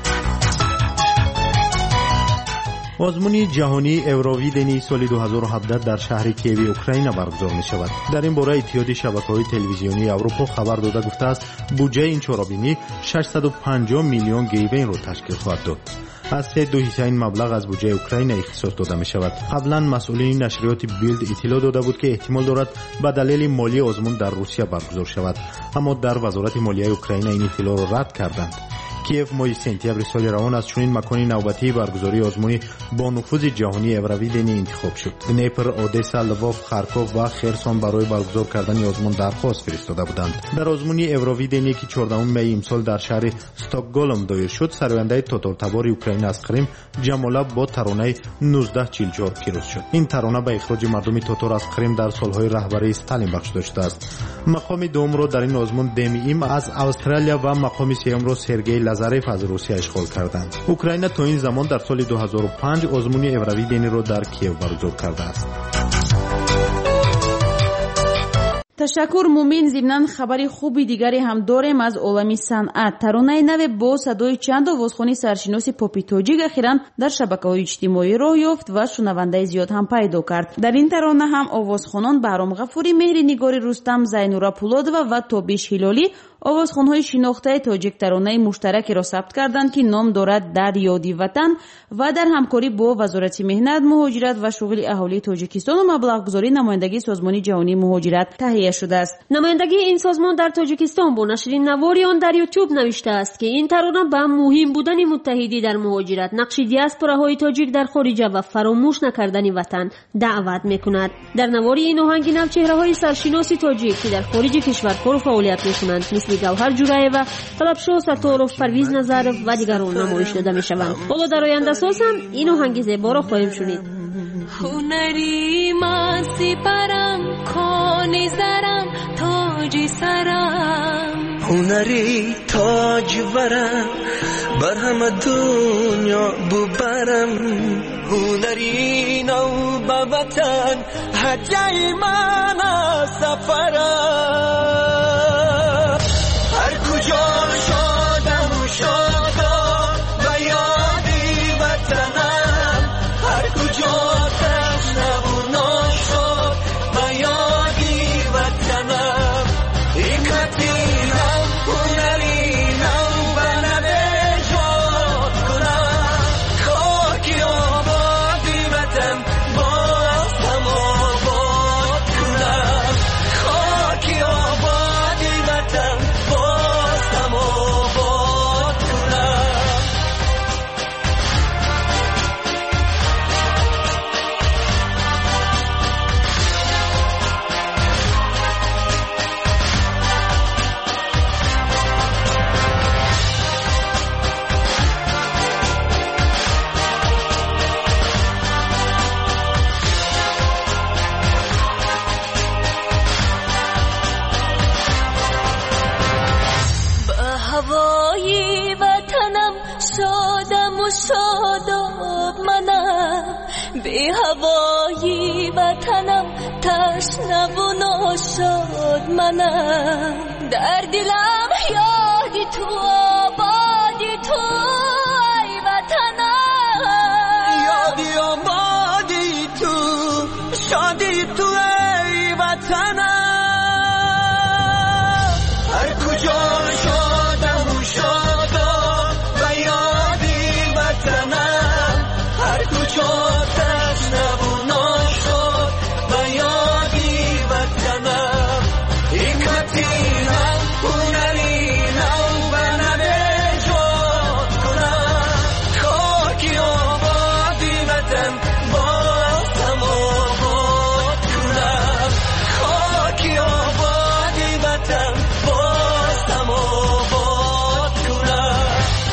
آزمون جهانی اوروویدن سال 2017 در شهر کیو اوکراین برگزار می شود. در این باره اتحاد شبکه‌های تلویزیونی اروپا خبر داده گفته است بودجه این چهاربینی 650 میلیون گیوین را تشکیل خواهد داد. از 3/2 این مبلغ از بودجه اوکراین اختصاص داده می شود. قبلا مسئولین نشریات بیلد اطلاع داده بود که احتمال دارد به دلیل مالی آزمون در روسیه برگزار شود، اما در وزارت مالیه اوکراین این اطلاع را رد کردند. کیف ماه سپتامبر سال روان از چنین مکان نوبتی برگزاری آزمون با نفوذ جهانی اوروویدن انتخاب شد. دنیپر، اودسا، لووف، خارکوف و خرسون برای برگزار کردن آزمون درخواست فرستاده بودند. در آزمون اوروویدن که 14 می امسال در شهر استکهلم دایر شد، سرونده تاتارتبار اوکراین از کریم جمالب با ترانه 1944 پیروز شد. این ترانه به اخراج مردم تاتار از کریم در سالهای رهبری استالین بخشیده شده است. مقام دوم را در این آزمون دمیم از استرالیا و مقام سوم را سرگئی لازاروف از روسیه اشغال کردند. اوکراین تا این زمان در سال 2005 آزمون اوروویدن را در کیو برگزار کرده است. تشکر مومین. ضمناً خبری خوبی دیگری هم داریم از عالمی صنعت. ترانه نو با صدای چند آوازخوانی سرشناس پاپ تاجیک اخیراً در شبکه‌های اجتماعی راه یافت و شنونده زیاد هم پیدا کرد. در این ترانه هم آوازخوانان بهرام غفوری، مهری نگاری رستم، زینورا پولادова و تابش هلالی آوازخوان‌های شناخته تاجیک ترانه مشترکی را ثبت کردند که نام دارد در یادی وطن و در همکاری با وزارت مهنت، مهاجرت و شغل اهالی تاجیکستان و مبلغ‌گذاری نمایندگی سازمان جهانی مهاجرت تهیه شده است. نمایندگی این سازمان در تاجیکستان با نشرین نواری آن در یوتیوب نوشته است که این ترانه به مهم بودن متحدی در مهاجرت، نقش دیاسپوراهای تاجیک در خارج و فراموش نکردن وطن دعوت می‌کند. در نواری این آهنگ نو چهره‌های سرشناس تاجیک که در خارج کشور کار و فعالیت می‌کنند مثل گوهر جورایeva، طلبشاه ستارov، پرویز نظرov و دیگران نمایش داده می‌شوند. حالا در آینده ساز هم این آهنگ زیبا را خواهیم شنید. هنری ماسی پرم کانی زرم تاجی سرم، هنری تاج ورم بر همه دنیا ببرم، هنری نو به وطن هجای من سفر هر کجا شدم شدم به یادی وطنم هر کجا تشنه و ناشد به یادی وطنم حکمتینم هنرینم به نوشاد کنم خاکی آبادی وطن بازم آباد کنم خاکی آبادی وطن بازم آباد کنم هوای وطنم شادم و شاداب منم به هوای وطنم تشنه و ناشاد منم در دلم یادی تو آبادی تو ای وطنم یادی آبادی تو شادی تو ای وطنم هر کجا شادم و شادم به یادی وطنم هر کجا تشنه و ناشد به یادی وطنم حکمتینم هنرینم به نوشاد کنم خاکی آبادی وطن بازم آباد کنم خاکی آبادی وطن بازم آباد کنم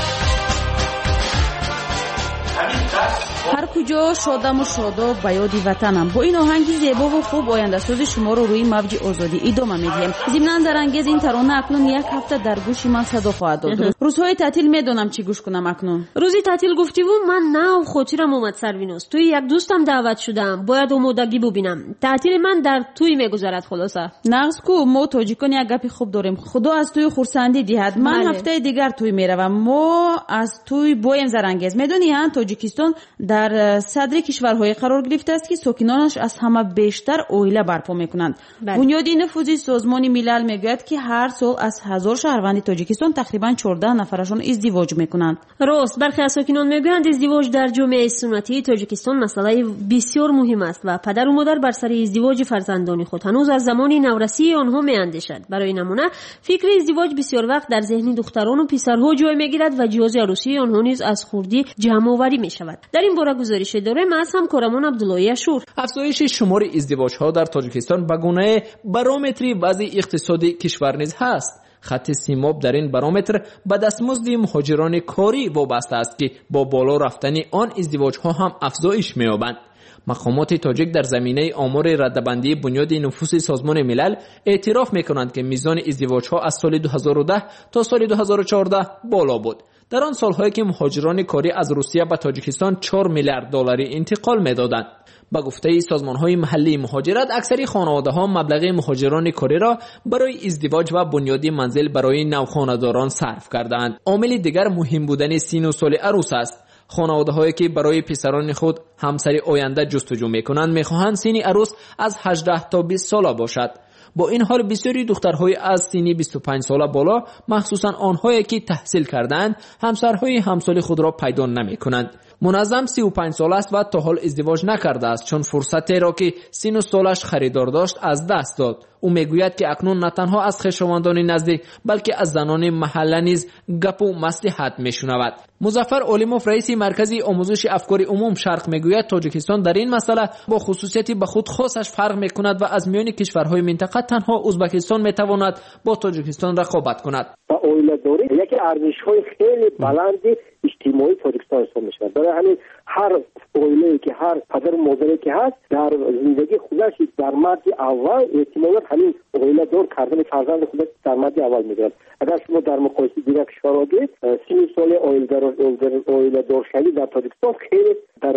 هر کجا شادم و شاداب به یاد وطنم. با این آهنگی زیبا و خوب آینده ساز شما رو روی موج آزادی ادامه میدیم. ضمناً در انگیز این ترانه اکنون یک هفته در گوش من صدا خواهد داد. روزهای تعطیل میدونم چی گوش کنم اکنون. روزی تعطیل گفتی و من نه خاطرم اومد سروینوس. توی یک دوستم دعوت شدم. باید آمادگی ببینم. تعطیل من در توی میگذرد خلاصه. نقص کو ما تاجیکان یک گپی خوب داریم. خدا از توی خورسندی دهد. من هفته دیگر توی میروم. ما از توی بایم زرانگیز. میدونی ها تاجیکستان در صدر کشورهای قرار گرفته است که ساکنانش از همه بیشتر عائله برپا میکنند. بنیادی نفوذی سازمان ملل میگوید که هر سال از 1000 شهروند تاجیکستان تقریبا 14 نفرشان ازدواج میکنند. راست برخی از ساکنان میگویند ازدواج در جامعه سنتی تاجیکستان مسئله بسیار مهم است و پدر و مادر بر سر ازدواج فرزندان خود هنوز از زمان نورسی آنها میاندیشند. برای نمونه فکر ازدواج بسیار وقت در ذهن دختران و پسرها جای میگیرد و جواز عروسی آنها نیز از خوردی جمع آوری میشود. در این باره گزارش داریم از همکارمان عبدالله اشور. افزایش شمار ازدواج‌ها در تاجیکستان به گونه بارومتری وضع اقتصادی کشور نیز هست. خط سیماب در این بارومتر به دستمزد مهاجران کاری وابسته است که با بالا رفتن آن ازدواج‌ها هم افزایش می‌یابند. مقامات تاجیک در زمینه آمار ردبندی بنیاد نفوس سازمان ملل اعتراف می‌کنند که میزان ازدواج‌ها از سال 2010 تا سال 2014 بالا بود. در آن سال‌هایی که مهاجران کاری از روسیه به تاجیکستان 4 میلیارد دلاری انتقال می‌دادند. با گفته سازمان‌های محلی مهاجرت اکثر خانواده‌ها مبلغ مهاجران کاری را برای ازدواج و بنیاد منزل برای نوخانه‌داران صرف کردند. عامل دیگر مهم بودن سن و سال عروس است. خانواده‌هایی که برای پسران خود همسر آینده جستجو می‌کنند می‌خواهند سن عروس از 18 تا 20 ساله باشد. با این حال بسیاری دخترهای از سن 25 ساله بالا مخصوصا آنهایی که تحصیل کردند همسرهای همسال خود را پیدا نمی‌کنند. منظم 35 ساله است و تا حال ازدواج نکرده است چون فرصتی را که سن و سالش خریدار داشت از دست داد. او میگوید که اکنون نه تنها از خویشاوندان نزدیک بلکه از زنان محله نیز گپ و مصلحت میشنود. مظفر علیموف رئیس مرکز آموزش افکار عموم شرق میگوید تاجیکستان در این مسئله با خصوصیتی به خود خاصش فرق میکند و از میان کشورهای منطقه تنها ازبکستان میتواند با تاجیکستان رقابت کند. اویله‌داری یکی ارزش‌های خیلی بلندی اجتماعی تاجیکستان حساب میشود. برای همین هر عائله‌ای که هر پدر و مادری که هست در زندگی خودش در مد اول احتمالاً همین عائله دار کردن فرزند خودش در مد اول میگیرد. اگر شما در مقایسه دیگر کشورها دید 30 سال عائله دار شدن در تاجیکستان خیلی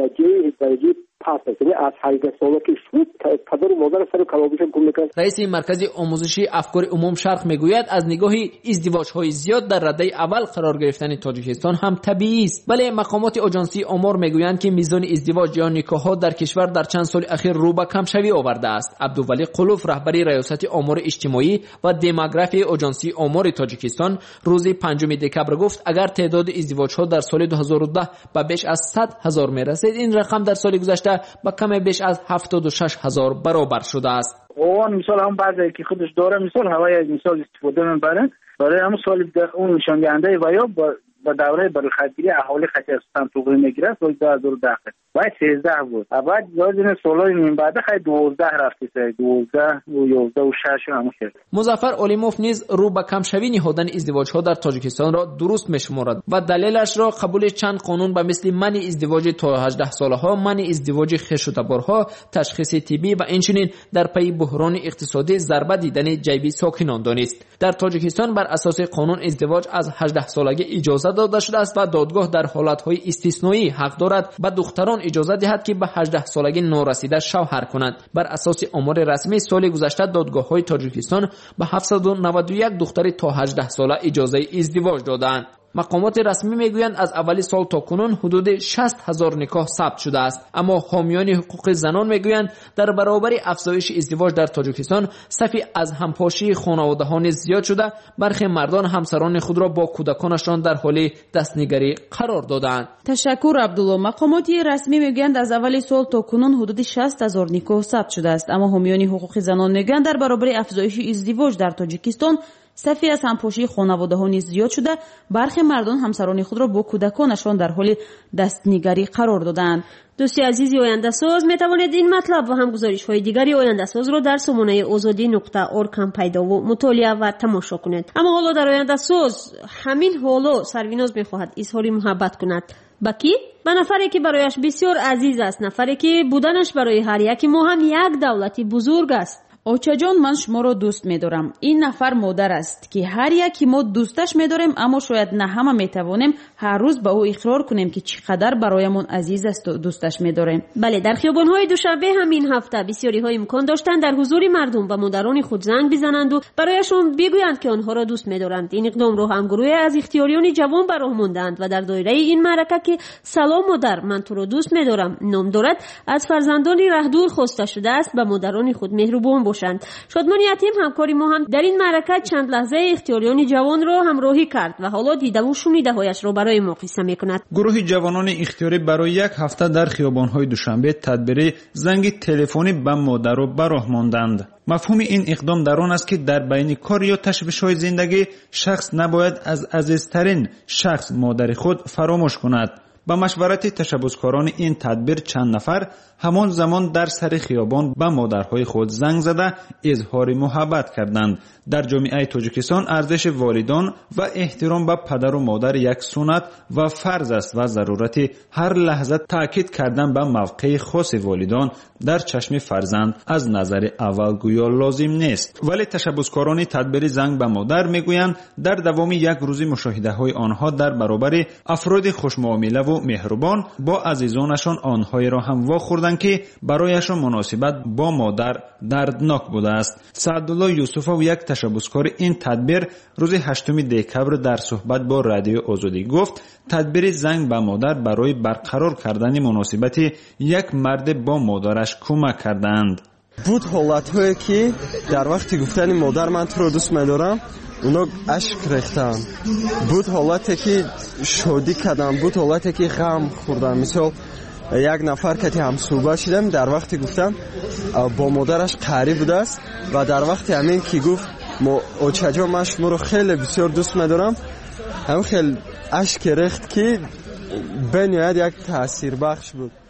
درجه پست است. یعنی از 18 سال که شد پدر و مادر سر کلابشون کم میکنن. رئیس مرکز آموزشی افکار عموم شرق میگوید از نگاه ازدواج‌های زیاد در رده اول قرار گرفتن تاجیکستان هم طبیعی است، ولی مقامات آژانسی آمار میگویند که میزان ازدواج یا نکاح‌ها در کشور در چند سال اخیر رو به کمشوی آورده است. عبدالولی قلوف رهبر ریاست آمار اجتماعی و دموگرافی آژانسی آمار تاجیکستان روز 5 دکبر گفت اگر تعداد ازدواج‌ها در سال 2010 به بیش از 100,000 میرسید، این رقم در سال گذشته با کم بیش از 76,000 برابر شده است. اون مثال هم بعضی که خودش داره مثال هوای مثال استفاده می‌برن برای همون سال اون نشان دهنده و یا با دوره برخطگیری اهالی خطرستان توقی میگیره سال 2010 باید 13 بود. بعد یادین سالای نیم بعد خیلی 12 رفتی سر 12 و 11 و 6 همون شد. مظفر اولیموف نیز رو به کمشوی نهادن ازدواج‌ها در تاجیکستان را درست می‌شمارد و دلیلش را قبول چند قانون به مثل منع ازدواج تا 18 ساله‌ها، منع ازدواج خشونت‌بارها، تشخیص طبی و اینچنین در پی بحران اقتصادی ضربه دیدن جیبی ساکنان دانست. در تاجیکستان بر اساس قانون ازدواج از 18 سالگی اجازه داده شده است و دادگاه در حالت‌های استثنایی حق دارد به دختران اجازه دهد که به 18 سالگی نورسیده شوهر کنند. بر اساس آمار رسمی سال گذشته دادگاه‌های تاجیکستان به 791 دختر تا 18 ساله اجازه ازدواج دادند. مقامات رسمی میگویند از اول سال تا کنون حدود 60,000 نکاح ثبت شده است، اما حامیان حقوق زنان میگویند در برابر افزایش ازدواج در تاجیکستان صفی از همپاشی خانواده‌ها نیز زیاد شده. برخی مردان همسران خود را با کودکانشان در حال دستنگری قرار دادند. تشکر عبدالله. مقامات رسمی میگویند از اول سال تا کنون حدود 60,000 نکاح ثبت شده است، اما حامیان حقوق زنان میگویند در برابر افزایش ازدواج در تاجیکستان صفی از همپاشی خانواده‌ها نیز زیاد شده. برخی مردان همسران خود را با کودکانشان در حال دستنگری قرار دادند. دوستی عزیزی آینده ساز می توانید این مطلب و هم گزارش‌های دیگری آینده ساز را در سامانه azadi.org هم پیدا و مطالعه و تماشا کنید. اما حالا در آینده ساز همین حالا سرویناز می‌خواهد اظهار محبت کند. با کی؟ با نفری که برایش بسیار عزیز است، نفری که بودنش برای هر یکی ما هم یک دولتی بزرگ است. آچا جان، من شما را دوست می‌دارم. این نفر مادر است که هر یکی ما دوستش می‌داریم، اما شاید نه همه می‌توانیم هر روز به او اقرار کنیم که چقدر برایمون عزیز است و دوستش می‌داریم. بله، در خیابان‌های دوشنبه همین هفته بسیاری‌ها امکان داشتند در حضور مردم و مادران خود زنگ بزنند و برایشان بگویند که آنها را دوست می‌دارند. این اقدام را هم گروهی از اختیاریان جوان به راه ماندند و در دایره این معرکه که سلام مادر، من تو را دوست می‌دارم نام دارد، از فرزندان رهدور خواسته شده است به مادران خود مهربان باشند. شادمان یتیم همکاری ما هم در این معرکه چند لحظه اختیاریان جوان را همراهی کرد و حالا دیده و شنیده هایش را برای ما قصه می‌کند. گروه جوانان اختیاری برای یک هفته در خیابان‌های دوشنبه تدبیر زنگ تلفنی به مادر را به راه ماندند. مفهوم این اقدام در آن است که در بین کار یا تشویش‌های زندگی شخص نباید از عزیزترین شخص مادر خود فراموش کند. با مشورت تشبثکاران این تدبیر چند نفر همان زمان در سر خیابان به مادرهای خود زنگ زده اظهار محبت کردند. در جامعه تاجیکستان ارزش والدان و احترام به پدر و مادر یک سنت و فرض است و ضرورت هر لحظه تاکید کردن به موقع خاص والدان در چشم فرزند از نظر اول گویا لازم نیست. ولی تشبثکاران تدبیر زنگ به مادر میگویند در دوام یک روز مشاهده های آنها در برابر افراد خوشمعامله و مهربان با عزیزانشان آنهایی را هم واخوردند که برایشان مناسبت با مادر دردناک بوده است. سعدالله یوسفوف یک تشبثکار این تدبیر روز 8 دکبر در صحبت با رادیو آزادی گفت تدبیر زنگ به مادر برای برقرار کردن مناسبت یک مرد با مادرش کمک کردند. بود حالت‌هایی که در وقت گفتن مادر من تو رو دوست می‌دارم اونا اشک ریختن، بود حالتی که شادی کردن، بود حالتی که غم خوردن. مثال یک نفر که هم صحبت شدم در وقت گفتن با مادرش قریب بوده است و در وقت همین که گفت اوچا جان من شما رو خیلی بسیار دوست می‌دارم، هم خیلی اشک ریخت که بنیاد یک تأثیر بخش بود.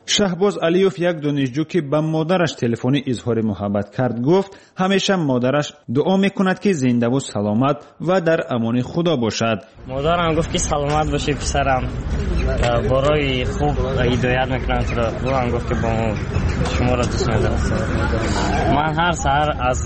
شهباز علیوف یک دانشجو که به مادرش تلفنی اظهار محبت کرد گفت همیشه مادرش دعا میکند که زنده و سلامت و در امان خدا باشد. مادرم گفت که سلامت باشی پسرم، برای خوب هدایت میکنم تو را. هم گفت که با شما را دوست می‌دارم. من هر سحر از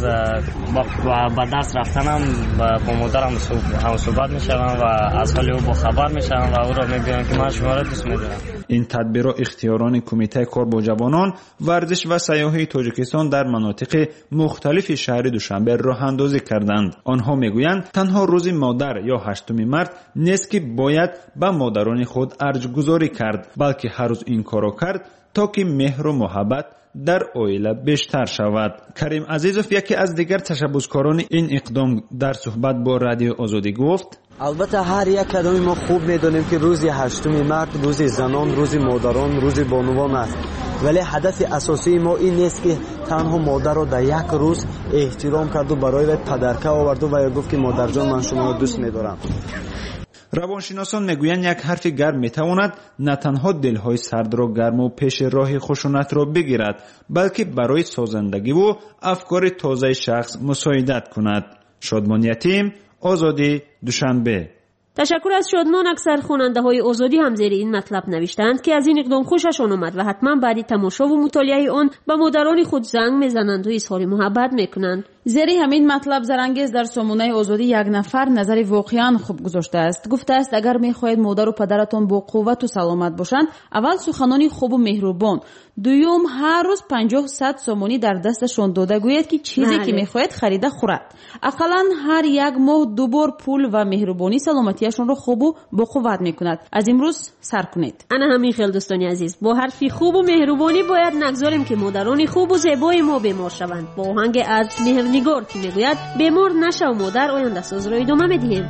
با درس رفتنم با مادرم هم صحبت میشم و از حال او با خبر میشم و او را میگم که من شما را دوست می‌دارم. این تدبیر را اختیاران کمیته کار با جوانان، ورزش و سیاحی تاجیکستان در مناطق مختلف شهر دوشنبه راه اندازی کردند. آنها میگویند تنها روز مادر یا 8 مارس نیست که باید به مادران خود ارجگذاری کرد، بلکه هر روز این کارو کرد تا که مهر و محبت در عائله بیشتر شود. کریم عزیزوف یکی از دیگر تشبسکاران این اقدام در صحبت با رادیو آزادی گفت البته هر یک کدام ما خوب میدونیم که روز 8 مارس روز زنان، روز مادران، روز بانوان است، ولی هدف اساسی ما این نیست که تنها مادر را در یک روز احترام کرد و برای پدرکه آورد و گفت که مادر جان من شما را دوست می‌دارم. روانشناسان میگویند یک حرف گرم میتواند نه تنها دلهای سرد را گرم و پیش راه خشونت را بگیرد، بلکه برای سازندگی و افکار تازه شخص مساعدت کند. شادمان یتیم، آزادی، دوشنبه. تشکر از شادمان. اکثر خواننده های آزادی هم زیر این مطلب نوشتند که از این اقدام خوششان آمد و حتما بعد تماشا و مطالعه آن به مادران خود زنگ میزنند و اظهار محبت میکنند. زیر همین مطلب زرانگیز در سامانه آزادی یک نفر نظری واقعا خوب گذاشته است. گفته است اگر میخواهید مادر و پدرتان با قوت و سلامت باشند، اول سخنانی خوب و مهربان، دوم هر روز 50-100 سومانی در دستشان داده گوید که چیزی که میخواهید خریده خورد. اقلا هر یک ماه 2 بار پول و مهربانی سلامتیشان را خوب و با قوت میکند. از امروز سر کنید. انا همین خیل دوستان عزیز، با حرفی خوب و مهربانی باید نگذاریم که مادران خوب و زیبای ما بیمار شوند. با آهنگ از مهرنگار که میگوید بیمار نشو مادر، آینده ساز را ادامه میدهیم.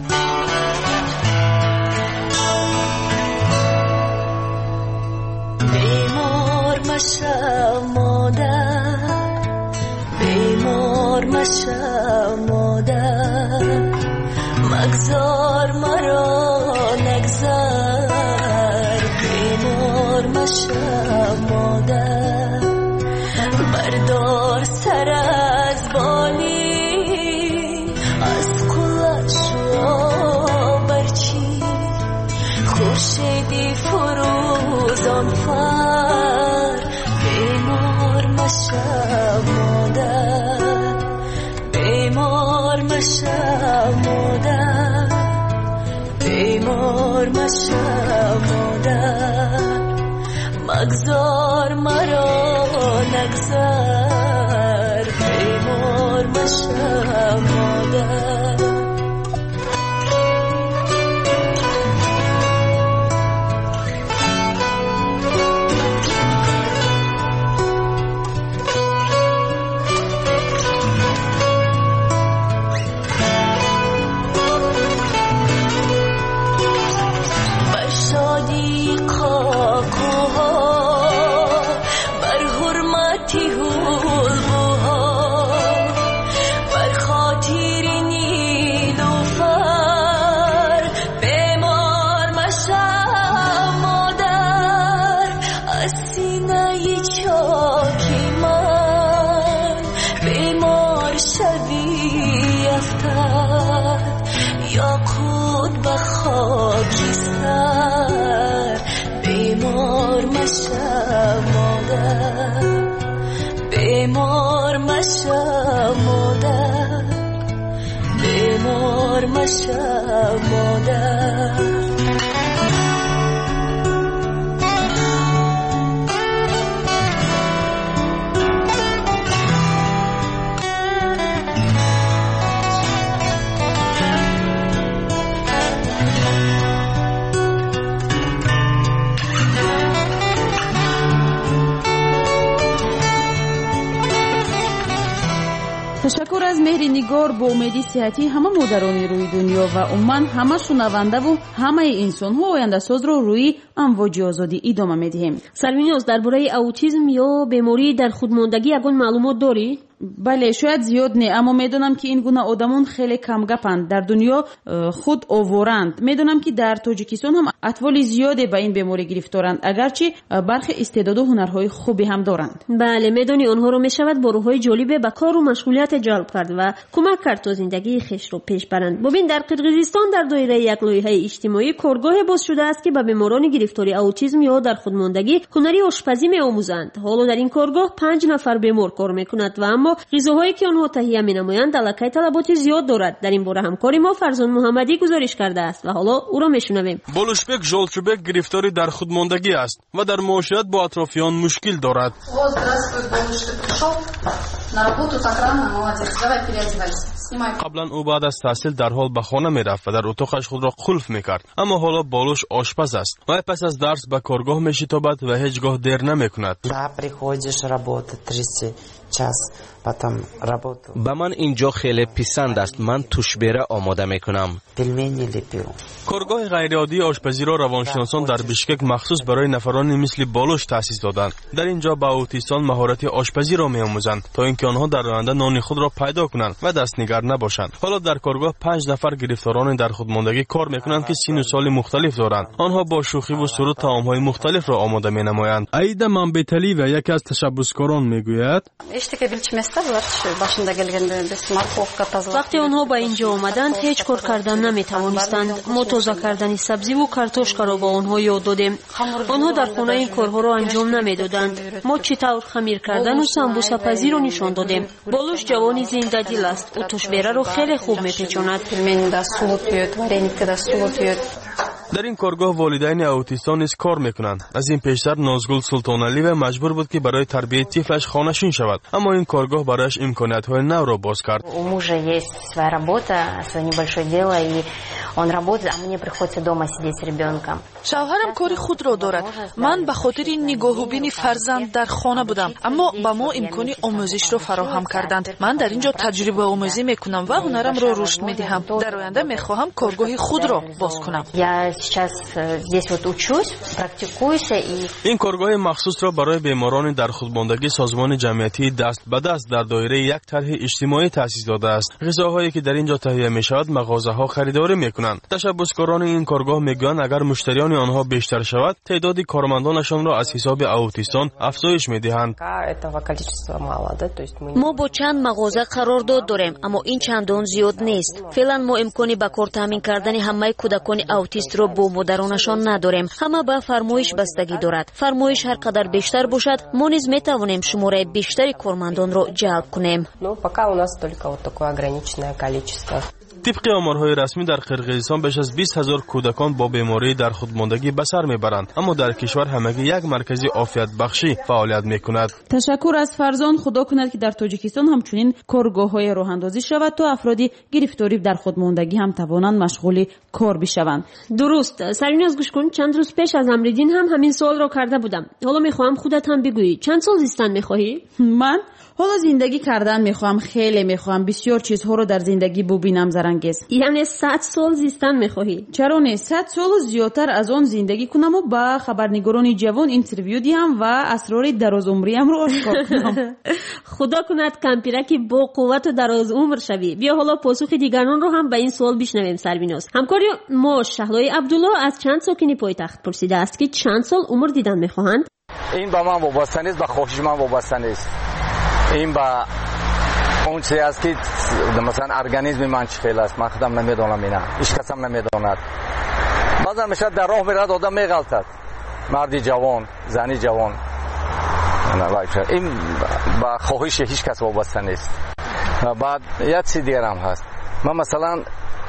بیمار مشو مادر، بیمار مشو مادر، مگذار مرا نگذار. بیمار مشو مادر، بردار سر از بالی، از کلش را برچی، خورشیدی فروزان فر. بیمار مشو مادر، بیمار مشو مادر، بیمار مشو مادر، مگذار مرا نگذار. بیمار مشو مادر. بیمار مشو مادر، بیمار مشو مادر. تشکر از مهرنگار. با امیدی صحتی همه مادران روی دنیا و عموما همه شنونده و همه انسان ها آینده ساز رو روی امواج آزادی ادامه میدهیم. سلمیناز، درباره اوتیسم یا بیماری در خودماندگی یگان معلومات داری؟ بله شاید زیاد نه، اما میدونم که این گونه آدمون خیلی کم گپند، در دنیا خود آورند. میدونم که در تاجیکستان هم اطفال زیادی به این بیماری گرفتارند، اگرچه برخی استعداد و هنرهای خوبی هم دارند. بله میدونی اونها رو میشود با روح‌های جالب به کار و مشغولیت جلب کرد و کمک کرد تا زندگی خویش رو پیش برند. ببین در قرقیزستان در دایره یک لایحه اجتماعی کارگاه باز شده است که به بیماران گرفتاری اوتیسم یا در خودماندگی هنری آشپزی می‌آموزند. حالا در این کارگاه 5 نفر بیمار کار می‌کنند و اما غذاهایی که آنها تهیه می‌نمایند علاقه طلبات زیاد دارد. در این باره همکاری ما فرزان محمدی گزارش کرده است و حالا او را می‌شنویم. بولوشبک ژولچوبک گرفتاری در خودماندگی است و در معاشرت با اطرافیان مشکل دارد. قبلا او بعد از تحصیل در حال به خانه میرفت و در اتاقش خود را قلف میکرد، اما حالا بالوش آشپز است و پس از درس به کارگاه میشتابد و هیچگاه دیر نمیکند. به من اینجا خیلی پسند است. من توشبیره آماده میکنم. کارگاه غیرعادی آشپزی را روانشناسان در بشکک مخصوص برای نفرانی مثل بالوش تأسیس دادند. در اینجا به اوتیستان مهارت آشپزی را میآموزند تا اینکه آنها در آینده نان خود را پیدا کنند و دستنگر نباشند. حالا در کارگاه 5 نفر گرفتاران در خودماندگی کار میکنند که سن و سال مختلف دارند. آنها با شوخی و سرود طعام‌های مختلف را آماده مینمایند. عیدا منبتلی و یکی از تشبثکاران میگوید وقتی آنها به اینجا آمدند هیچ کار کردن نمیتوانستند. ما تازه کردن سبزی و کارتوشکا را با آنها یاد دادیم. آنها در خانه این کارها را انجام نمیدادند. ما چطور خمیر کردن و سمبوسه پزی را نشان دادیم. بالوش جوانی زنده دل است. او توشبیره را خیلی خوب میپیچاند. در این کارگاه والدین اوتیستان نیز کار میکنند. از این پیشتر نازگل سلطانعلی و مجبور بود که برای تربیت طفلش خانه‌شین شود، اما این کارگاه برایش امکانیت‌های نو را باز کرد. شوهرم کاری خود را دارد. من به خاطر نگاه و بین فرزند در خانه بودم، اما به ما امکانی آموزش را فراهم کردند. من در اینجا تجربه آموزی میکنم و هنرم را رشد میدهم. در آینده میخواهم کارگاه خود را باز کنم. این کارگاه مخصوص را برای بیماران در خودماندگی سازمان جمعیتی دست به دست در دایره یک طرح اجتماعی تأسیس داده است. غذاهایی که در اینجا تهیه می شود مغازه‌ها خریداری میکنند. تشبثکاران این کارگاه میگویند اگر مشتریان آنها بیشتر شود تعداد کارمندانشان را از حساب اوتیستان افزایش میدهند. ما با چند مغازه قرارداد داریم، اما این چندان زیاد نیست. فعلا ما امکانی به کار تامین کردن همه کودکان اوتیست را با مادرانشان نداریم. همه به فرمایش بستگی دارد. فرمایش هر قدر بیشتر باشد ما نیز میتوانیم شماره بیشتری کارمندان را جلب کنیم. طبق آمارهای رسمی در قرقیزستان بیش از 20,000 کودکان با بیماری در خودماندگی به سر میبرند، اما در کشور همگی یک مرکز عافیت بخشی فعالیت میکند. تشکر از فرزان. خدا کند که در تاجیکستان همچنین کارگاه‌های راه اندازی شود تا افرادی گرفتاری در خودماندگی هم توانند مشغول کار بشوند. درست. سریناز گوش کن. چند روز پیش از امریدین هم همین سوال را کرده بودم. حالا میخوام خودت هم بگویی چند سال زیستن میخواهی؟ من حالا زندگی کردن میخوام. خیلی میخوام بسیار چیزها رو در زندگی ببینم زرنگیز. یعنی 100 سال زیستن میخواهی؟ چرا نه؟ 100 سال زیادتر از آن زندگی کنم و با خبرنگاران جوان اینترویو دهم و اسرار دراز عمریم رو آشکار کنم. خدا کند کمپیرکی با قوت و دراز عمر شوی. بیا حالا پاسخ دیگران رو هم به این سوال بشنویم. سربیناز همکاری ما شهلای عبدالله از چند ساکنی پایتخت پرسیده است که چند سال عمر دیدن میخواهند. این با من وابسته نیست، به خواهش من وابسته نیست. این با اون چیزی است که مثلا ارگانیسم من چخیل است، من خودم نمیدونم. اینا هیچ کس هم نمیدوند. بعضا میشه در راه میرد آدم میغلطد، مردی جوان، زنی جوان. این با خواهش هیچ کس وابسته نیست. بعد یه چیز دیگه هم هست. من مثلا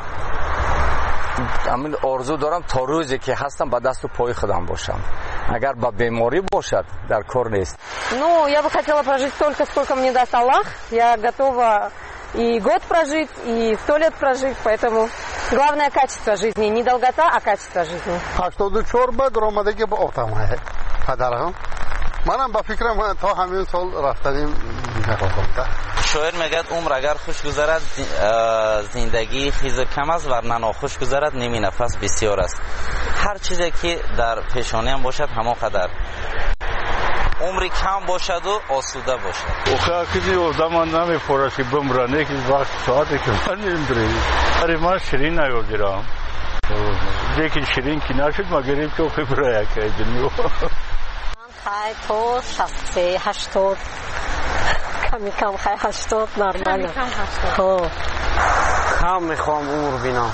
همین آرزو دارم تا روزی که هستم با دست و пой خودم бошам. Агар ба беморӣ бошад, дар кор нест. Ну, я бы хотела прожить столько, сколько мне даст Аллах. Я готова и год прожить, и 100 лет прожить, поэтому главное качество жизни, не долгота, а качество жизни. 84 ба даромадагӣ ба отам падарам. منم با فکرم تا همین سال رفتیم نخواستم. شاعر میگه عمر اگر خوش گذرد زندگی خیز کم است ورنه ناخوش گذرد نیمی نفس بسیار است. هر چیزی که در پیشانی هم باشد همه قدر عمری کم باشد و آسوده باشد. اوخه کسی آدم نمیپره که بمرانه که وقت ساعتی که من نمیدونی. اره من شیرین نیاوردیرم. دیگه شیرین که نشد ما گریم که اوخه برای که دنیو. من خیلی تو 60 کمی کم خیلی 80 نرماله. کم میخوام عمر بینم.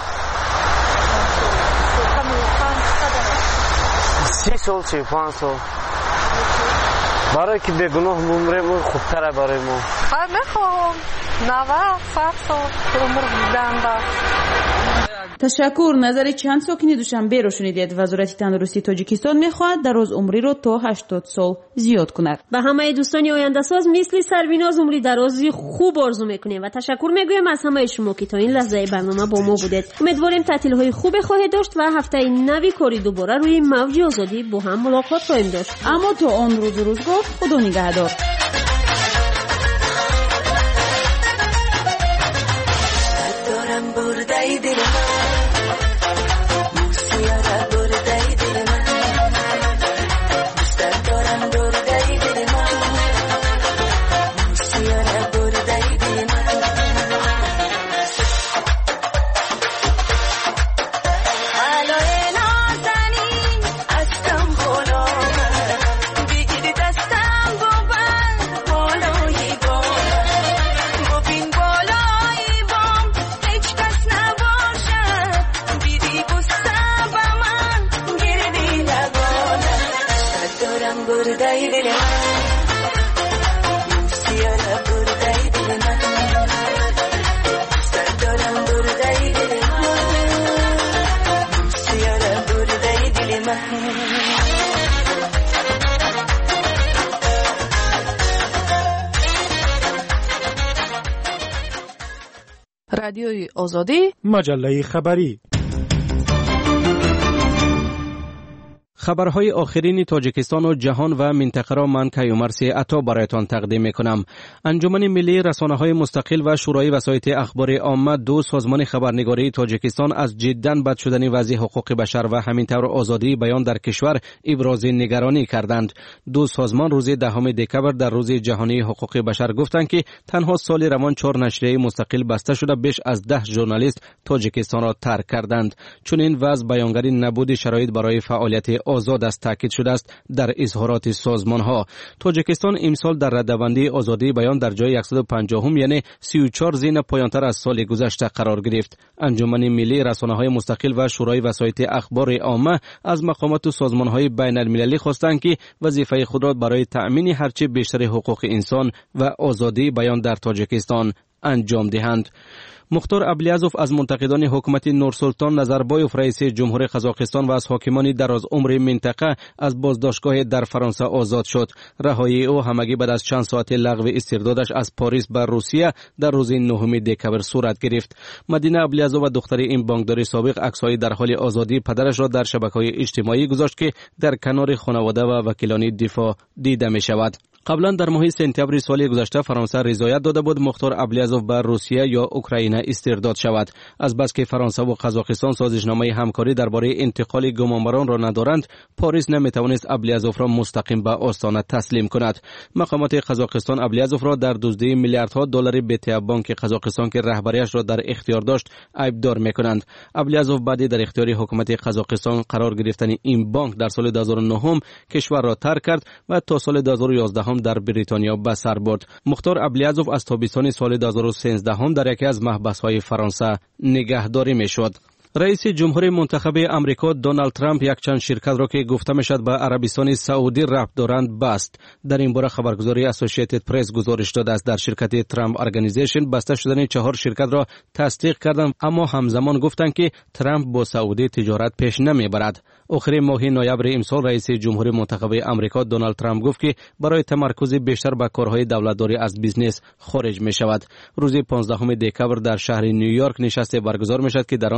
30 سال 35 سال برای که به گناه بمریم خوبتره برای ما. خیلی میخوام 90 100 سال عمر بودن. تشکر. نظر چند ساکنی دوشنبه رو شنیدید. وزارت تندرستی تاجیکستان میخواهد در روز عمری رو تا 80 سال زیاد کند. و همه دوستان آینده ساز مثل سربیناز عمری درازی خوب آرزو میکنیم و تشکر میگویم از همه شما که تا این لحظه برنامه با ما بودید. امیدواریم تعطیل های خوب خواهید داشت و هفته نوی کاری دوباره روی موج آزادی با هم ملاقات خواهیم داشت. اما تا آن روز گفت خدا نگهدار. رادیوی آزادی، مجله خبری. خبرهای آخرین تاجیکستان و جهان و منطقه را من کیومرثی عطا برایتان تقدیم میکنم. انجمن ملی رسانه‌های مستقل و شورای وسایط اخبار عامه دو سازمان خبرنگاری تاجیکستان از جداً بد شدن وضع حقوق بشر و همینطور آزادی بیان در کشور ابراز نگرانی کردند. دو سازمان روز 10 دکمبر در روز جهانی حقوق بشر گفتند که تنها سال روان 4 نشریه مستقل بسته شده بیش از 10 ژورنالیست تاجیکستان را ترک کردند. چون این وضع بیانگری نبود شرایط برای فعالیت آزاد است تاکید شده است در اظهارات سازمان ها. تاجیکستان امسال در رده‌بندی آزادی بیان در جای 150 یعنی 34 زین پایانتر از سال گذشته قرار گرفت. انجمن ملی رسانه‌های مستقل و شورای وسایط اخبار عامه از مقامات و سازمان‌های بین‌المللی خواستند که وظیفه خود را برای تأمین هرچه بیشتر حقوق انسان و آزادی بیان در تاجیکستان انجام دهند. مختار ابلیازوف از منتقدان حکومت نورسلطان نظربایوف رئیس جمهور قزاقستان و از حاکمان دراز عمر منطقه از بازداشتگاه در فرانسه آزاد شد. رهایی او همگی بعد از چند ساعت لغو استردادش از پاریس به روسیه در روز 9 دکمبر صورت گرفت. مدینه ابلیازوف و دختر این بانکدار سابق عکس‌های در حال آزادی پدرش را در شبکه‌های اجتماعی گذاشت که در کنار خانواده و وکیلان دفاع دیده می شود. قبلا در ماه سپتامبر سال گذشته فرانسه رضایت داده بود مختار ابلیازوف به روسیه یا اوکراین استرداد شود. از بس که فرانسه و قزاقستان سازشنامه همکاری درباره انتقال گمانبران را ندارند، پاریس نمیتوانست ابلیازوف را مستقیم به آستانه تسلیم کند. مقامات قزاقستان ابلیازوف را در دزدی میلیاردها دلار بت بانک قزاقستان که رهبریش را در اختیار داشت عیبدار میکنند. ابلیازوف بعد در اختیار حکومت قزاقستان قرار گرفتن این بانک در سال 2009 کشور را ترک کرد و تا سال 2011 در بریتانیا به سر برد. مختار ابلیازوف از تابستان سال 2013 در یکی از محبس‌های فرانسه نگهداری میشد. رئیس جمهور منتخب امریکا دونالد ترامپ یک چند شرکت را که گفته میشد به عربستان سعودی ربط دارند بست. در این باره خبرگزاری اسوسییتد پرس گزارش داده است در شرکت ترامپ ارگانیزیشن بسته شدن 4 شرکت را تصدیق کردند، اما همزمان گفتند که ترامپ با سعودی تجارت پیش نمیبرد. آخر ماه نوامبر امسال رئیس جمهور منتخب امریکا دونالد ترامپ گفت که برای تمرکز بیشتر به کارهای دولتداری از بیزنس خارج می شود. روز 15 دکمبر در شهر نیویورک نشست برگزار می شود که در آن ترامپ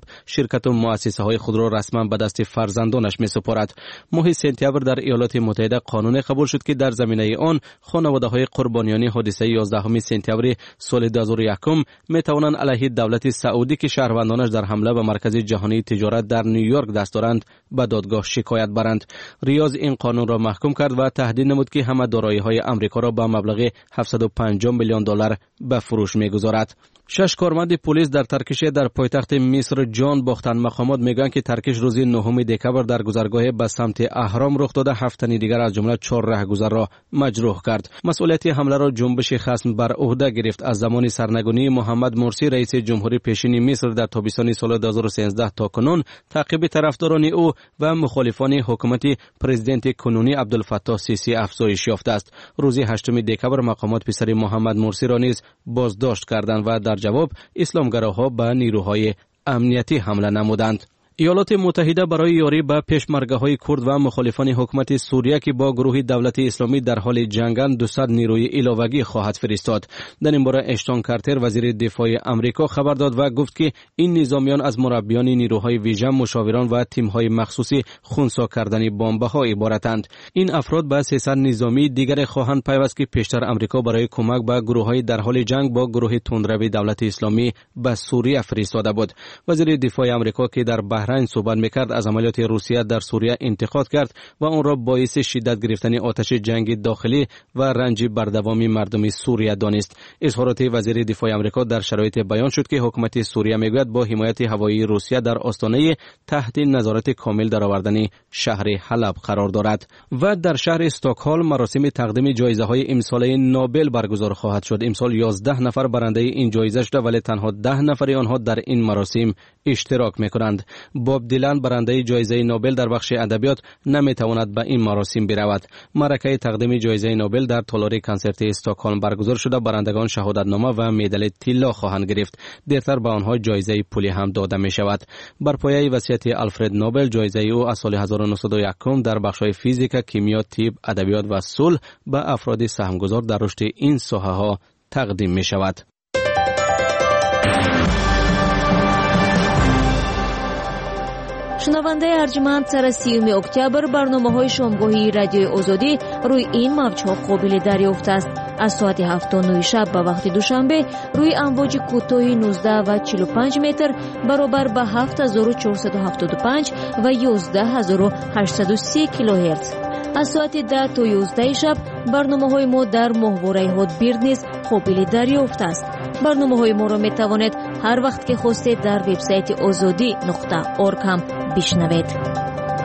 شرکت و مؤسسه های خود را رسما به دست فرزندانش می سپارد. ماه سپتامبر در ایالات متحده قانون قبول شد که در زمینه آن خانواده های قربانیان حادثه 11 سپتامبر سال 2001 می توانند علیه دولت سعودی که شهروندانش در حمله به مرکز جهانی تجارت در نیویورک دست دارند به دادگاه شکایت برند. ریاض این قانون را محکوم کرد و تهدید نمود که همه دارایی‌های آمریکا را به مبلغ 750 میلیون دلار به فروش می‌گذارد. 6 کارمند پلیس در ترکش در پایتخت مصر جان باختند. مقامات میگویند که ترکش روز 9 دکمبر در گذرگاه به سمت اهرام رخ داده. 7 تن دیگر از جمله 4 راهگذر را مجروح کرد. مسئولیت حمله را جنبش خصم بر عهده گرفت. از زمان سرنگونی محمد مرسی رئیس جمهوری پیشین مصر در تابستان سال 2013 تا کنون تعقیب طرفداران او و مخالفان حکومت پرزیدنت کنونی عبدالفتاح سیسی افزایش یافته است. روز 8 دکمبر مقامات پسر محمد مرسی را نیز بازداشت کردند و در جواب اسلامگراها به نیروهای امنیتی حمله نمودند. ایالات متحده برای یاری به پشمرگه‌های کرد و مخالفان حکومت سوریه که با گروه دولت اسلامی در حال جنگند 200 نیروی اضافی خواهد فرستاد. در این باره اشتون کارتر وزیر دفاع آمریکا خبر داد و گفت که این نظامیان از مربیان نیروهای ویژه، مشاوران و تیم‌های مخصوصی خنثی کردن بمب‌ها عبارتند. این افراد به 300 نظامی دیگر خواهند پیوست که پیشتر آمریکا برای کمک به گروه‌های در حال جنگ با گروه تندرو دولت اسلامی به سوریه فرستاده بود. وزیر دفاع آمریکا که در بحرین صحبت میکرد از عملیات روسیه در سوریه انتقاد کرد و آن را باعث شدت گرفتن آتش جنگ داخلی و رنج بردوامی مردم سوریه دانست. اظهارات وزیر دفاع آمریکا در شرایط بیان شد که حکومت سوریه میگوید با حمایت هوایی روسیه در آستانه تحت نظارت کامل درآوردن شهر حلب قرار دارد. و در شهر استکهلم مراسم تقدیم جایزه‌های امسال نوبل برگزار خواهد شد. امسال 11 نفر برنده این جایزه شده ولی تنها 10 نفر آنها در این مراسم اشتراک میکنند. باب دیلن برنده جایزه نوبل در بخش ادبیات نمیتواند به این مراسم برود. معرکه تقدیم جایزه نوبل در تالار کنسرت استکهلم برگزار شده. برندگان شهادتنامه و مدال طلا خواهند گرفت. دیرتر به آنها جایزه پولی هم داده می شود. بر پایه وصیت آلفرد نوبل جایزه او از سال 1901 در بخش‌های فیزیک، کیمیا، طب، ادبیات و صلح به افراد سهمگذار در رشد این ساحه‌ها تقدیم می شود. شنونده ارجمند، سر 30 اکتبر برنامه‌های شامگاهی رادیوی آزادی روی این موج‌ها قابل دریافت است. از ساعت 7:09 شب به وقت دوشنبه روی امواج کوتاه 19 و 45 متر برابر به 7475 و 11830 کیلوهرتز. از ساعت 10 تا 11 شب برنامه‌های ما در ماهواره هاتبیرد نیز قابل دریافت است. برنامه‌های ما را می‌توانید هر وقت که خواستید در وبسایت azadi.org هم بشنوید.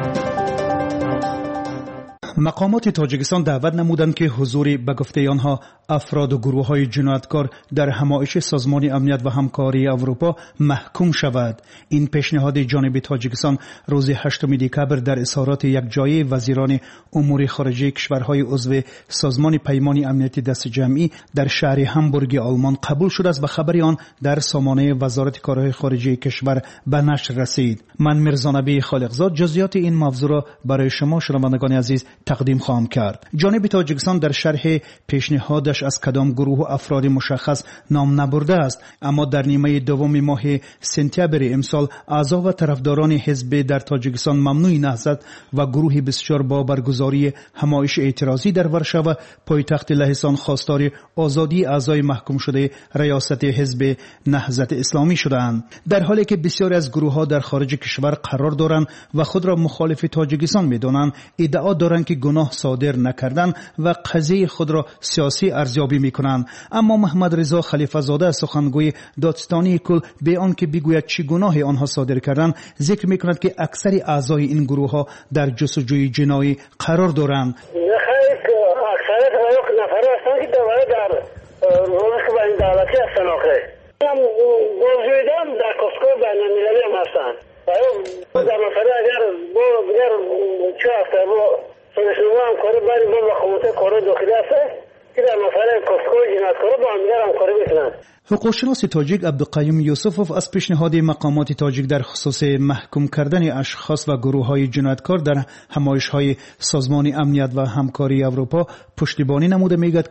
مقامات تاجیکستان دعوت نمودند که حضور به گفته آنها افراد و گروه‌های جنایتکار در همایش سازمان امنیت و همکاری اروپا محکوم شود. این پیشنهاد جانب تاجیکستان روز 8 دکمبر در اظهارات یکجایی وزیران امور خارجه کشورهای عضو سازمان پیمان امنیتی دست جمعی در شهر همبورگ آلمان قبول شده است. به خبر آن در سامانه وزارت کارهای خارجه کشور به نشر رسید. من مرزانبی خالقزاد جزئیات این موضوع را برای شما شنوندگان عزیز تقدیم خواهم کرد. جانب تاجیکستان در شرح پیشنهادش از کدام گروه و افراد مشخص نام نبرده است، اما در نیمه دوم ماه سپتامبر امسال اعضا و طرفداران حزب در تاجیکستان ممنوع نهضت و گروه بسیار با برگزاری همایش اعتراضی در ورشو پایتخت لهستان خواستار آزادی اعضای محکوم شده ریاست حزب نهضت اسلامی شدند، در حالی که بسیاری از گروه‌ها در خارج کشور قرار دارند و خود را مخالف تاجیکستان می‌دانند. ادعا دارند که گناه صادر نکردن و قضیه خود را سیاسی ارزیابی میکنند. اما محمد رضا خلیفه زاده سخنگوی دادستانی کل به آنکه بگوید چه گناهی آنها صادر کردند ذکر میکند که اکثر اعضای این گروه ها در جستجوی جنایی قرار دارند. اکثر نفر هستند که در روز که بین دولتی هستند هم گزیدم در کسکو بین المللی هم هستند. در مثلا اگر چه هفته سنشنوه همکاری بری با مخاموته کار داخلی هسته که در مسئله کسکوی جنایتکارا با همدیگر همکاری میکنند. حقوقشناس تاجیک عبدالقیوم یوسفوف از پیشنهاد مقامات تاجیک در خصوص محکوم کردن اشخاص و گروه‌های جنایتکار در همایش‌های سازمان امنیت و همکاری اروپا پشتیبانی نموده میگوید که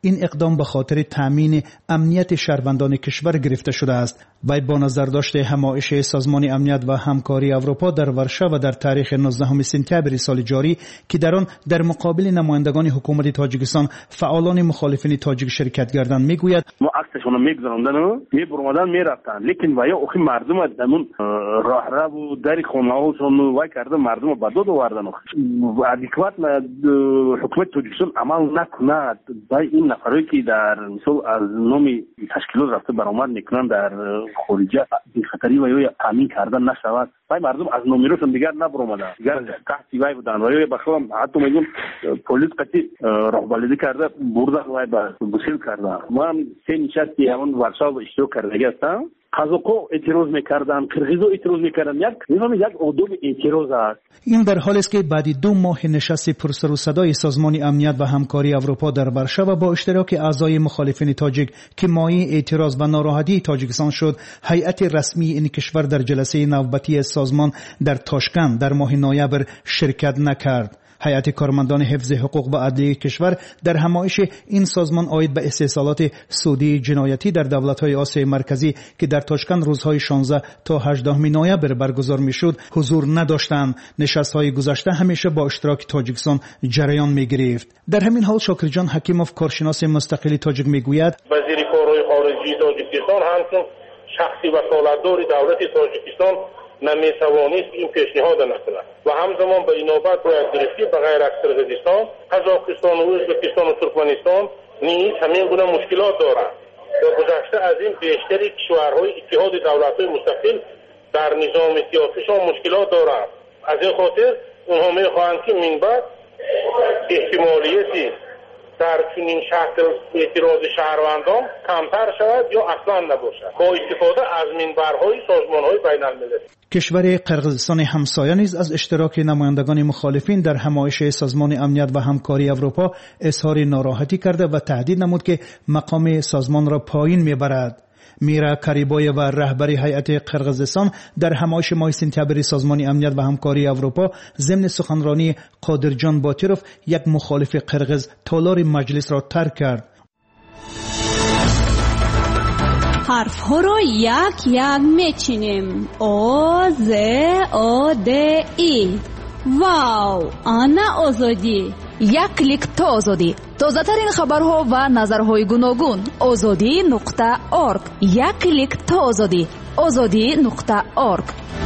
این اقدام به خاطر تامین امنیت شهروندان کشور گرفته شده است. وی با نظر داشته همایش سازمان امنیت و همکاری اروپا در ورشو در تاریخ 19 سپتامبر سال جاری که در آن در مقابل نمایندگان حکومت تاجیکستان فعالان مخالفین تاجیک شرکت کردند میگوید ما عکسشون میگذارندن میبرمدن میرفتن لیکن ویا اخی مردم دمون راه رو در خونه‌هاشون وای کرده مردم به داد آوردن ادکوات حکومت تاجیکستان عمل نکند با این نفرایی که در مثال از نامی تشکیلات رفته برآمد میکنن در خارجه خطری و یا تامین کردن نشود وای مردم از نومیروشون دیگر نبرآمدن دیگر تحتی وای بودن و یا بخوام حتی میگم پلیس قتی راهبردی کرده بردن وای به بوسیل کردن ما هم سه نشستی همون ورشو اشتراک کرده هستم قازوقو اعتراض میکردن قرغیزو اعتراض میکردن یک ادب اعتراض است. این در حالی است که بعد 2 ماه نشست پرسر و صدای سازمان امنیت و همکاری اروپا در ورشو با اشتراک اعضای مخالفین تاجیک که مایه اعتراض و ناراحتی تاجیکستان شد، هیئت رسمی این کشور در جلسه نوبتی سازمان در تاشکند در ماه نوامبر شرکت نکرد. هیئت کارمندان حفظ حقوق و عدلیه کشور در همایش این سازمان عاید به استحصالات سودی جنایتی در دولت‌های آسیای مرکزی که در تاشکند روزهای 16 تا 18 نوامبر برگزار می‌شد حضور نداشتند. نشست‌های گذشته همیشه با اشتراک تاجیکستان جریان می‌گرفت. در همین حال شاکرجان حکیموف کارشناس مستقل تاجیک می‌گوید وزیر کارهای خارجی تاجیکستان همچون شخصی وکالتدار دولت تاجیکستان نمی‌توانست این پیشنهاد نکند و همزمان به این نوبت باید گرفتی به غیر از قرغیزستان، قزاقستان و ازبکستان و ترکمنستان نیز همین گونه مشکلات دارند. در گذشته از این بیشتری کشورهای اتحاد دولت‌های مستقل در نظام سیاسیشان مشکلات دارند. از این خاطر اونها می‌خواهند که من بعد احتمالیتی در چنین شکل اعتراض شهروندان کمتر شود یا اصلا نباشد با استفاده از منبرهای سازمان‌های بین‌المللی. کشور قرغیزستان همسایه نیز از اشتراک نمایندگان مخالفین در همایش سازمان امنیت و همکاری اروپا اظهار ناراحتی کرده و تهدید نمود که مقام سازمان را پایین میبرد. میرا کریبای و رهبر هیئت قرغیزستان در همایش ماه سپتامبر سازمان امنیت و همکاری اروپا ضمن سخنرانی قادرجان باتیروف یک مخالف قرغیز تالار مجلس را ترک کرد. حرف ها را یک یک میچینیم. او ز او د ای. واو، آنا آزادی. یک کلیک تا آزادی. تازه‌ترین خبرها و نظرهای گوناگون. azadi.org. یک کلیک تا آزادی. azadi.org.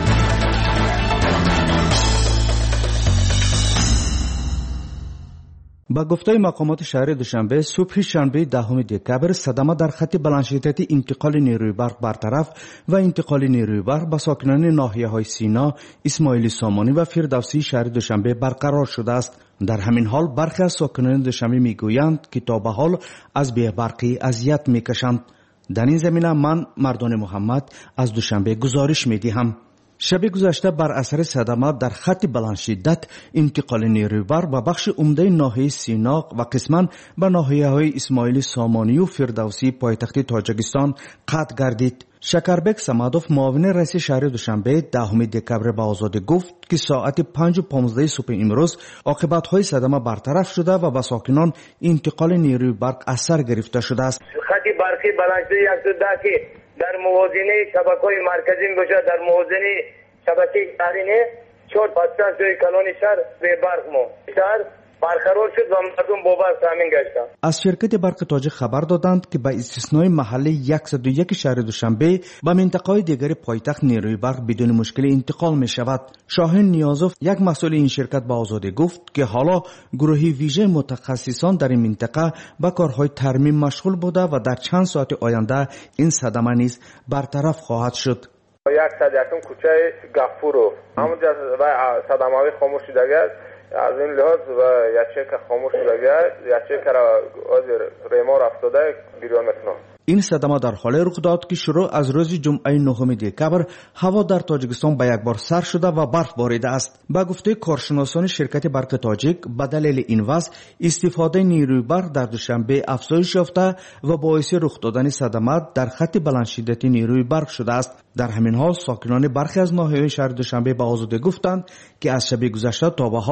با گفته مقامات شهر دوشنبه صبح شنبه 10 دکمبر صدمه در خط بلندشدتی انتقال نیروی برق برطرف و انتقال نیروی برق به ساکنان ناحیه‌های سینا، اسماعیلی سامانی و فردوسی شهر دوشنبه برقرار شده است. در همین حال برخی از ساکنان دوشنبه میگویند که تا به حال از بی برقی اذیت میکشند. در این زمینه من مردان محمد از دوشنبه گزارش میدهم. شب گذشته بر اثر صدمات در خط بلند شدت انتقال نیروی برق به بخش عمده ناحیه سینا و قسما به ناحیه‌های اسماعیلی سامانی و فردوسی پایتخت تاجیکستان قطع گردید. شکربک سمادوف معاون رئیس شهر دوشنبه 10 دکمبر به آزادی گفت که ساعت 5:15 صبح امروز عاقبت‌های صدمه برطرف شده و به ساکنان انتقال نیروی برق اثر گرفته شده است. خط برقی بلند شده 110 که در موازنه شبکه‌های مرکزی می‌باشد، در موازنه شبکه شهری نه 4 پاساژ جای کلان شهر به برق مو شهر برقرار شد و مردم بابت همین گشتند. از شرکت برق تاجیک خبر دادند که به استثنای محله 101 شهر دوشنبه به منطقه‌های دیگر پایتخت نیروی برق بدون مشکل انتقال می شود. شاهین نیازوف یک مسئول این شرکت به آزادی گفت که حالا گروهی ویژه متخصصان در این منطقه به کارهای ترمیم مشغول بوده و در چند ساعت آینده این صدمه نیز برطرف خواهد شد. 101 کوچه گفورو همونجا صدمه‌های خاموش شده از این لحاظ و یچه که خاموش شده یچه که از ریمار افتاده بیرون میتونه. این صدمه در حال رخ داد که شروع از روز جمعه 9 دکمبر هوا در تاجیکستان به یک بار سر شده و برف باریده است. با گفته کارشناسان شرکت برق تاجیک به دلیل این وضع استفاده نیروی برق در دوشنبه افزایش یافته و باعث رخ دادن صدمات در خط بلند شدتی نیروی برق شده است. در همین حال ساکنان برخی از ناحیه‌های شهر دوشنبه به آزادی گفتند که از شب گذشته تا به حال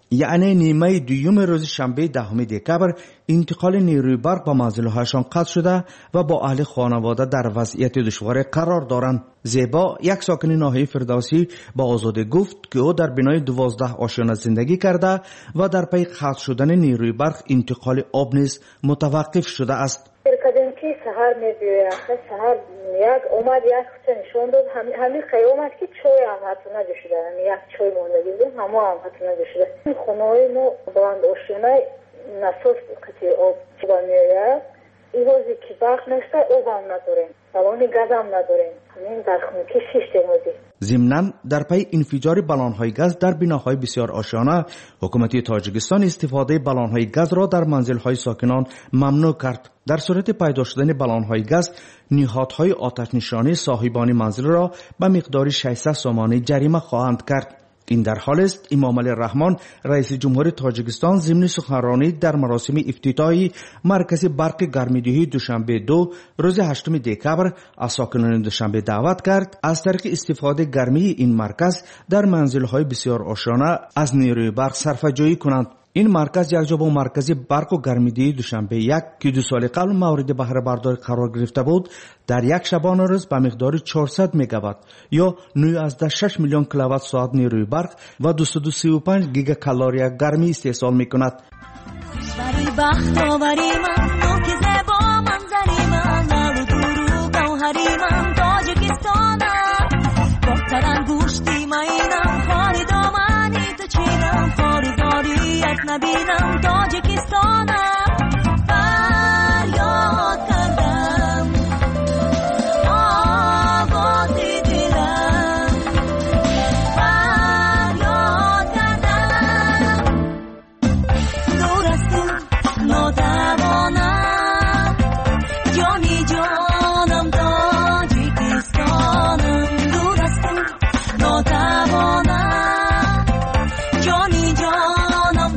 یعنی نیمه دوم روز شنبه 10 دکبر انتقال نیروی برق به منزل‌هایشان قطع شده و با اهل خانواده در وضعیت دشوار قرار دارند. زیبا، یک ساکن ناحیه فردوسی، با آزادی گفت که او در بنای 12 آشیانه زندگی کرده و در پی قطع شدن نیروی برق انتقال آب نیز متوقف شده است. کدیم که سحر می‌بیاید، سحر یک اومد یک چه نشون داد، همین قیامت که چای هم حتی نجوشیده، یک چای مونده دیدیم، همه هم حتی نجوشیده. این خونه‌های ما بلند آشیانه نصف قطعی آب چیبا می‌آید، این روزی که برق نیست آب هم نداریم، دوانی گاز هم نداریم، همین در خونه که 6 تموزی. ضمناً در پی انفجار بالون‌های گاز در بناهای بسیار آشیانه، حکومت تاجیکستان استفاده بالون‌های گاز را در منزل‌های ساکنان ممنوع کرد. در صورت پیدا شدن بالون‌های گاز، نهادهای آتش نشانی صاحبان منزل را به مقدار 600 سومانی جریمه خواهند کرد. این در حال است امام علی رحمان رئیس جمهور تاجیکستان ضمن سخنرانی در مراسم افتتاحی مرکز برق گرمیدهی دوشنبه 2 روز 8 دکبر از ساکنان دوشنبه دعوت کرد از طریق استفاده گرمی این مرکز در منزل‌های بسیار آشیانه از نیروی برق صرفه‌جویی کنند. این مرکز یک جا با مرکز برق و گرمیدهی دوشنبه 1 که 2 سال قبل مورد بهره برداری قرار گرفته بود، در یک شبانه روز به مقدار 400 مگاوات یا 9.6 میلیون کیلووات ساعت نیروی برق و 235 گیگا کالری گرمی استحصال می‌کند. نبینم تاجیکستانم فریاد کردم آواز دلم فریاد کردم دور از تو ناتوانم جانی جانم تاجیکستانم دور از تو ناتوانم جانی جانم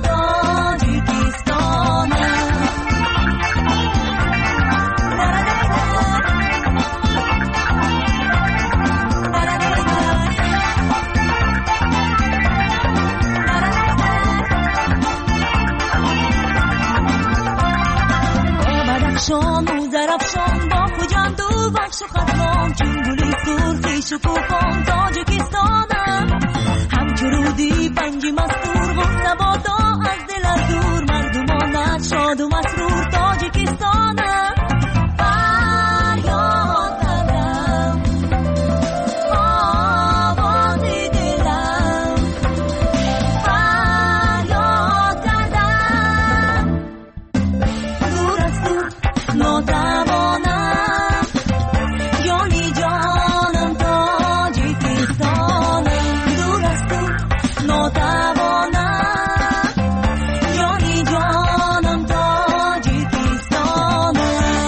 شان و زرفشان با خجند و بخش و خطمان چون گلی سرخی شکوفان تاجیکستانم همچو رودی بنجی مستور و نبادا از دل از دور مردمانت شاد و مسرور تاجیکستانم فریاد کردم آواز دلم فریاد کردم دور از دور ناتوانم جانی جانم تاجیکستانم دور از تو ناتوانم جانی جانم تاجیکستانم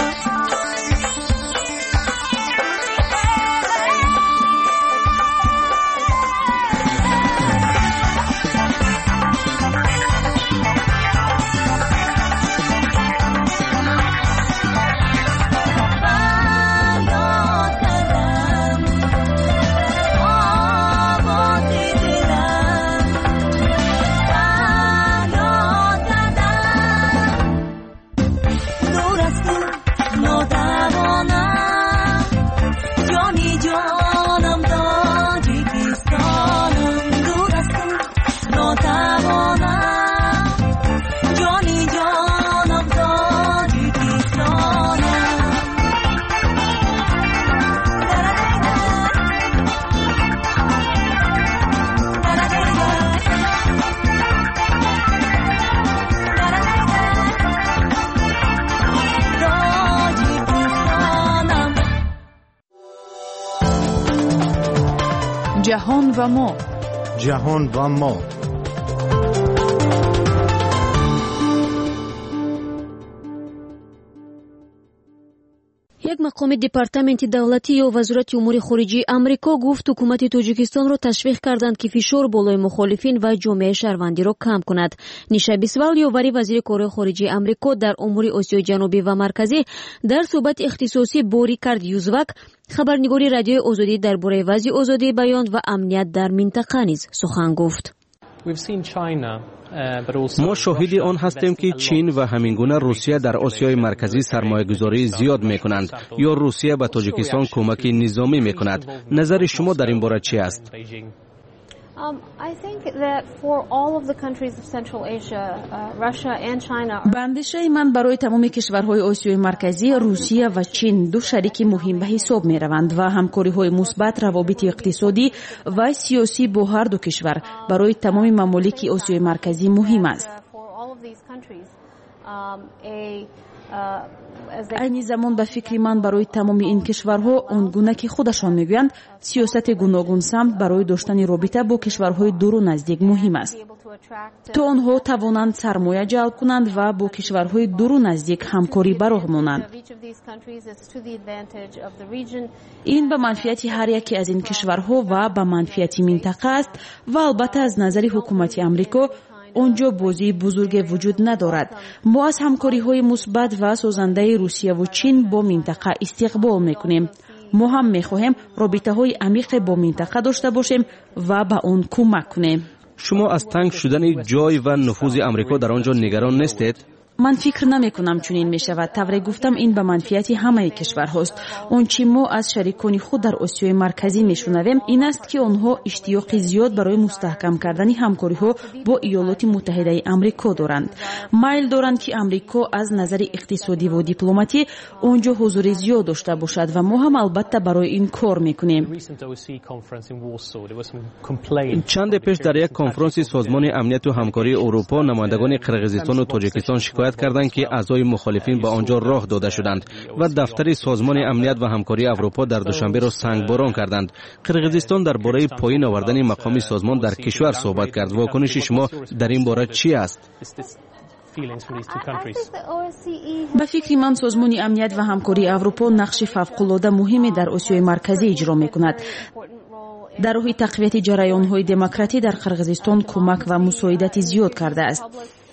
جهان و ما جهان و ما یک مقام دپارتمنت دولتی یا وزارت امور خارجه آمریکا گفت حکومت تاجیکستان را تشویق کردند که فشار بالای مخالفین و جامعه شهروندی را کم کند. نیشا بیسوال یاوری وزیر کار خارجه آمریکا در امور آسیای جنوبی و مرکزی در صحبت اختصاصی با ریکارد یوزوک خبرنگاری رادیوی آزادی درباره وضع آزادی بیان و امنیت در منطقه نیز سخن گفت. ما شاهد آن هستیم که چین و همینگونه روسیه در آسیای مرکزی سرمایه‌گذاری زیاد می‌کنند یا روسیه به تاجیکستان کمک نظامی می‌کند. نظر شما در این باره چی است؟ به اندیشه من برای تمام کشورهای آسیای مرکزی روسیه و چین دو شریک مهم به حساب می روند و همکاری‌های مثبت، روابط اقتصادی و سیاسی با هر دو کشور برای تمام ممالک آسیای مرکزی مهم است. این زمان به فکر من برای تمام این کشورها اونگونه که خودشان میگویند سیاست گوناگون سمت برای داشتن رابطه با کشورهای دور و نزدیک مهم است تا آنها توانند سرمایه جلب کنند و با کشورهای دور و نزدیک همکاری براه مانند. این به منفعت هر یکی از این کشورها و به منفعت منطقه است و البته از نظر حکومت امریکا اونجا بازی بزرگ وجود ندارد. ما از همکاری‌های مثبت و سازنده روسیه و چین با منطقه استقبال میکنیم. ما هم میخواهیم رابطه‌های عمیق با منطقه داشته باشیم و به اون کمک کنیم. شما از تنگ شدن جای و نفوذ امریکا در آنجا نگران نیستید؟ من فکر نمی کنم چنین می شود. طوری گفتم این به منفعت همه کشور هست. اون چی ما از شریکان خود در آسیای مرکزی می شنویم این است که آنها اشتیاق زیاد برای مستحکم کردن همکاری ها با ایالات متحده آمریکا دارند. میل دارند که آمریکا از نظر اقتصادی و دیپلماتی اونجا حضور زیاد داشته باشد و ما هم البته برای این کار می کنیم. چند پیش در یک کنفرانس سازمان امنیت و همکاری اروپا نمایندگان قرقیزستان و تاجیکستان شکایت کردند که اعضای مخالفین به آنجا راه داده شدند و دفتر سازمان امنیت و همکاری اروپا در دوشنبه را سنگباران کردند. قرقیزستان درباره پایین آوردن مقام سازمان در کشور صحبت کرد. واکنش شما در این باره چی است؟ به فکر من سازمان امنیت و همکاری اروپا نقش فوق‌العاده مهمی در آسیای مرکزی اجرا می‌کند. در راه تقویت جریان‌های دموکراتی در قرقیزستان کمک و مساعدت زیاد کرده است.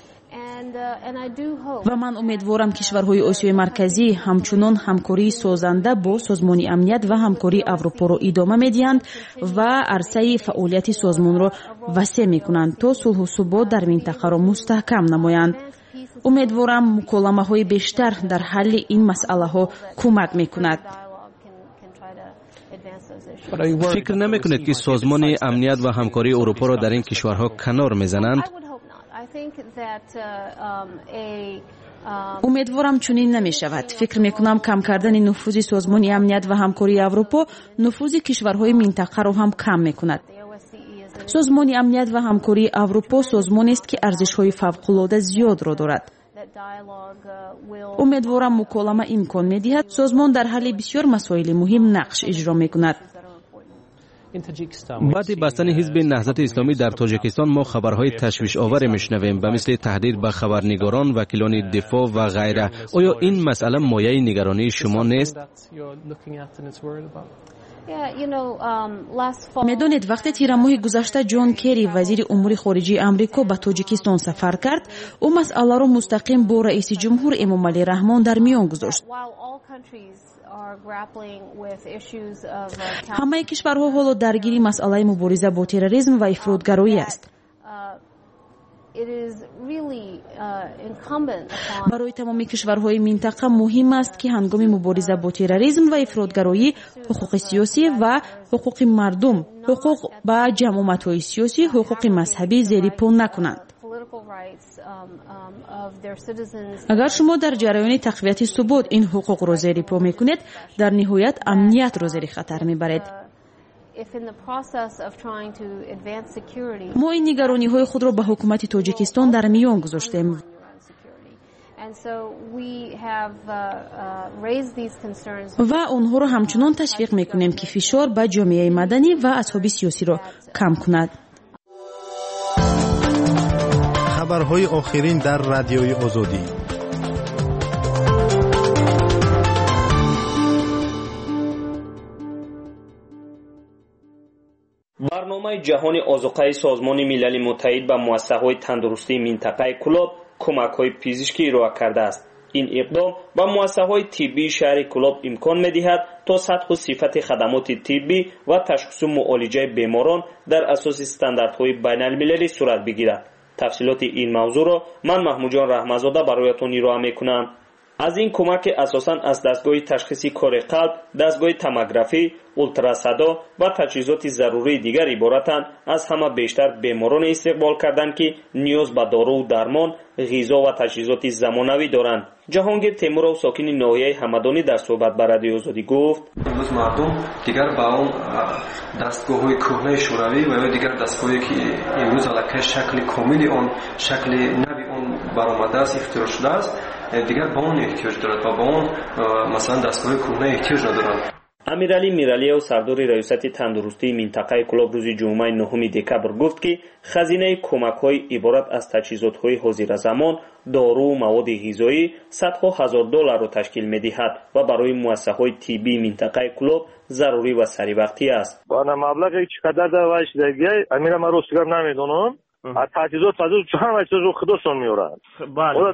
و من امیدوارم کشورهای آسیای مرکزی همچنان همکاری سازنده با سازمان امنیت و همکاری اروپا را ادامه می‌دهند و عرصه فعالیت سازمان را وسیع می‌کنند تا صلح و ثبات در منطقه را مستحکم نمایند. امیدوارم مکالمه‌های بیشتر در حل این مسئله‌ها کمک می‌کند. فکر نمی‌کنید که سازمان امنیت و همکاری اروپا را در این کشورها کنار می‌زنند؟ امیدوارم چنین نمی شود. فکر می کنم کم کردن نفوذ سازمان امنیت و همکاری اروپا نفوذ کشورهای منطقه را هم کم می کند. سازمان امنیت و همکاری اروپا سازمانی است که ارزش‌های فوق‌العاده زیاد را دارد. امیدوارم مکالمه امکان می دهد سازمان در حل بسیار مسائل مهم نقش اجرا می کند. بعد بستن حزب نهضت اسلامی در تاجیکستان ما خبرهای تشویش آور میشنویم به مثل تهدید به خبرنگاران، وکیلان دفاع و غیره. آیا این مسئله مایه نگرانی شما نیست؟ میدونید وقتی تیر ماه گذشته جان کری وزیر امور خارجه امریکا به تاجیکستان سفر کرد او مسئله را مستقیم با رئیس جمهور امام علی رحمان در میان گذاشت. همه کشورها حالا درگیر مسئله مبارزه با تروریسم و افراطگرایی است. برای تمام کشورهای منطقه مهم است که هنگام مبارزه با تروریسم و افراطگرایی حقوق سیاسی و حقوق مردم، حقوق به جماعت‌های سیاسی، حقوق مذهبی زیر پا نکنند. اگر شما در جریان تقویت ثبات این حقوق را زیر پا میکنید در نهایت امنیت را زیر خطر میبرید. ما این نگرانی های خود را به حکومت تاجیکستان در میان گذاشتیم و آنها را همچنان تشویق میکنیم که فشار به جامعه مدنی و اصحاب سیاسی را کم کند. خبرهای آخرین در رادیوی آزادی. برنامه جهانی آذوقه سازمان ملل متحد به مؤسسه‌های تندرستی منطقه کلاب کمک‌های پزشکی ارائه کرده است. این اقدام با مؤسسه‌های طبی شهر کلوب امکان می‌دهد تا سطح و صفت خدمات طبی و تشخیص و معالجه بیماران در اساس استانداردهای بین‌المللی صورت بگیرد. تفصیلات این موضوع را من محمود جان رحمت‌زاده برایتان ارائه می‌کنم. از این کمک اساساً از دستگاه تشخیصی کار قلب، دستگاه توموگرافی، اولتراسادا و تجهیزات ضروری دیگر عبارتند از همه بیشتر بیماران استقبال کردند که نیاز به دارو و درمان، غذا و تجهیزات زمانوی دارند. جهانگیر تیمورov ساکن ناحیه همدانی در صحبت با رادیوی آزادی گفت: امروز مردم دیگر با اون دستگاه‌های کهنه شوروی و دیگر دستگاهی که امروز علاقه شکل کاملی اون شکل نوی اون برآمده است، اختراع شده است، دیگر با اون احتیاج دارد و با اون مثلا دستگاه کهنه احتیاج ندارند. امیرعلی میرالیو سردار ریاست تندرستی منطقه کلوب روز جمعه 9 دکبر گفت که خزینه کمک‌های عبارت از تجهیزات‌های حاضر زمان، دارو و مواد غذایی صدها هزار دلار را تشکیل می‌دهد و برای مؤسسه‌های طبی منطقه کلوب ضروری و سریع وقتی است. با مبلغی چقدر در دیگه امیر ما روستگار نمیدونم. از تجهیزات همه چیز رو خودشون میارن. بله.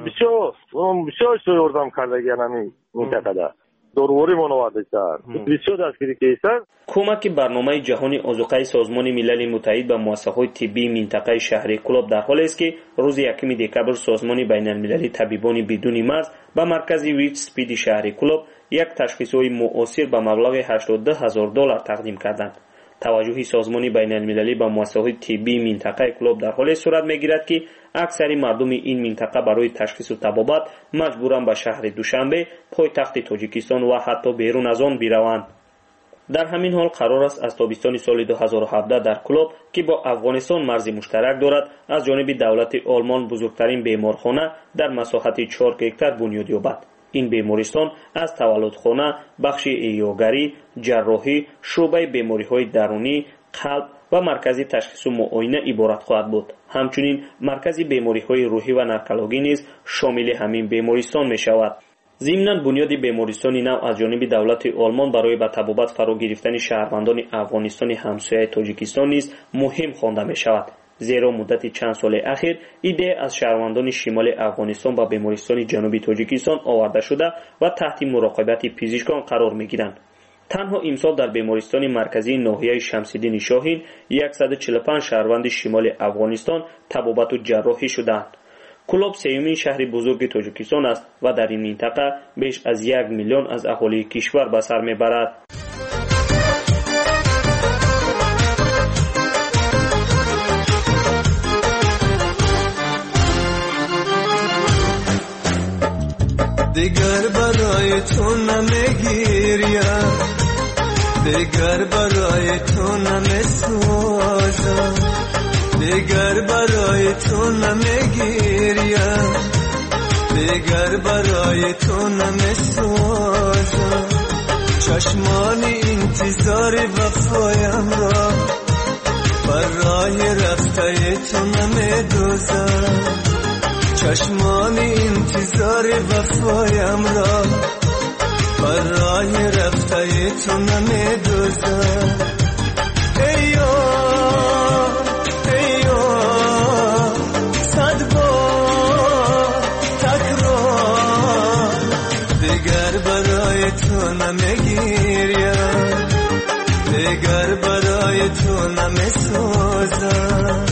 بسیار یاردم کرده همین منطقه. داروری منوعات است. بسیار دستگیری کیسر. کمک برنامه جهانی آذوقه سازمان ملل متحد به مؤسسه‌های طبی منطقه شهری کلوب در حالی است که روز 1 دکبر سازمان بین‌المللی طبیبان بدون مرز به مرکز ویچ سپید شهری کلوب یک تشخیص‌های معاصر به مبلغ 82,000 دلار تقدیم کردند. توجه سازمان بین‌المللی به مؤسسه‌های طبی منطقه کلوب در حال صورت می‌گیرد که اکثر مردم این منطقه برای تشخیص و طبابت مجبورند به شهر دوشنبه پایتخت تاجیکستان و حتی بیرون از آن بروند. در همین حال قرار است از تابستان سال 2017 در کلوب که با افغانستان مرز مشترک دارد از جانب دولت آلمان بزرگترین بیمارخانه در مساحت 4 هکتار بنیاد یابد. این بیمارستان از تولدخانه، بخش ایاگری، جراحی، شعبه بیماری‌های درونی، قلب و مرکز تشخیص و معاینه عبارت خواهد بود. همچنین مرکز بیماری‌های روحی و نرکولوژی نیز شامل همین بیمارستان می‌شود. ضمناً بنیاد بیمارستان نو از جانب دولت آلمان برای به طبابت فرا گرفتن شهروندان افغانستان همسایه تاجیکستان نیز مهم خوانده می‌شود. زیرا مدت چند سال اخیر ایده از شهروندان شمال افغانستان به بیمارستان جنوبی تاجیکستان آورده شده و تحت مراقبت پزشکان قرار می‌گیرند. تنها امسال در بیمارستان مرکزی ناحیه شمس‌الدین شاهین 145 شهروند شمال افغانستان طبابت و جراحی شدند. کلوب سومین شهر بزرگ تاجیکستان است و در این منطقه بیش از 1 میلیون از اهالی کشور به سر میبرد. دیگر برای تو نمیگیریم، دیگر برای تو نمیسوزم، دیگر برای تو نمیگیریم، دیگر برای تو نمیسوزم. چشمانی انتظار وفایم را بر راه رفته تو نمیدوزم، چشمانی انتظار وفایم را بر راه رفته تو نمیدوزم. ایو ایو صد بار تکرار، دیگر برای تو نمیگیریم، دیگر برای تو نمیسوزم.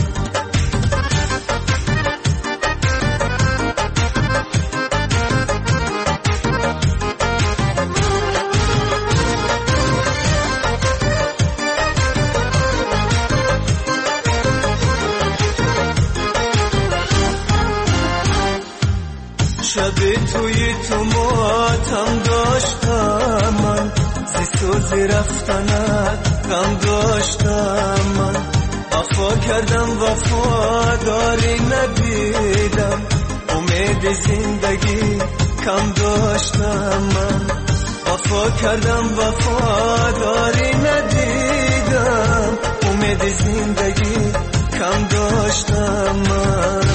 شب توی تو ماتم داشتم من، زی رفتنت غم داشتم من. وفا کردم وفاداری ندیدم، امید زندگی کم داشتم من. وفا کردم وفاداری ندیدم، امید زندگی کم داشتم من.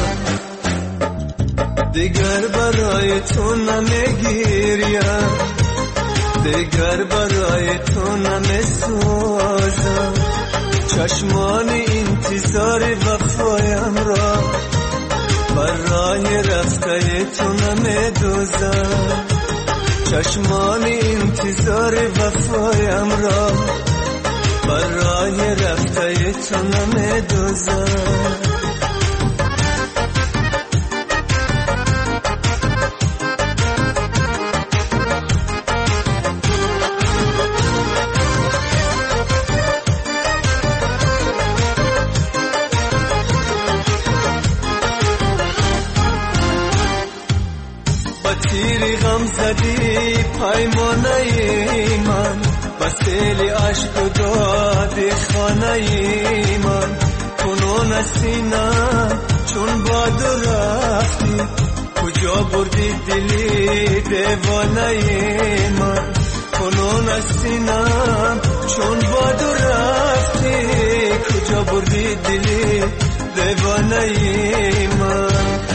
دیگر برای تو نمیگیریم، دیگر برای تو نمیسوزم. چشمانی انتظار وفایم را بر راه رفته تو نمیدوزم. دوزد چشمان انتظار وفایم را برای رفته تو نمیدوزد تیری غم زدی پیمانه من بسیلی عشق و داد خانه من کنون سینم چون باد رفتی کجا بردی دلی دیوانه من کنون سینم چون باد رفتی کجا بردی دلی دیوانه من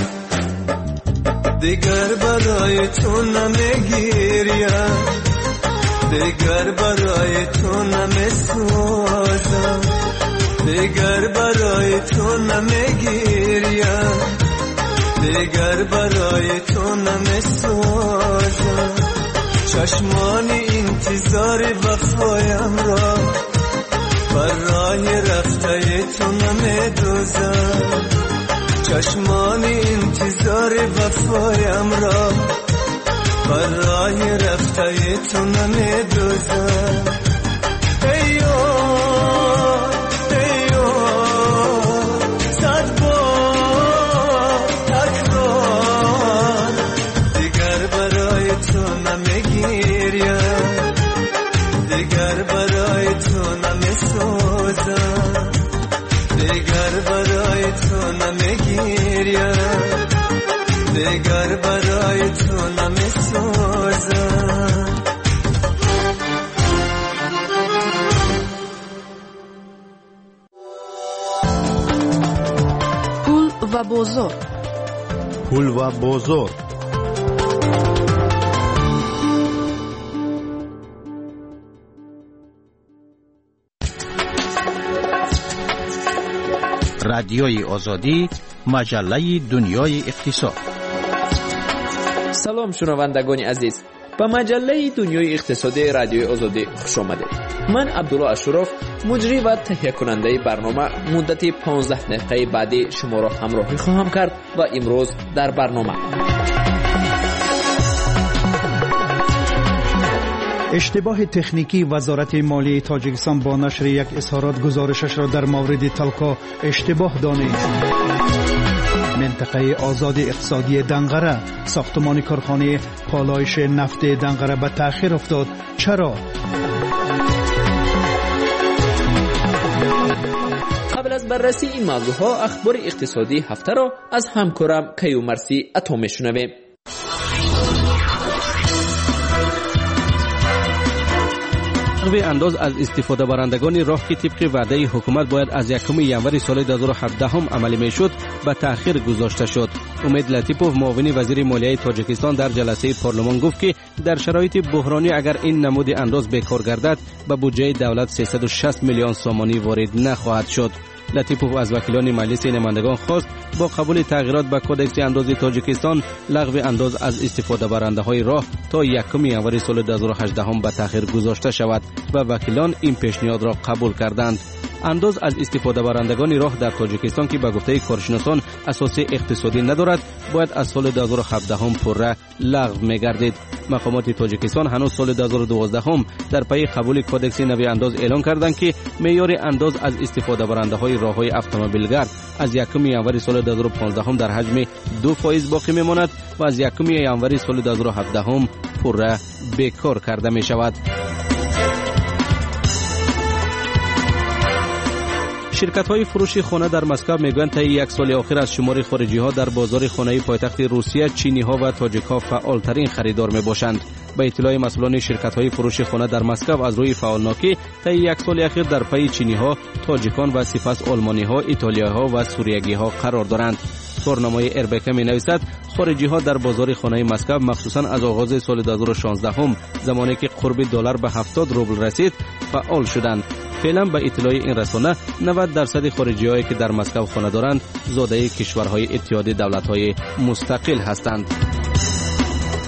دیگر برای تو نمیگیریم دیگر برای تو نمیسوزم دیگر برای تو نمیگیریم دیگر برای تو نمیسوزم چشمان انتظار وفایم را برای رفته تو نمیدوزم چشمان انتظار وفایم را برای رفته تو نمیدوزم ایو ایو صد بار تکرار دیگر برای تو نمیگیریم دیگر برای تو نمیسوزم دیگر برای تو نمیگیریم دیگر برای تو نمیسوزم پول و بازار پول و بازار رادیوی آزادی مجله دنیای اقتصاد. سلام شنوندگان عزیز، به مجله دنیای اقتصادی رادیوی آزادی خوش آمدید. من عبدالله اشرف مجری و تهیه کننده برنامه مدت 15 دقیقه بعدی شما را همراهی خواهم کرد و امروز در برنامه اشتباه تکنیکی وزارت مالیه تاجیکستان با نشر یک اظهارات گزارشش را در مورد تلکا اشتباه دانست. منطقه آزاد اقتصادی دنقره، ساختمان کارخانه پالایش نفت دنقره به تأخیر افتاد. چرا؟ قبل از بررسی این موضوعها اخبار اقتصادی هفته را از همکارم کیومرسی عطا میشنویم. لغو انداز از استفاده برندگان راه که طبق وعده حکومت باید از 1 ژانویه سال 2017 عملی میشد به تأخیر گذاشته شد. امید لطیپوف معاون وزیر مالیه تاجیکستان در جلسه پارلمان گفت که در شرایط بحرانی اگر این نمود انداز بیکار گردد به بودجه دولت 360 میلیون سامانی وارد نخواهد شد. لطیپوف از وکیلان مجلس نمایندگان خواست با قبول تغییرات به کدکس انداز تاجیکستان لغو انداز از استفاده برنده های راه تا 1 ژانویه سال 2018 به تأخیر گذاشته شود و وکیلان این پیشنهاد را قبول کردند. انداز از استفاده برندگان راه در تاجیکستان که به گفته کارشناسان اساس اقتصادی ندارد باید از سال 2017 پره لغو می‌گردید. مقامات تاجیکستان هنوز سال 2012 در پی قبول کدکس نوی انداز اعلان کردند که معیار انداز از استفاده برنده های راه‌های اتومبیلگر از 1 ژانویه سال 2015 در حجم 2% باقی میماند و از 1 ژانویه سال 2017 پره بیکار کرده می شود. شرکت‌های فروش خانه در مسکو میگویند تا 1 سال آخر از شمار خارجی‌ها در بازار خانه‌ای پایتخت روسیه، چینی‌ها و تاجیک‌ها فعال‌ترین خریدار میباشند. به اطلاع مسئولان شرکت‌های فروش خانه در مسکو از روی فعالناکی تا 1 سال اخیر در پی چینی‌ها، تاجیکان و سپس آلمانی‌ها، ایتالیایی‌ها و سوریگی‌ها قرار دارند. کارنامه اربکه می‌نویسد خارجی‌ها در بازار خانه مسکو مخصوصاً از آغاز سال 2016 زمانی که قرب دلار به 70 روبل رسید فعال شدند. فعلا به اطلاع این رسانه 90% خارجی‌هایی که در مسکو خانه دارند زاده کشورهای اتحاد دولت‌های مستقل هستند.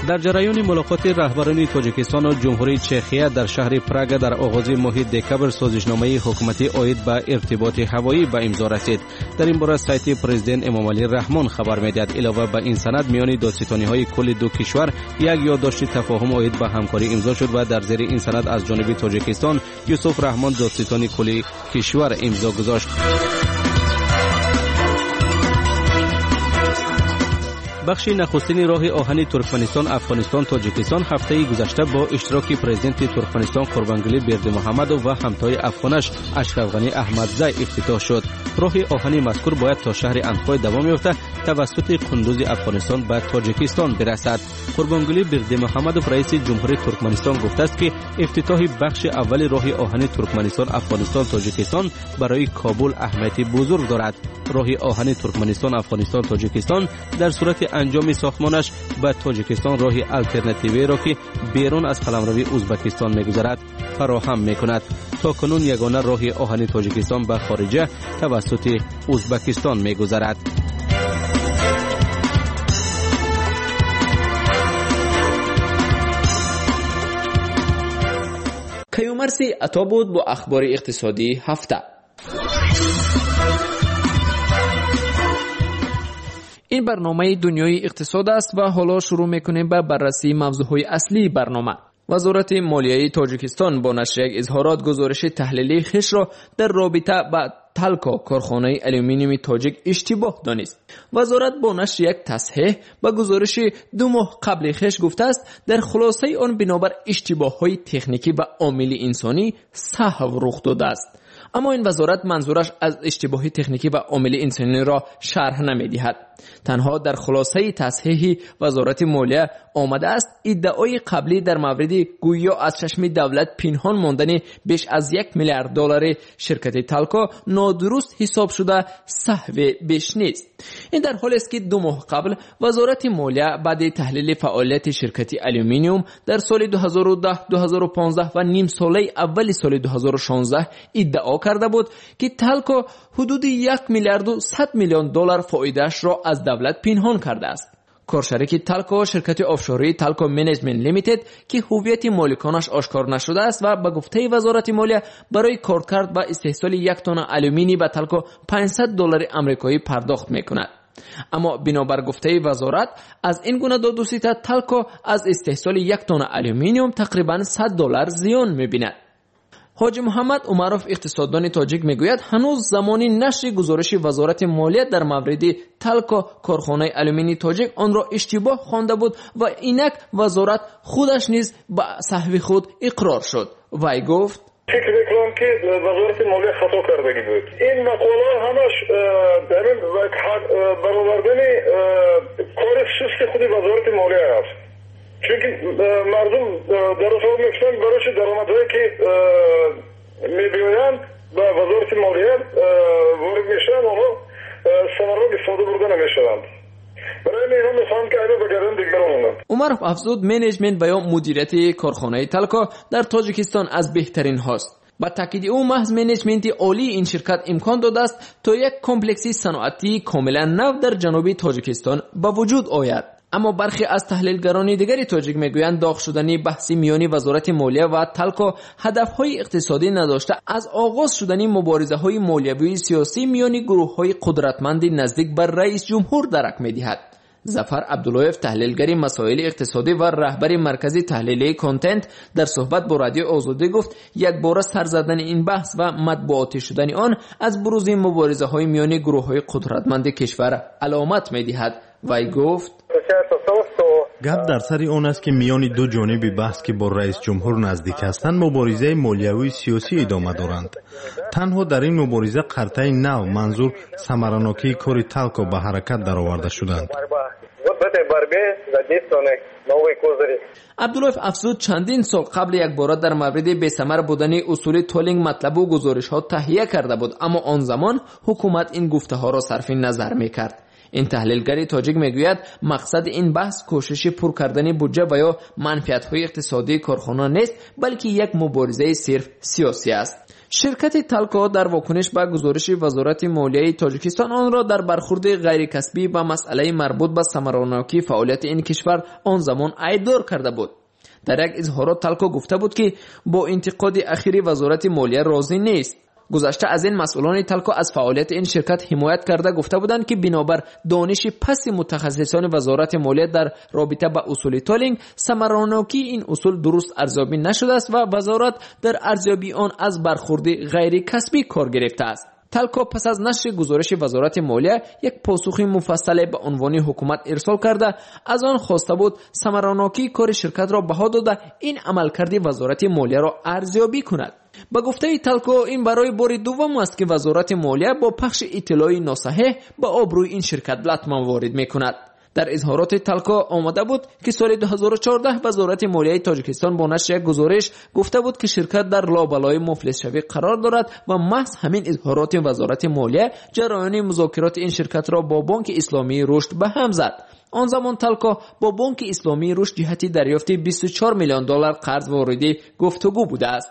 در جریان ملاقات رهبران تاجیکستان و جمهوری چخیه در شهر پراگ در آغاز ماه دکبر سازشنامه حکومتی عاید به ارتباط هوایی به امضا رسید. در این باره سایت پرزیدنت امامعلی رحمان خبر می‌دهد علاوه بر این سند میان دادستانی‌های کل دو کشور یک یادداشت تفاهم عاید به همکاری امضا شد و در زیر این سند از جانب تاجیکستان یوسف رحمان دادستان کل کشور امضا گذاشت. بخش نخستین راه آهن ترکمنستان افغانستان تاجیکستان هفته گذشته با اشتراک پرزیدنت ترکمنستان قربانگلی بردمحمدوف و همتای افغانش اشرف غنی احمدزی افتتاح شد. راه آهن مذکور باید تا شهر اندخوی دوام یافته توسط قندوز افغانستان به تاجیکستان برسد. قربانگلی بردمحمدوف رئیس جمهوری ترکمنستان گفته است که افتتاح بخش اول راه آهن ترکمنستان افغانستان تاجیکستان برای کابل اهمیت بزرگ دارد. راه آهن ترکمنستان افغانستان تاجیکستان در صورت انجام ساختمانش به تاجیکستان راه الटरनेटिوی را که بیرون از قلمرو ازبکستان می‌گذرد فراهم می‌کند. تا کنون یگانه راه آهن تاجیکستان به خارجه توسط ازبکستان می‌گذرد. کیومرثی عطا بود با اخبار اقتصادی هفته. این برنامه دنیای اقتصاد است و حالا شروع میکنیم به بررسی موضوعهای اصلی برنامه. وزارت مالیه تاجیکستان با نشر یک اظهارات گزارش تحلیلی خویش را در رابطه با تالکو کارخانه آلومینیوم تاجیک اشتباه دانست. وزارت با نشر یک تصحیح و گزارش 2 ماه قبل خویش گفته است در خلاصه آن بنابر اشتباه‌های تکنیکی و عامل انسانی سهو رخ داده است. اما این وزارت منظورش از اشتباه تکنیکی و عامل انسانی را شرح نمی‌دهد. تنها در خلاصه تصحیح وزارت مالیه آمده است ادعای قبلی در مورد گویا از چشم دولت پنهان ماندن بیش از $1 میلیارد شرکت تالکو نادرست حساب شده سهو بیش نیست. این در حالی است که 2 ماه قبل وزارت مالیه بعد تحلیل فعالیت شرکت آلومینیوم در سال 2010 2015 و نیم ساله اول سال 2016 ادعا کرده بود که تالکو حدود $1 میلیارد و 100 میلیون دلار فایده‌اش را از دولت پنهان کرده است. کارشریک تالکو شرکت آفشوری تالکو منیجمنت لیمیتد که هویت مالکانش آشکار نشده است و به گفته وزارت مالیه برای کارکرد و استحصال 1 تن آلومینی به تالکو $500 آمریکایی پرداخت میکند. اما بنابر گفته وزارت از این گونه دادوستیت تالکو از استحصال 1 تن آلومینیوم تقریبا $100 زیان میبیند. حاجی محمد عمروف اقتصاددان تاجیک میگوید هنوز زمانی نشر گزارش وزارت مالیه در مورد تالکو کارخانه آلومینی تاجیک آن را اشتباه خوانده بود و اینک وزارت خودش نیز به سهو خود اقرار شد. وی گفت فکر میکنم که وزارت مالیه خطا کردگی بود. این مقاله همش در این برآوردن کار سست خود وزارت مالیه است. چونکه مردم در حساب میکنن برایش درآمدهایی که میبیاین به وزارت مالیه وارد میشن آنها ثمرات استفاده برده نمیشوند. برای میگم میخوام که اینا بگردن دیگران اومد. عمروف افزود منیجمنت و یا مدیریت کارخانه تالکو در تاجیکستان از بهترین هاست. با تاکید او محض منیجمنت عالی این شرکت امکان داده است تا یک کمپلکسی صنعتی کاملا نو در جنوب تاجیکستان به وجود آید. اما برخی از تحلیلگران دیگری تاجیک میگویند داغ شدن بحثی میانی وزارت مالیه و تالکو هدفهای اقتصادی نداشته از آغاز شدن مبارزه‌های مالیوی سیاسی میانی گروه‌های قدرتمند نزدیک بر رئیس جمهور درک می‌دهد. ظفر عبداللهیف تحلیلگر مسائل اقتصادی و رهبر مرکز تحلیلی کانتنت در صحبت با رادیو آزادی گفت یک بار سر زدن این بحث و مطبوعاتی شدن آن از بروز مبارزه‌های میانی گروه‌های قدرتمند کشور علامت می‌دهد. وی گفت گپ در سر اون است که میان دو جانب بحث که با رئیس جمهور نزدیک هستند مبارزه مالیوی سیاسی ادامه دارند. تنها در این مبارزه قرطه نو منظور ثمراناکی کار تالکو به حرکت درآورده شدند. عبداللهیف افزود چندین سال قبل یک بار در مورد بی‌ثمر بودن اصول تولینگ مطلب و گزارش ها تهیه کرده بود، اما آن زمان حکومت این گفته ها را صرف نظر میکرد. این تحلیلگر تاجیک میگوید مقصد این بحث کوشش پر کردن بودجه و یا منفعت‌های اقتصادی کارخانه نیست، بلکه یک مبارزه صرف سیاسی است. شرکت تالکو در واکنش به گزارش وزارت مالیه تاجیکستان آن را در برخورد غیر کسبی به مسئله مربوط به ثمراناکی فعالیت این کشور آن زمان عیبدار کرده بود. در یک اظهارات تالکو گفته بود که با انتقاد اخیری وزارت مالیه راضی نیست. گذشته از این مسئولان تالکو از فعالیت این شرکت حمایت کرده گفته بودند که بنابر دانش پس متخصصان وزارت مالیه در رابطه با اصول تالینگ، ثمراناکی این اصول درست ارزیابی نشده است و وزارت در ارزیابی آن از برخورد غیر کسبی کار گرفته است. تالکو پس از نشر گزارش وزارت مالیه یک پاسخ مفصل به عنوان حکومت ارسال کرده از آن خواسته بود ثمراناکی کار شرکت را بها داده این عملکرد وزارت مالیه را ارزیابی کند. با گفته تالکو این برای بار دوم است که وزارت مالیه با پخش اطلاعی ناصحیح به آبروی این شرکت لطمه وارد میکند. در اظهارات تالکو آمده بود که سال 2014 وزارت مالیه تاجیکستان با نشر یک گزارش گفته بود که شرکت در لابلای مفلس شوی قرار دارد و محض همین اظهارات وزارت مالیه جریان مذاکرات این شرکت را با بانک اسلامی رشد به هم زد. آن زمان تالکو با بانک اسلامی رشد جهت دریافت 24 میلیون دلار قرض وارد گفتگو بوده است.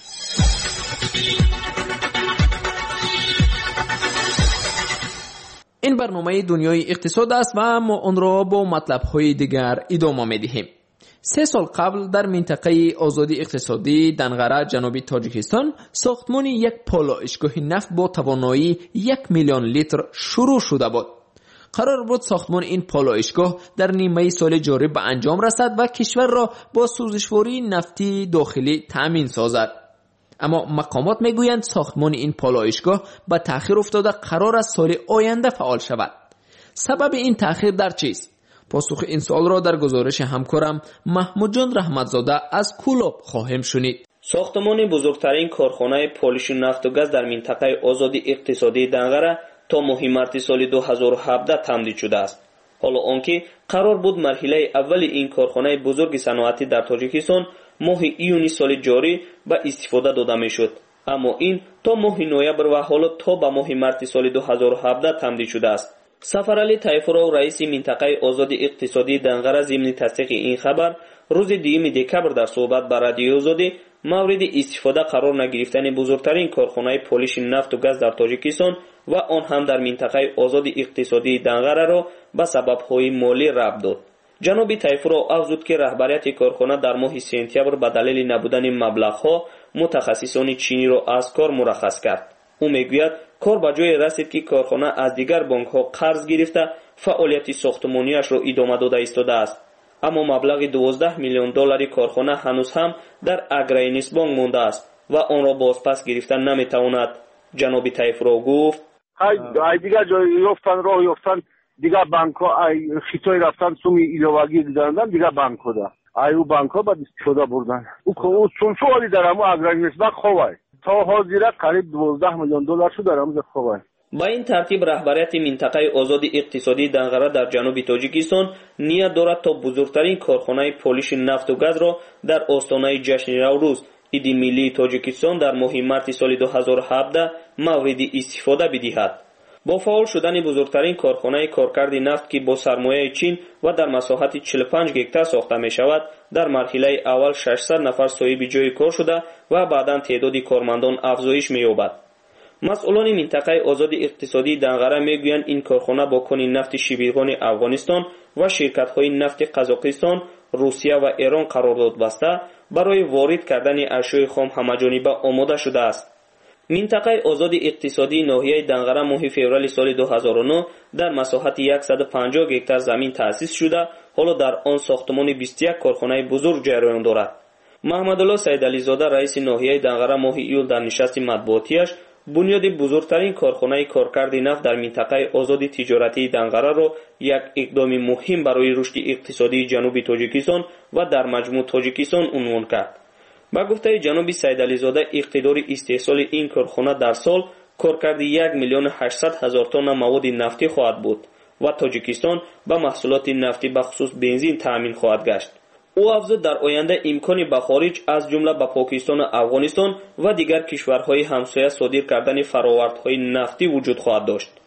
این برنامه دنیای اقتصاد است و ما آن را با مطلب‌های دیگر ادامه می‌دهیم. 3 سال قبل در منطقه آزادی اقتصادی دنغره جنوبی تاجیکستان ساختمان یک پالایشگاه نفت با توانایی 1 میلیون لیتر شروع شده بود. قرار بود ساختمان این پالایشگاه در نیمه سال جاری به انجام رسد و کشور را با سوزشواری نفتی داخلی تأمین سازد. اما مقامات میگویند ساختمان این پالایشگاه به تأخیر افتاده قرار است سال آینده فعال شود. سبب این تأخیر در چیست؟ پاسخ این سوال را در گزارش همکارم محمود جان رحمتزاده از کولاب خواهیم شنید. ساختمان بزرگترین کارخانه پالایش نفت و گاز در منطقه آزادی اقتصادی دنغره تا ماه مارس سال 2017 تمدید شده است. حالا آنکه قرار بود مرحله اول این کارخانه بزرگ صنعتی در تاجیکستان ماه ایونی سال جاری به استفاده داده میشد، اما این تا ماه نوامبر و حالا تا به ماه مارس سال 2017 تمدید شده است. سفرعلی طیفورو رئیس منطقه آزادی اقتصادی دنغره ضمن تصدیق این خبر روز 2 دکبر در صحبت با رادیو آزادی مورد استفاده قرار نگرفتن بزرگترین کارخانه پالایش نفت و گاز در تاجیکستان و آن هم در منطقه آزادی اقتصادی دنغره را به سبب‌های مالی ربط داد. جناب طیفورو افزود که رهبریت کارخانه در ماه سپتامبر به دلیل نبودن مبلغ‌ها متخصصان چینی را از کار مرخص کرد. او میگوید کار به جای رسید که کارخانه از دیگر بانک‌ها قرض گرفته فعالیت ساختمانیش را ادامه داده ایستاده است، اما مبلغ 12 میلیون دلاری کارخانه هنوز هم در اگراینیس بانک مانده است و آن را بازپس گرفتن نمیتواند. جناب طیفورو گفت ای دیگر جای یافتن راه یافتن دیگر بانک‌ها ای خطای رفتن سومی ایلواگی گذاردن دیگر بانک‌ها ده ای او بانک‌ها بعد استفاده بردن او چون سوالی در امو اگراینیس بانک خواه تا حاضر قریب 12 میلیون دلار شو در امو خواه. با این ترتیب رهبریت منطقه آزادی اقتصادی دنغره در جنوب تاجیکستان نیت دارد تا بزرگترین کارخانه پالایش نفت و گاز را در آستانه جشن نوروز عید ملی تاجیکستان در ماه مارس سال 2017 مورد استفاده بدهد. با فعال شدن بزرگترین کارخانه کارکرد نفت که با سرمایه چین و در مساحت 45 هکتار ساخته می شود، در مرحله اول 600 نفر صاحب جای کار شده و بعداً تعداد کارمندان افزایش می یابد. مسئولان منطقه آزادی اقتصادی دنغره میگویند این کارخانه با کان نفت شبیرگان افغانستان و شرکت‌های نفت قزاقستان، روسیه و ایران قرارداد بسته برای وارد کردن اشیاء خام همه‌جانبه آماده شده است. منطقه آزادی اقتصادی ناحیه دنغره ماه فوریه سال 2009 در مساحت 150 هکتار زمین تأسیس شده، حالا در آن ساختمان 21 کارخانه بزرگ جریان دارد. محمدالله سیدعلی زاده رئیس ناحیه دنغره ماه ایول در نشست مطبوعاتیش بنیاد بزرگترین کارخانه کارکرد نفت در منطقه آزادی تجارتی دنغره را یک اقدام مهم برای رشد اقتصادی جنوب تاجیکستان و در مجموع تاجیکستان عنوان کرد. با گفته جناب سیدعلی زاده اقتدار استحصال این کارخانه در سال کارکرد 1,800,000 تن مواد نفتی خواهد بود و تاجیکستان با محصولات نفتی به خصوص بنزین تامین خواهد گشت. او افزود در آینده امکانی به خارج از جمله به پاکستان و افغانستان و دیگر کشورهای همسایه صادر کردن فرآوردهای نفتی وجود خواهد داشت.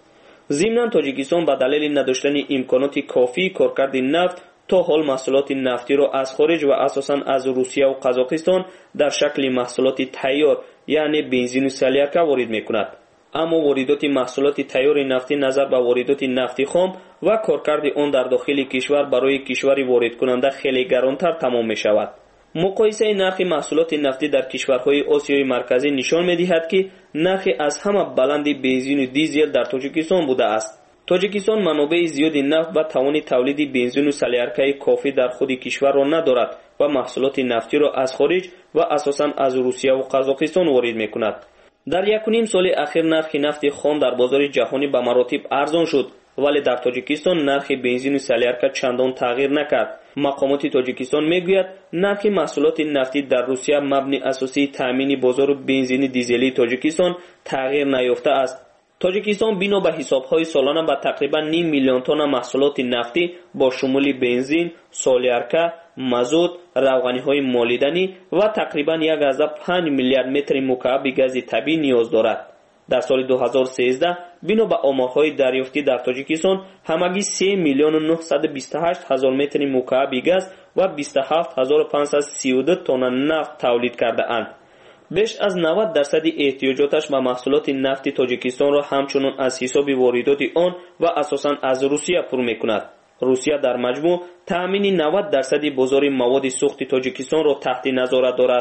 ضمناً تاجیکستان به دلیل نداشتن امکانات کافی کارکرد نفت تا حال محصولات نفتی را از خارج و اساساً از روسیه و قزاقستان در شکل محصولات تیار یعنی بنزین و سلیارکه وارد میکند. اما واردات محصولات تیار نفتی نظر به واردات نفتی خام و کارکرد آن در داخل کشور برای کشور وارد کننده خیلی گرانتر تمام می شود. مقایسه نرخ محصولات نفتی در کشورهای آسیای مرکزی نشان می دهد که نرخ از همه بلند بنزین و دیزل در تاجیکستان بوده است. تاجیکستان منابع زیادی نفت و توان تولید بنزین و سلیارکه کافی در خود کشور را ندارد و محصولات نفتی را از خارج و اساساً از روسیه و قزاقستان وارد می کند. در 1.5 سال اخیر نرخ نفت خام در بازار جهانی به مراتب ارزان شد، ولی در تاجیکستان نرخ بنزین و سلیارکه چندان تغییر نکرد. مقامات تاجیکستان میگوید نرخ محصولات نفتی در روسیه مبنی اساسی تامین بازار بنزین دیزلی تاجیکستان تغییر نیافته است. تاجیکستان بنا به حساب‌های سالانه به تقریبا 0.5 میلیون تن محصولات نفتی با شمول بنزین، سلیارکه، مازوت، روغنی‌های مالیدنی و تقریبا 1.5 میلیارد متر مکعب گاز طبیعی نیاز دارد. در سال 2013 بنا به آمارهای دریافتی در تاجیکستان همگی 3,928,000 متر مکعب گاز و 27,532 تن نفت تولید کرده اند. بیش از 90% احتیاجاتش به محصولات نفتی تاجیکستان را همچنان از حساب واردات آن و اساساً از روسیه پر می‌کند. روسیه در مجموع تأمین 90% بازار مواد سوخت تاجیکستان را تحت نظارت دارد.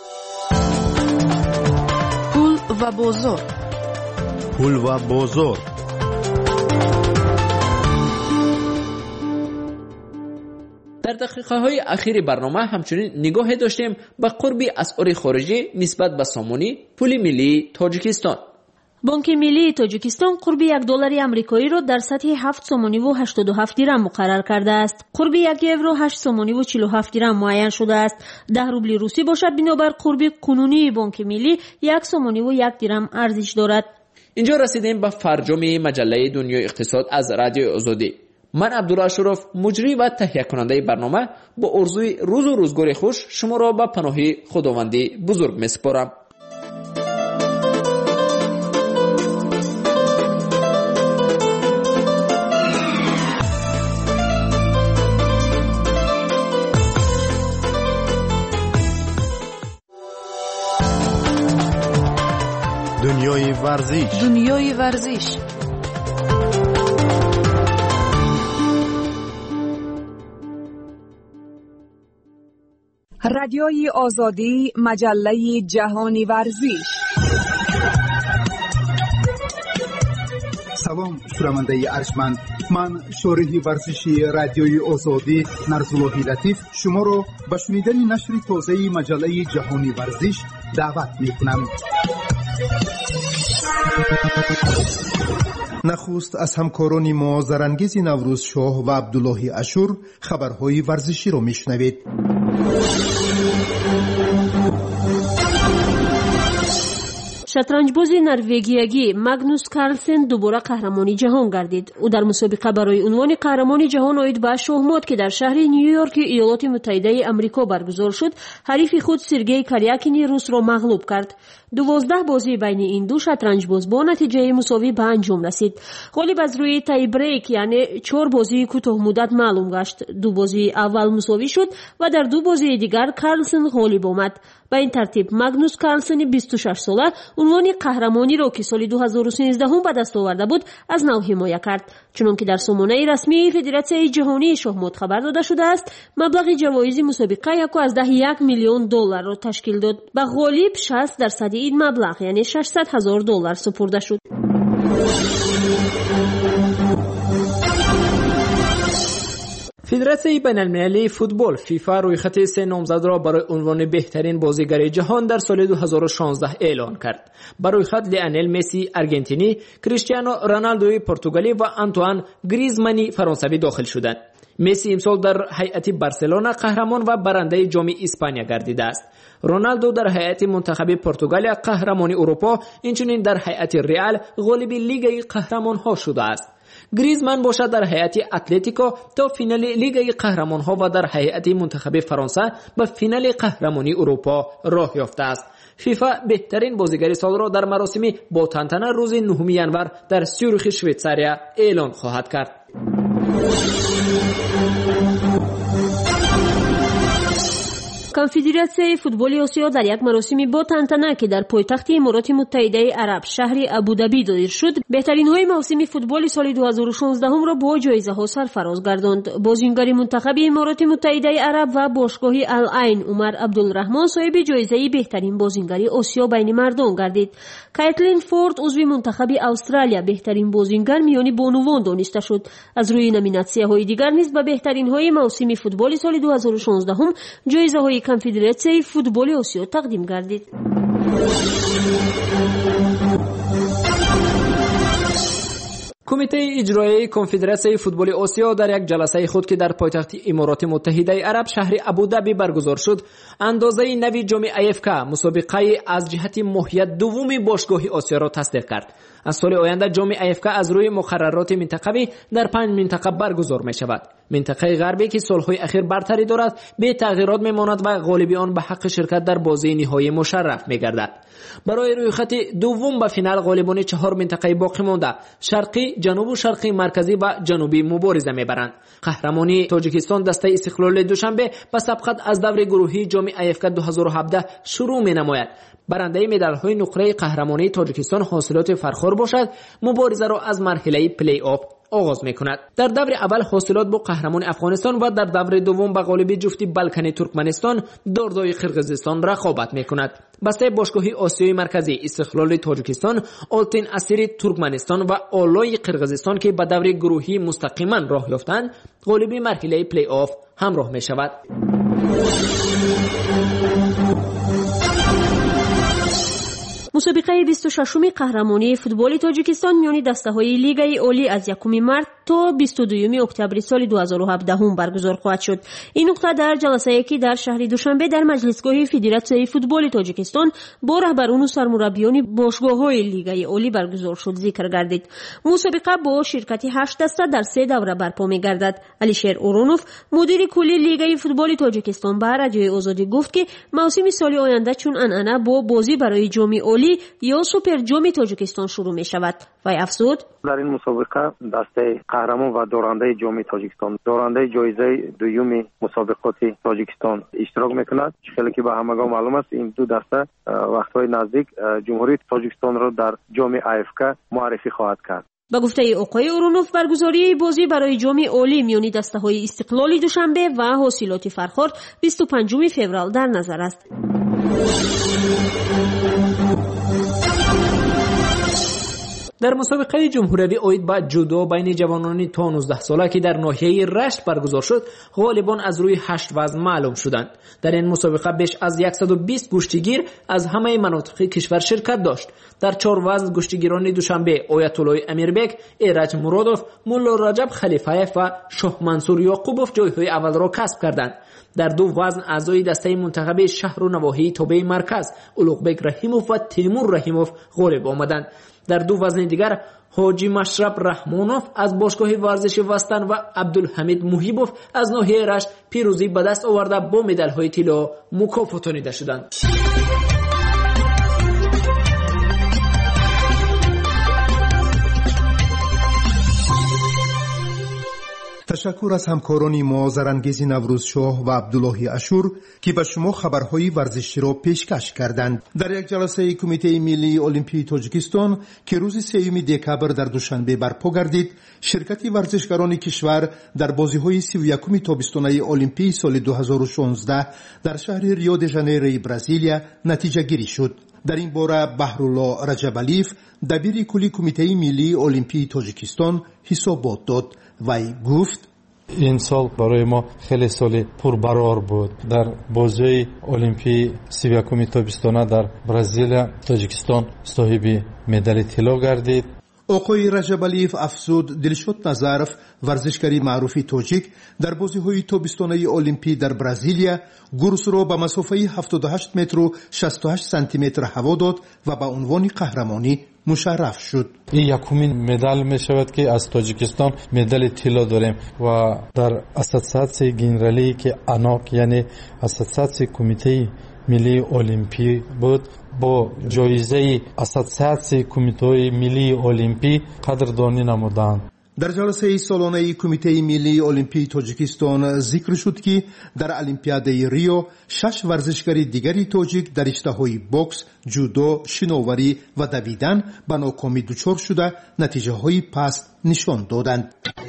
پول و بازار. پول و بازار. در دقیقه‌های اخیر برنامه همچنین نگاه داشتیم به قرب اسعار خارجی نسبت به سامانی پول ملی تاجیکستان. بانک ملی تاجیکستان قرب $1 آمریکایی را در سطح 7 سومانی و 87 درم مقرر کرده است. قرب 1 یورو 8 سومانی و 47 درم معین شده است. 10 روبل روسی باشد بنابر قرب کنونی بانک ملی 1 سومانی و 1 درم ارزش دارد. اینجا رسیدیم به فرجام مجله دنیای اقتصاد از رادیو آزادی. من عبدالله اشرف مجری و تهیه کننده برنامه با آرزوی روز و روزگار خوش شما را به پناه خداوندی بزرگ می‌سپارم. دنیای ورزش. دنیای ورزش. رادیوی آزادی، مجله جهانی ورزش. سلام شنونده ارجمند، من شارح ورزشی رادیوی آزادی نرزالله لطیف شما را به شنیدن نشر تازه مجله جهانی ورزش دعوت می‌کنم. نخست از همکاران ما زرانگیز نوروز شاه و عبدالله اشور خبرهای ورزشی را میشنوید. شطرنجباز نروژیایی ماگنوس کارلسن دوباره قهرمانی جهان گردید. او در مسابقه برای عنوان قهرمانی جهان آید به شاهمات که در شهر نیویورک ایالات متحده آمریکا برگزار شد، حریف خود سرگئی کاریاکین روس را مغلوب کرد. 12 بازی بین این دو شطرنجباز با نتیجه مساوی به انجام رسید. غالب از روی تای بریک یعنی 4 بازی کوتاه مدت معلوم گشت. 2 بازی اول مساوی شد و در 2 بازی دیگر کارلسن غالب آمد. به این ترتیب ماگنوس کارلسن 26 ساله عنوان قهرمانی را که سال 2013 به دست آورده بود از نو حمایت کرد. چنانکه در سامانه رسمی فدراسیون جهانی شاهمات خبر داده شده است، مبلغ جوایز مسابقه $1.1 میلیون را تشکیل داد. به غالب 60% این مبلغ یعنی $600,000 سپرده شد. فدراسیون بین‌المللی فوتبال فیفا روی خط 3 نامزد را برای عنوان بهترین بازیگر جهان در سال 2016 اعلان کرد. برای خط لیونل مسی آرژانتینی، کریستیانو رونالدو پرتغالی و آنتوان گریزمانی فرانسوی داخل شدند. مسی امسال در هیئت بارسلونا قهرمان و برنده جام اسپانیا گردیده است. رونالدو در هیئت منتخب پرتغال قهرمانی اروپا، اینچنین در هیئت رئال غالب لیگ قهرمان‌ها شده است. گریزمان باشد در هیئت اتلتیکو تا فینال لیگ قهرمان‌ها و در هیئت منتخب فرانسه به فینال قهرمانی اروپا راه یافته است. فیفا بهترین بازیگر سال را در مراسم با تنتنه روز 9 ژانویه در سیوریخ شویتزاریا اعلان خواهد کرد. کنفدراسیای فوتبال آسیا در یک مراسمی با تنتنه که در پایتخت امارات متحده عرب شهر ابودابی دایر شد، بهترین های موسم فوتبال سال 2016 را با جایزه ها سرفراز گرداند. بازیگر منتخب امارات متحده عرب و باشگاه العین عمر عبدالرحمن صاحب جایزه بهترین بازیگر آسیا بین مردان گردید. کایتلین فورد عضو منتخب استرالیا بهترین بازیگر میان بانوان دانسته شد. از روی نامیناسیون های دیگر نیز به بهترین های موسم فوتبال سال 2016 جایزه های کنفدراسیای فوتبال آسیا تقدیم گردید. کمیته اجرایی کنفدراسیای فوتبال آسیا در یک جلسه خود که در پایتخت امارات متحده عرب شهر ابودابی برگزار شد، اندازه نوی جام AFK مسابقه از جهت ماهیت دومی باشگاه آسیا را تصدیق کرد. از سال آینده جام AFK از روی مقررات منطقوی در 5 منطقه برگزار می شود. منطقه غربی که سالهای اخیر برتری دارد به تغییرات می ماند و غالبی آن به حق شرکت در بازی نهایی مشرف می گردد. برای روی خط دوم به فینال غالبان 4 منطقه باقی مانده شرقی، جنوب و شرقی، مرکزی و جنوبی مبارزه می برند. قهرمانی تاجیکستان دسته استقلال دوشنبه به سبقت از دور گروهی جام AFK 2017 شروع می نماید. برنده مدال های نقره قهرمانی تاجیکستان حاصلات فراخور باشد، مبارزه را از مرحله پلی آف آغاز می کند. در دور اول حاصلات با قهرمان افغانستان و در دور دوم به غالبی جفتی بلکن ترکمنستان داردای قرقیزستان رقابت می کند. بسته باشگاهی آسیای مرکزی استقلال تاجیکستان، آلتین اسیری ترکمنستان و آلای قرقیزستان که به دور گروهی مستقیما راه یافتند، غالبی مرحله پلی آف همراه می شود. مسابقه 26 قهرمانی فوتبال تاجیکستان میان دسته‌های لیگ عالی از 1 مارس تا 22 اکتبر سال 2017 برگزار خواهد شد. این نقطه در جلسه‌ای که در شهر دوشنبه در مجلسگاه فدراسیون فوتبال تاجیکستان با رهبران و سرمربیان باشگاه‌های لیگ عالی برگزار شد ذکر گردید. مسابقه با شرکت 8 دسته در 3 دوره برپا می‌گردد. علیشیر اورونوف مدیر کلی لیگ فوتبال تاجیکستان به رادیوی آزادی گفت که موسم سال آینده چون انعنه با بازی برای جام عالی یا سوپر جام تاجیکستان شروع می شود. و افزود در این مسابقه دسته قهرمان و دارنده جام تاجیکستان، دارنده جایزه دوم مسابقات تاجیکستان اشتراک میکند. خیلی که به همگان معلوم است این دو دسته وقت‌های نزدیک جمهوری تاجیکستان را در جام AFK معرفی خواهد کرد. با گفته آقای اورونوف برگزاری بازی برای جام عالی میان دسته‌های استقلال دوشنبه و حاصلات فرخار 25 فوریه در نظر است. در مسابقه جمهوری اوید با جودو بین جوانان تا 19 ساله که در ناحیه رشت برگزار شد، غالبان از روی 8 وزن معلوم شدند. در این مسابقه بیش از 120 گشتیگیر از همه مناطق کشور شرکت داشت. در 4 وزن گشتیگیران دوشنبه آیت الله امیربک، ایرج مرادوف، مولا رجب خلیفه‌یف و شاه منصور یعقوبوف جایهای اول را کسب کردند. در 2 وزن اعضای دسته منتخب شهر و نواحی توبه مرکز اولوغبک رحیموف و تیمور رحیموف غالب آمدند. در 2 وزن دیگر حاجی مشرب رحمانوف از باشگاه ورزش وستن و عبدالحمید محیبوف از ناحیه رشت پیروزی به دست آورده با مدال‌های طلا مکافاتانیده شدند. تشکر از همکاران ما زرانگیز نوروز شاه و عبدالله اشور که به شما خبرهای ورزشی را پیشکش کردند. در یک جلسه کمیته ملی المپی تاجیکستان که روز 3 دکبر در دوشنبه برپا گردید، شرکت ورزشکاران کشور در بازی‌های 31 تابستانه المپی سال 2016 در شهر ریو د ژانیرو برزیلیا نتیجه گیری شد. در این باره بهرالله رجبالیف دبیر کلی کمیته ملی المپی تاجیکستان حسابات داد و گفت این سال برای ما خیلی سال پربرار بود. در بازی المپی 31 تابستانه در برزیل تاجیکستان صاحب مدال طلا گردید. آقای رجبالیف افزود دلشاد نظرف ورزشکاری معروفی تاجیک در بازی‌های تابستانه المپی در برزیلیا گروس را به مسافه 78 متر و 68 سانتی متر هوا داد و به عنوان قهرمانی مشرف شد. این یکمین مدال می شود که از تاجیکستان مدال طلا داریم و در اساسیاسیون گنرالی که آناک یعنی اساسیاسیون کمیته миллии олимпӣ буд. бо ҷоизаи ассотсиатсияи кумитаҳои миллии олимпӣ қадрдонӣ намуданд. дар ҷаласаи солонаи кумитаи миллии олимпии тоҷикистон зикр шуд ки дар олимпиадаи рио 6 варзишгари дигари тоҷик дар риштаҳои бокс, ҷудо, шиноварӣ ва давидан ба нокомӣ дучор шуда натиҷаҳои паст нишон доданд.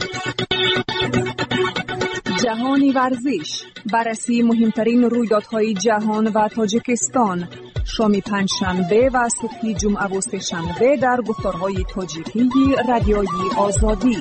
جهانی ورزش بررسی مهمترین رویدادهای جهان و تاجیکستان شام پنجشنبه و صبح جمعه و سه‌شنبه در گفتارهای تاجیکی رادیوی آزادی.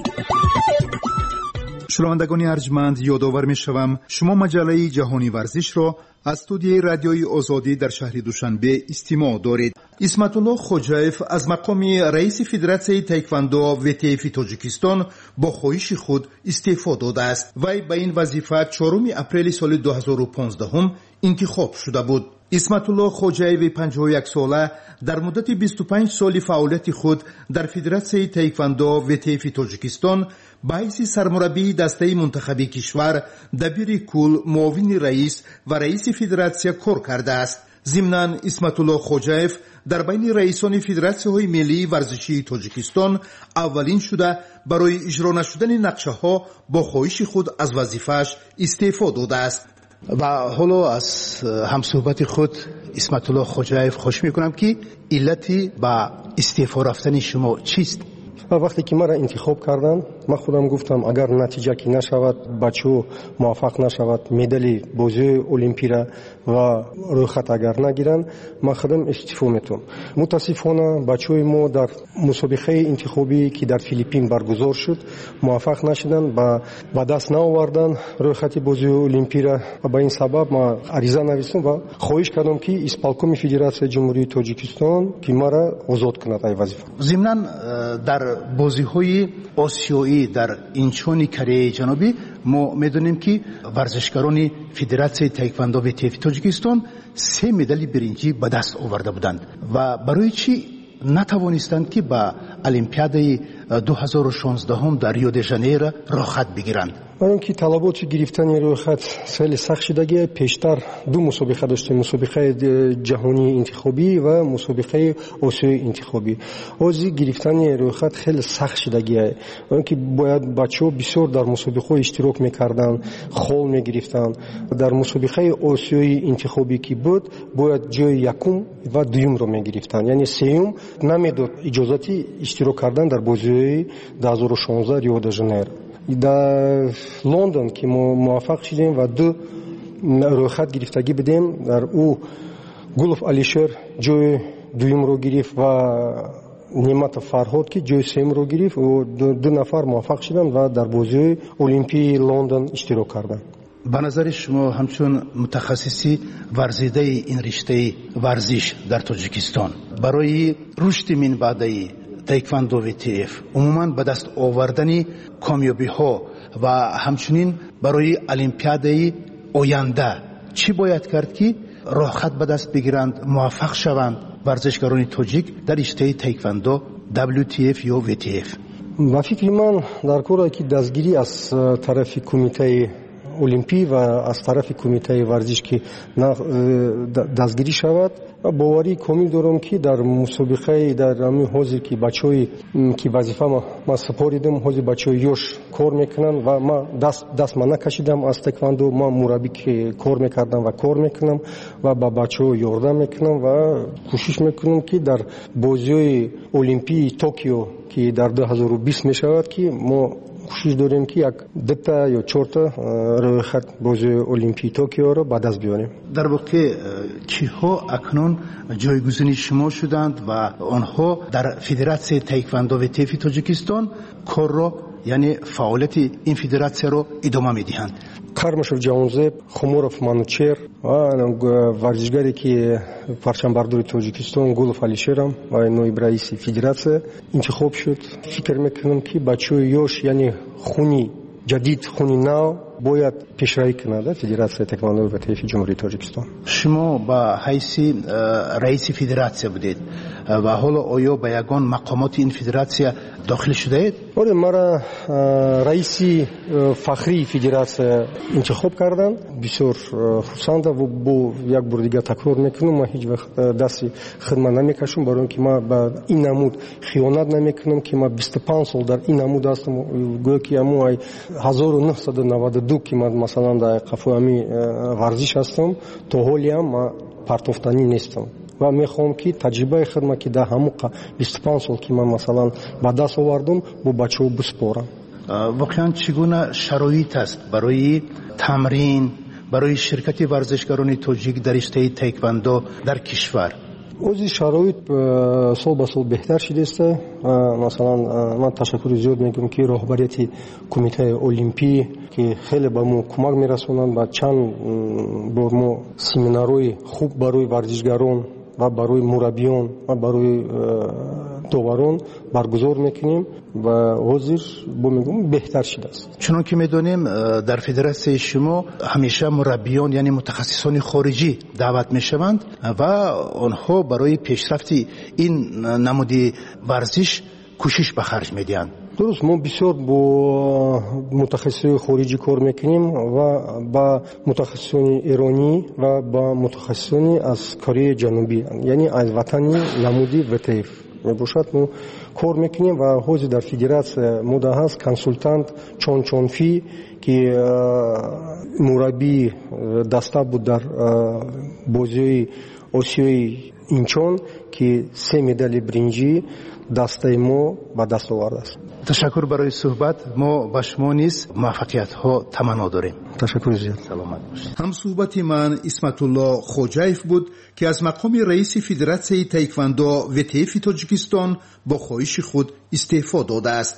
شنوندگان ارجمند، یادآور می‌شوم شما مجله جهانی ورزش را از استودیوی رادیوی آزادی در شهر دوشنبه استماع دارید. اسمت الله خوجایف از مقام رئیس فدراسیون تایکواندو WTF تاجیکستان با خواهش خود استعفا داده است. وی به این وظیفه 4 اپریل سال 2015 انتخاب شده بود. اسمت الله خوجایف 51 ساله در مدت 25 سال فعالیت خود در فدراسیون تایکواندو WTF تاجیکستان به حیث سرمربی دسته منتخبی کشور، دبیر کل، معاون رئیس و رئیس فدراسیون کار کرده است. ضمناً اسمت الله خوجایف در بین رئیسان فدراسیون‌های ملی ورزشی تاجیکستان اولین شده برای اجرا نشدن نقشه‌ها با خواهش خود از وظیفه‌اش استعفا داده است. و حالا از همصحبت خود اسمت الله خوجایف خواهش می‌کنم که علتی با استعفا رفتن شما چیست؟ وقتی که مرا انتخاب کردن من خودم گفتم اگر نتیجه کی نشود بچو موفق نشود مدال بازی المپی را و رویخط اگر نگیرن من خودم استعفا میتونم. متاسفانه بچوی ما در مسابقه انتخابی که در فیلیپین برگزار شد موفق نشدن با دست نآوردن رویخط بازی المپی را و به این سبب ما عریضه نوشتم و خواهش کردم که اسپالکوم فدراسیون جمهوری تاجیکستان که مرا آزاد کند از وظیفه. ضمناً در بازی‌های آسیایی در اینچون کره جنوبی ما می‌دونیم که ورزشکاران فدراسیون تایکواندو WTF تاجیکستان 3 مدال برنجی به دست آورده بودند و برای چی نتوانستند که با المپیادای 2016 در ریو دی ژانیرو رویخط بگیرند. برای اینکه طلبات گرفتن رویخط خیلی سخت شده، پیشتر 2 مسابقه داشتیم، مسابقه جهانی انتخابی و مسابقه آسیایی انتخابی. از گرفتن رویخط خیلی سخت شده، برای اینکه باید بچه‌ها بسیار در مسابقه اشتراک می‌کردن، خال می‌گرفتن. در مسابقه آسیایی انتخابی که بود باید جای یکم و دوم رو می‌گرفتن، یعنی سوم نمیداد اجازه اشتراک کردن در بازی 2016 ریو دی ژانیرو. در لندن که ما موفق شدیم و 2 رویخط گرفتگی بدیم، در او گلوف علیشر جای دوم رو گرفت و نعمت فرهاد که جای سوم رو گرفت و 2 نفر موفق شدن و در بازی المپی لندن اشتراک کردند. به نظر شما همچون متخصصی ورزیده این رشته ورزش در تاجیکستان برای رشد منبعی تایکواندو WTF عموماً به دست آوردن کامیابی ها و همچنین برای المپیادای آینده چی باید کرد که راحت به دست بگیرند، موفق شوند ورزشکاران تاجیک در رشته تایکواندو WTF یا WTF؟ با فکر من در کاری که دستگیری از طرف کمیته المپی و از طرف کمیته ورزش که دستگیری شود و باوری کامل دارم که در مسابقه در همین حوزه که بچه‌ای که وظیفه ما سپاریدم حوزه بچه‌ای یوش کار میکنن و ما دست ما نکشیدم از تکواندو، ما مربی که کار میکردم و کار میکنم و با بچه‌ها یاردم میکنم و کوشش میکنم که در بازی المپی توکیو که در 2020 میشود که ما کوشش داریم که یک 2 یا 4 رویخط بازی المپی توکیو را به دست بیاریم. در واقع کیها اکنون جایگزین شما شدند و آنها در فدراسیون تایکواندو WTF تاجیکستان کار را یعنی فعالیت این فدراسیون را ادامه میدهند؟ кармашев ҷавонзеб, хумуров манучер ва варзишгаре ки парчамбардори тоҷикистон гулов алишерам ва ноиб раиси федератсия интихоб шуд. фикр мекунам ки бачаҳои ёш яъне хуни ҷадид, хуни нав бояд пешравӣ кунад федератсияи таеквондои ВТФ ҷумҳурии Тоҷикистон. шумо ба ҳайси раиси федератсия будед ва ҳоло оё ба ягон мақомоти ин федератсия дохил шудаед? оре мара раиси фахрии федератсия интихоб карданд. бисёр хурсанда бо як бор дигар такрор мекунам, ман ҳеҷ вақт дасти хидмат намекашам, барои он ки ман ба ин намуд хиёнат намекунам ки ман 25 сол дар ин намуд ҳастам. гӯё ки аму ай 1992 ки ман масалан дар қафои ами варзиш ҳастам, то ҳолиам ман партофтанӣ нестам ва мехоҳам ки таҷрибаи хидмат ки дар ҳамун 25 сол ки ман масалан ба даст овардам бо бачаҳо биспорам. воқеан чӣ гуна шароит аст барои тамрин, барои ширкати варзишгарони тоҷик дар риштаи таеквондо дар кишвар? ози шароит сол ба сол беҳтар шудааст. масалан ман ташаккури зиёд мекунам ки роҳбарияти кумитаи олимпӣ ки хеле ба мо кӯмак мерасонанд. ба чанд бор мо семинарои хуб барои варзишгарон ва барои мураббиён ва барои доварон баргузор мекунем ва ҳозир бо мегӯям беҳтар шудааст. чунон ки медонем дар федератсияи шумо ҳамеша мураббиён яъне мутахассисони хориҷӣ даъват мешаванд ва онҳо барои пешрафти ин намуди варзиш кӯшиш ба харҷ медиҳанд. дуруст, мо бисёр бо мутахассисони хориҷӣ кор мекунем ва ба мутахассисони эронӣ ва ба мутахассисони аз Кореяи Ҷанубӣ, яъне аз ватани намуди ВТФ мебошад, мо кор мекунем ва ҳозир дар федератсия мода ҳаст консултант Чончонфӣ ки мураббии даста буд дар бозиҳои Осиёи Инчон ки 3 медали бринҷӣ дастаи мо ба даст овардааст. ташаккур барои суҳбат. мо ба шумо низ муваффақиятҳо таманно дорем. ташаккури зиёд. саломат бошед. ҳамсуҳбати ман Исматулло Хоҷаев буд ки аз мақоми раиси федератсияи таеквондо ВТФ-и Тоҷикистон бо хоҳиши худ истеъфо додааст.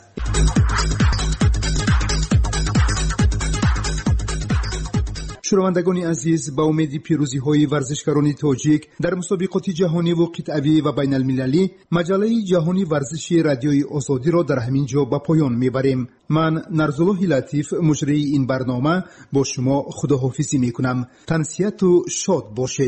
шунавандагони азиз, ба умеди пирӯзиҳои варзишгарони тоҷик дар мусобиқоти ҷаҳониву қитъавӣ ва байналмилалӣ, маҷаллаи ҷаҳони варзиши радиои озодиро дар ҳамин ҷо ба поён мебарем. ман Нарзуллоҳи Латиф, муҷрии ин барнома, бо шумо худоҳофизӣ мекунам. тансияту шод бошед.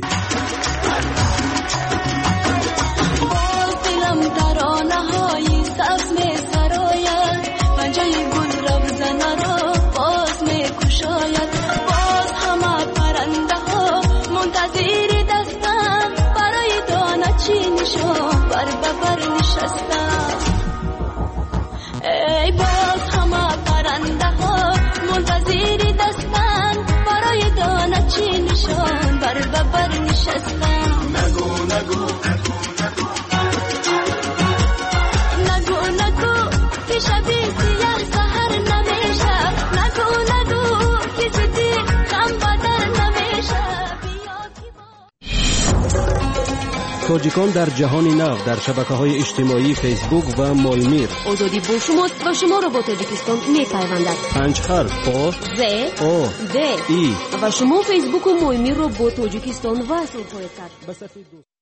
ای باز همه پرنده ها منتظر دستن برای دانه چی نشان بر ببر نشستن. نگو نگو نگو نگو که شبی سیاه سهر نمیشه. نگو نگو که جدی غم بدر نمیشه. توجیکان در جهان نو در شبکه‌های اجتماعی فیسبوک و مولمیر. آزادی با شماست و شما را با تاجیکستان می‌پیوندد. 5 حرف او ز او د ای و شما فیسبوک و مولمیر را با تاجیکستان وصل خواهید کرد.